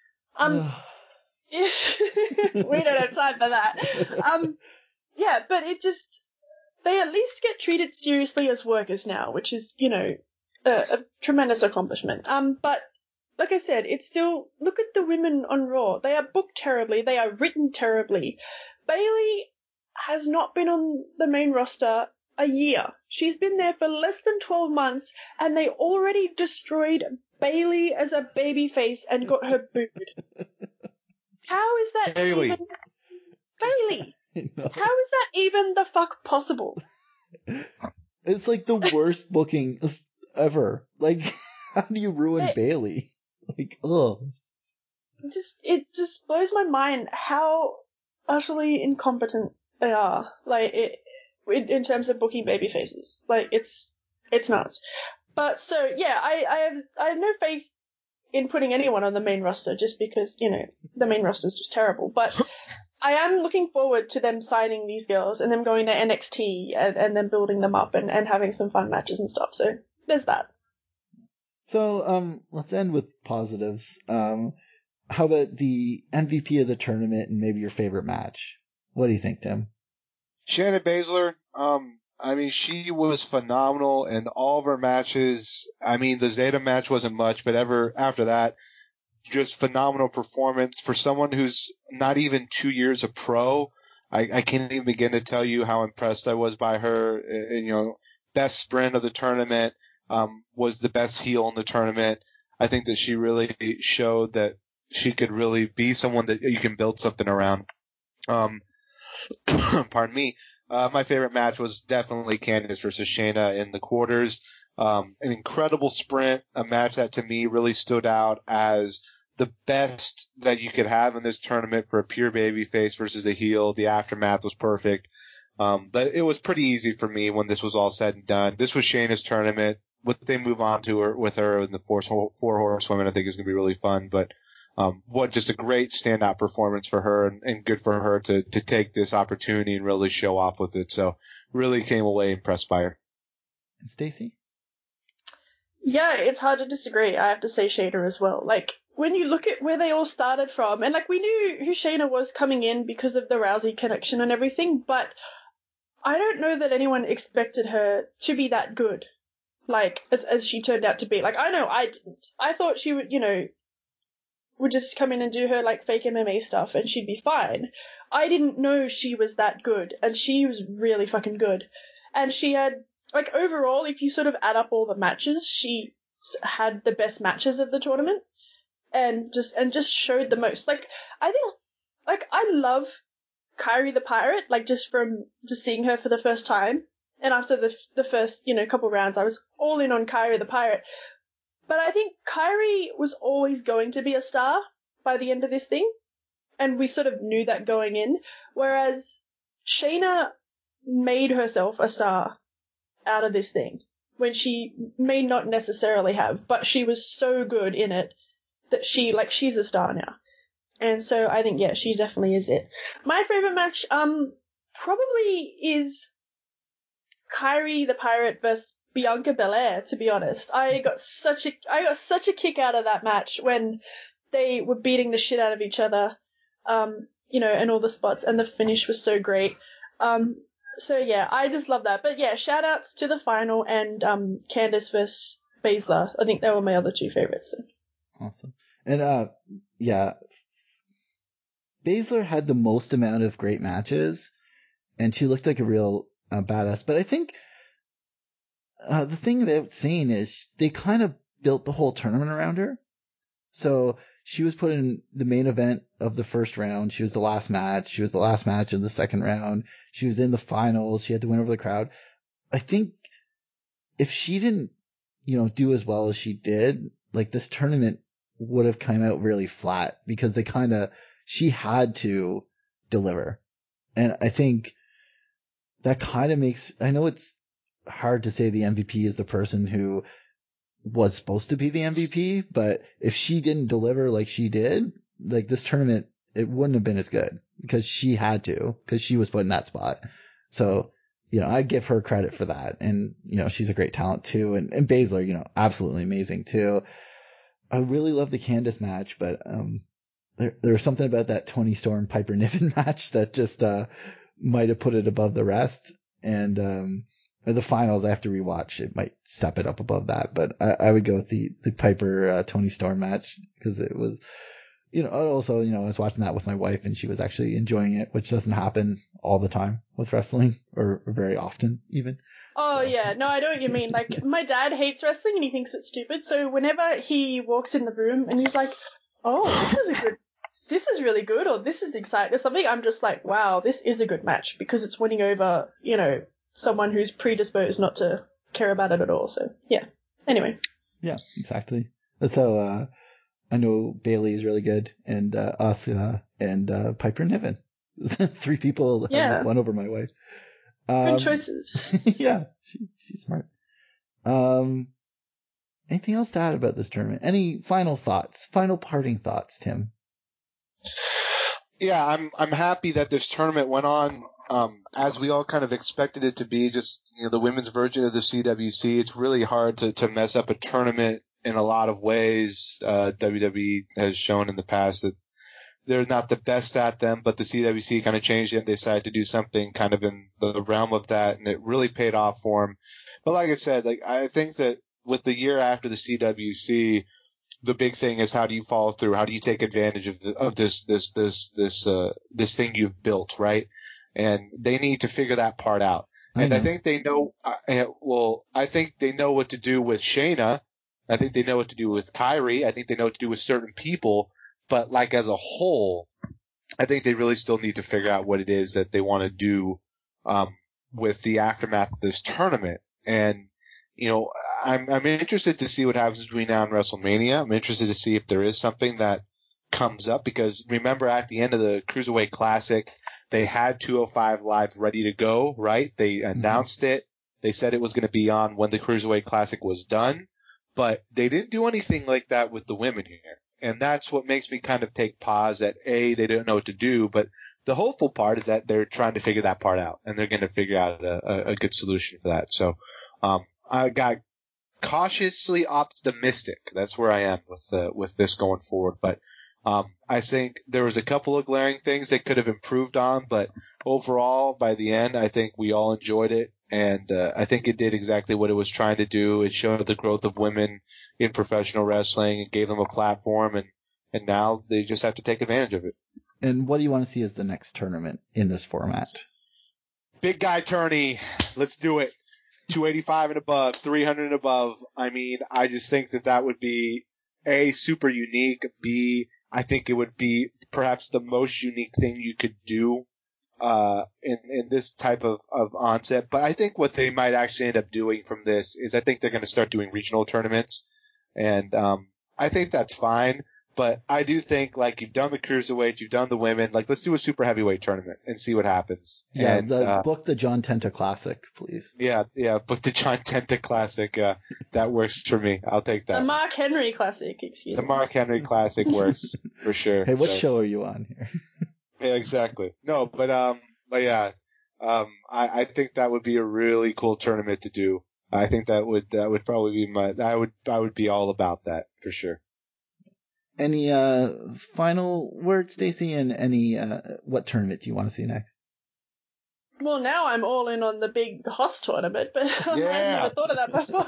Speaker 5: We don't have time for that. Yeah, but they at least get treated seriously as workers now, which is, a tremendous accomplishment. But like I said, it's still, look at the women on Raw. They are booked terribly. They are written terribly. Bayley has not been on the main roster a year. She's been there for less than 12 months, and they already destroyed Bayley as a babyface and got her booed. How is that
Speaker 4: Bayley.
Speaker 5: even... Bayley! How is that even the fuck possible?
Speaker 1: It's like the worst booking ever. Like, how do you ruin Bayley? Like, ugh.
Speaker 5: It just blows my mind how utterly incompetent they are. Like, in terms of booking baby faces. Like, it's nuts. But so, yeah, I have no faith in putting anyone on the main roster just because, the main roster is just terrible. But I am looking forward to them signing these girls and them going to NXT and then building them up and having some fun matches and stuff. So there's that.
Speaker 1: So, let's end with positives. How about the MVP of the tournament and maybe your favorite match? What do you think, Tim?
Speaker 4: Shayna Baszler, I mean, she was phenomenal in all of her matches. I mean, the Zeta match wasn't much, but after that, just phenomenal performance for someone who's not even 2 years a pro. I can't even begin to tell you how impressed I was by her. And, best sprint of the tournament, was the best heel in the tournament. I think that she really showed that she could really be someone that you can build something around. Pardon me. My favorite match was definitely Candice versus Shayna in the quarters. An incredible sprint, a match that to me really stood out as the best that you could have in this tournament for a pure babyface versus a heel. The aftermath was perfect. But it was pretty easy for me when this was all said and done. This was Shayna's tournament. What they move on to her with her in the four horsewomen, I think is going to be really fun. But what just a great standout performance for her, and good for her to take this opportunity and really show off with it. So really came away impressed by her.
Speaker 1: And Stacey?
Speaker 5: Yeah, it's hard to disagree. I have to say Shayna as well. Like, when you look at where they all started from, and like we knew who Shayna was coming in because of the Rousey connection and everything, but I don't know that anyone expected her to be that good, like, as she turned out to be. Like, I know I didn't. I thought she would, would just come in and do her, like, fake MMA stuff and she'd be fine. I didn't know she was that good, and she was really fucking good. And she had, like, overall, if you sort of add up all the matches, she had the best matches of the tournament, and just showed the most. Like, I think, like, I love Kairi the Pirate, like, just from just seeing her for the first time. And after the first, couple rounds, I was all in on Kairi the Pirate. But I think Kairi was always going to be a star by the end of this thing. And we sort of knew that going in. Whereas Shayna made herself a star out of this thing when she may not necessarily have, but she was so good in it that she's a star now. And so I think, yeah, she definitely is it. My favorite match, probably is Kairi the Pirate versus Bianca Belair, to be honest. I got such a kick out of that match when they were beating the shit out of each other, and all the spots, and the finish was so great. So yeah, I just love that. But yeah, shout outs to the final and, Candice versus Baszler. I think they were my other two favorites. So.
Speaker 1: Awesome. And, yeah, Baszler had the most amount of great matches, and she looked like a real badass. But I think the thing about Sane is they kind of built the whole tournament around her. So she was put in the main event of the first round. She was the last match. She was the last match in the second round. She was in the finals. She had to win over the crowd. I think if she didn't, do as well as she did, like, this tournament would have come out really flat because she had to deliver. And I think that kind of makes, I know it's hard to say the MVP is the person who was supposed to be the MVP, but if she didn't deliver like she did, like, this tournament, it wouldn't have been as good because she had to, because she was put in that spot. So, I give her credit for that. And, she's a great talent too. And Baszler, absolutely amazing too. I really love the Candice match, but, there was something about that Toni Storm Piper Niven match that just, might have put it above the rest. And, the finals I have to rewatch. It might step it up above that, but I would go with the Piper, Toni Storm match because it was, also, I was watching that with my wife and she was actually enjoying it, which doesn't happen all the time with wrestling or very often even.
Speaker 5: Oh, yeah. No, I know what you mean. Like, my dad hates wrestling and he thinks it's stupid. So whenever he walks in the room and he's like, oh, this is really good, or this is exciting or something, I'm just like, wow, this is a good match because it's winning over, someone who's predisposed not to care about it at all. So, yeah. Anyway.
Speaker 1: Yeah, exactly. That's how, I know Bailey is really good, and Asuka and Piper Niven. 3 people have won over my wife.
Speaker 5: Good choices.
Speaker 1: Yeah, she's smart. Anything else to add about this tournament? Any final thoughts? Final parting thoughts, Tim?
Speaker 4: Yeah, I'm happy that this tournament went on as we all kind of expected it to be. Just the women's version of the CWC. It's really hard to mess up a tournament in a lot of ways. WWE has shown in the past that they're not the best at them, but the CWC kind of changed it and they decided to do something kind of in the realm of that, and it really paid off for them. But like I said, I think that with the year after the CWC, the big thing is how do you follow through? How do you take advantage of this thing you've built, right? And they need to figure that part out. And I think they know. I think they know what to do with Shayna. I think they know what to do with Kairi. I think they know what to do with certain people. But like as a whole, I think they really still need to figure out what it is that they want to do with the aftermath of this tournament. And I'm interested to see what happens between now and WrestleMania. I'm interested to see if there is something that comes up, because remember at the end of the Cruiserweight Classic, they had 205 Live ready to go, right? They announced it. They said it was going to be on when the Cruiserweight Classic was done, but they didn't do anything like that with the women here. And that's what makes me kind of take pause that they didn't know what to do, but the hopeful part is that they're trying to figure that part out, and they're going to figure out a good solution for that. So, I got cautiously optimistic. That's where I am with this going forward. But I think there was a couple of glaring things they could have improved on, but overall, by the end, I think we all enjoyed it, and I think it did exactly what it was trying to do. It showed the growth of women in professional wrestling. It gave them a platform, and now they just have to take advantage of it.
Speaker 1: And what do you want to see as the next tournament in this format?
Speaker 4: Big guy tourney. Let's do it. 285 and above, 300 and above. I mean, I just think that would be A, super unique. B, I think it would be perhaps the most unique thing you could do in this type of onset. But I think what they might actually end up doing from this is I think they're going to start doing regional tournaments. And I think that's fine. But I do think, like, you've done the cruiserweight, you've done the women, like, let's do a super heavyweight tournament and see what happens.
Speaker 1: Yeah,
Speaker 4: and,
Speaker 1: book the John Tenta Classic, please.
Speaker 4: Yeah, book the John Tenta Classic. That works for me. I'll take that.
Speaker 5: The Mark Henry Classic, excuse me.
Speaker 4: The Mark Henry Classic works for sure.
Speaker 1: Hey, what show are you on here?
Speaker 4: Yeah, exactly. No, but yeah, I think that would be a really cool tournament to do. I think that would probably be I would be all about that for sure.
Speaker 1: Any final words, Stacey, and any what tournament do you want to see next?
Speaker 5: Well, now I'm all in on the big Hoss tournament, but I've never thought of that before.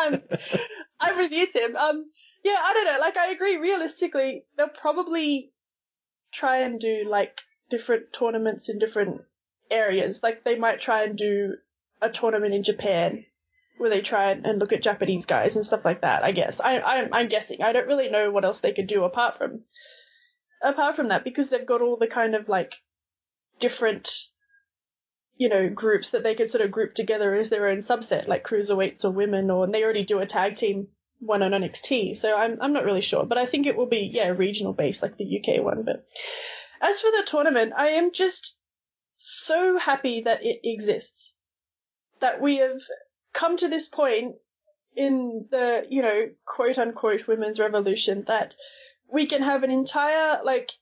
Speaker 5: I'm with you, Tim. Yeah, I don't know. Like, I agree. Realistically, they'll probably try and do like different tournaments in different areas. Like, they might try and do a tournament in Japan, where they try and look at Japanese guys and stuff like that, I guess. I'm guessing. I don't really know what else they could do apart from that, because they've got all the kind of, like, different, groups that they could sort of group together as their own subset, like cruiserweights or women, and they already do a tag team one on NXT, so I'm not really sure. But I think it will be, regional based, like the UK one. But as for the tournament, I am just so happy that it exists. That we have come to this point in the, quote unquote women's revolution that we can have an entire,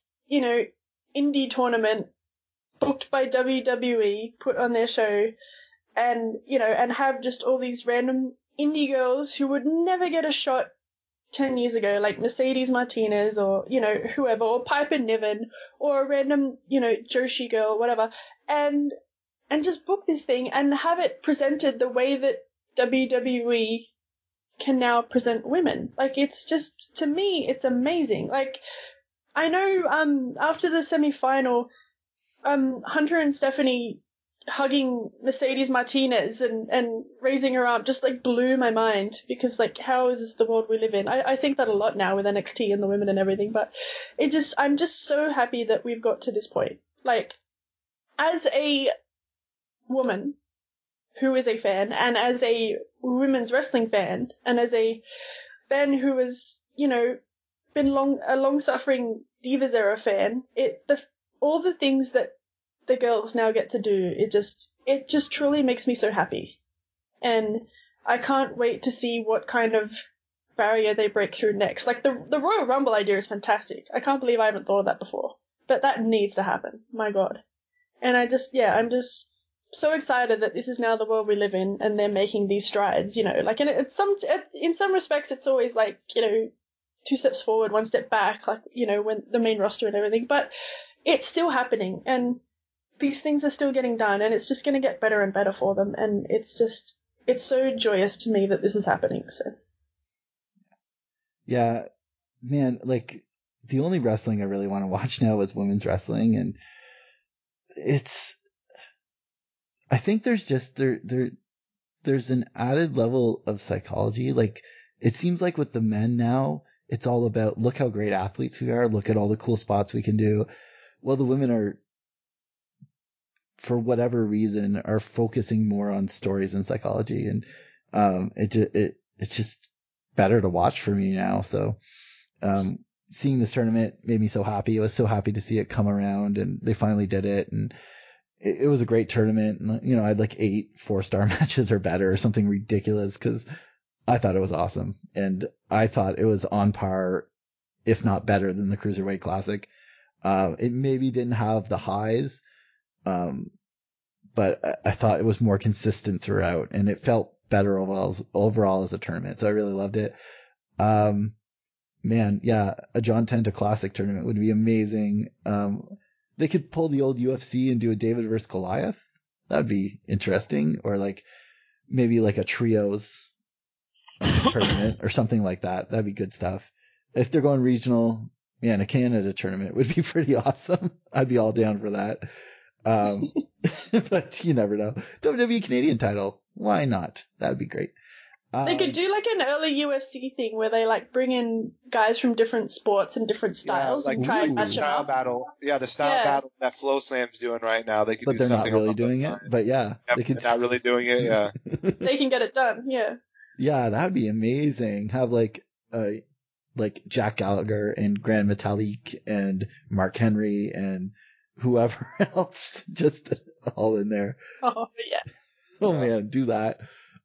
Speaker 5: indie tournament booked by WWE, put on their show, and, and have just all these random indie girls who would never get a shot 10 years ago, like Mercedes Martinez or, whoever, or Piper Niven, or a random, Joshi girl, whatever, and just book this thing and have it presented the way that WWE can now present women. Like, it's just, to me, it's amazing. Like, I know, after the semi-final, Hunter and Stephanie hugging Mercedes Martinez and raising her arm just, like, blew my mind, because, like, how is this the world we live in? I think that a lot now with NXT and the women and everything, but I'm just so happy that we've got to this point. Like, as a woman who is a fan, and as a women's wrestling fan, and as a fan who has, been a long-suffering Divas era fan, all the things that the girls now get to do, it just truly makes me so happy. And I can't wait to see what kind of barrier they break through next. Like, the Royal Rumble idea is fantastic. I can't believe I haven't thought of that before. But that needs to happen. My God. And I'm just so excited that this is now the world we live in, and they're making these strides, like, and in some respects it's always like, 2 steps forward, 1 step back, like, when the main roster and everything, but it's still happening, and these things are still getting done, and it's just going to get better and better for them, and it's so joyous to me that this is happening. So
Speaker 1: yeah, man, like, the only wrestling I really want to watch now is women's wrestling, and I think there's just there's an added level of psychology. Like, it seems like with the men now, it's all about, look how great athletes we are, look at all the cool spots we can do. Well, the women are, for whatever reason, are focusing more on stories and psychology. And It's just better to watch for me now. So, seeing this tournament made me so happy. I was so happy to see it come around, and they finally did it. And it was a great tournament. And, I had like 8 4-star matches or better or something ridiculous because I thought it was awesome. And I thought it was on par, if not better than the Cruiserweight Classic. It maybe didn't have the highs, but I thought it was more consistent throughout, and it felt better overall as a tournament. So I really loved it. Man, yeah, a John Tenta Classic tournament would be amazing. They could pull the old UFC and do a David versus Goliath. That'd be interesting. Or like maybe like a trios tournament or something like that. That'd be good stuff. If they're going regional, man, a Canada tournament would be pretty awesome. I'd be all down for that. But you never know. WWE Canadian title. Why not? That'd be great.
Speaker 5: They could do like an early UFC thing where they like bring in guys from different sports and different styles and try and
Speaker 4: the
Speaker 5: match them
Speaker 4: style
Speaker 5: up.
Speaker 4: battle. Yeah, the style battle that Flow Slam's doing right now. They could
Speaker 1: but
Speaker 4: do
Speaker 1: they're not
Speaker 4: something
Speaker 1: really doing it. But yeah, they could.
Speaker 4: They're not really doing it. Yeah.
Speaker 5: They can get it done. Yeah.
Speaker 1: Yeah, that'd be amazing. Have like Jack Gallagher and Grand Metalik and Mark Henry and whoever else just all in there.
Speaker 5: Oh yeah.
Speaker 1: Oh man, do that.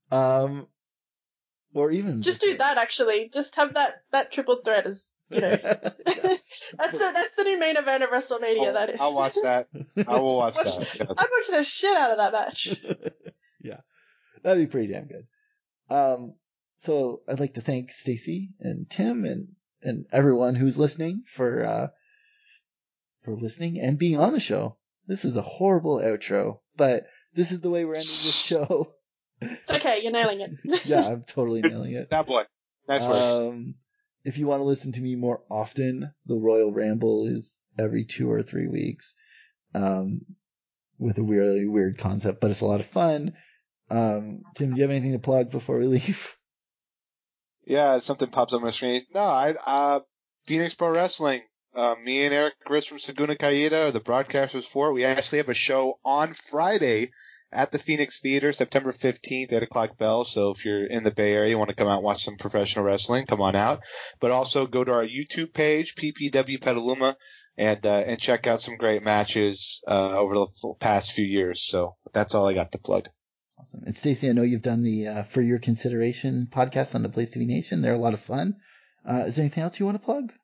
Speaker 1: Or even
Speaker 5: just do that actually. Just have that triple threat as
Speaker 1: Yes.
Speaker 5: that's the new main event of WrestleMania. That is.
Speaker 4: I'll watch that. I will watch that.
Speaker 5: I'd watch the shit out of that match.
Speaker 1: Yeah, that'd be pretty damn good. So I'd like to thank Stacy and Tim and everyone who's listening for listening and being on the show. This is a horrible outro, but this is the way we're ending this show.
Speaker 5: It's okay, you're nailing it.
Speaker 1: Yeah, I'm totally nailing it.
Speaker 4: That boy. Nice work.
Speaker 1: If you want to listen to me more often, the Royal Ramble is every 2 or 3 weeks, with a really weird concept, but it's a lot of fun. Tim, do you have anything to plug before we leave?
Speaker 4: Yeah, something pops up on my screen. No, Phoenix Pro Wrestling. Me and Eric Chris from Saguna Kaida are the broadcasters for it. We actually have a show on Friday at the Phoenix Theater, September 15th, 8 o'clock bell. So if you're in the Bay Area, you want to come out and watch some professional wrestling, come on out. But also go to our YouTube page, PPW Petaluma, and check out some great matches over the past few years. So that's all I got to plug.
Speaker 1: Awesome. And Stacey, I know you've done the For Your Consideration podcast on the Place to Be Nation. They're a lot of fun. Is there anything else you want to plug?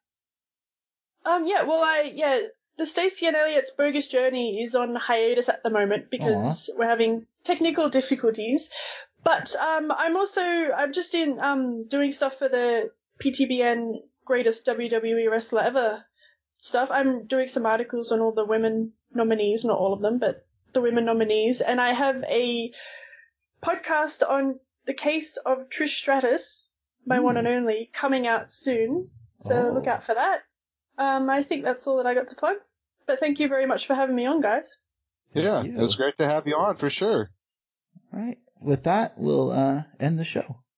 Speaker 5: The Stacey and Elliot's Bogus Journey is on hiatus at the moment because we're having technical difficulties. But I'm just doing stuff for the PTBN Greatest WWE Wrestler Ever stuff. I'm doing some articles on all the women nominees, not all of them, but the women nominees. And I have a podcast on the case of Trish Stratus, my one and only, coming out soon. So look out for that. I think that's all that I got to plug. But thank you very much for having me on, guys.
Speaker 4: Yeah, it was great to have you on for sure.
Speaker 1: All right. With that, we'll end the show.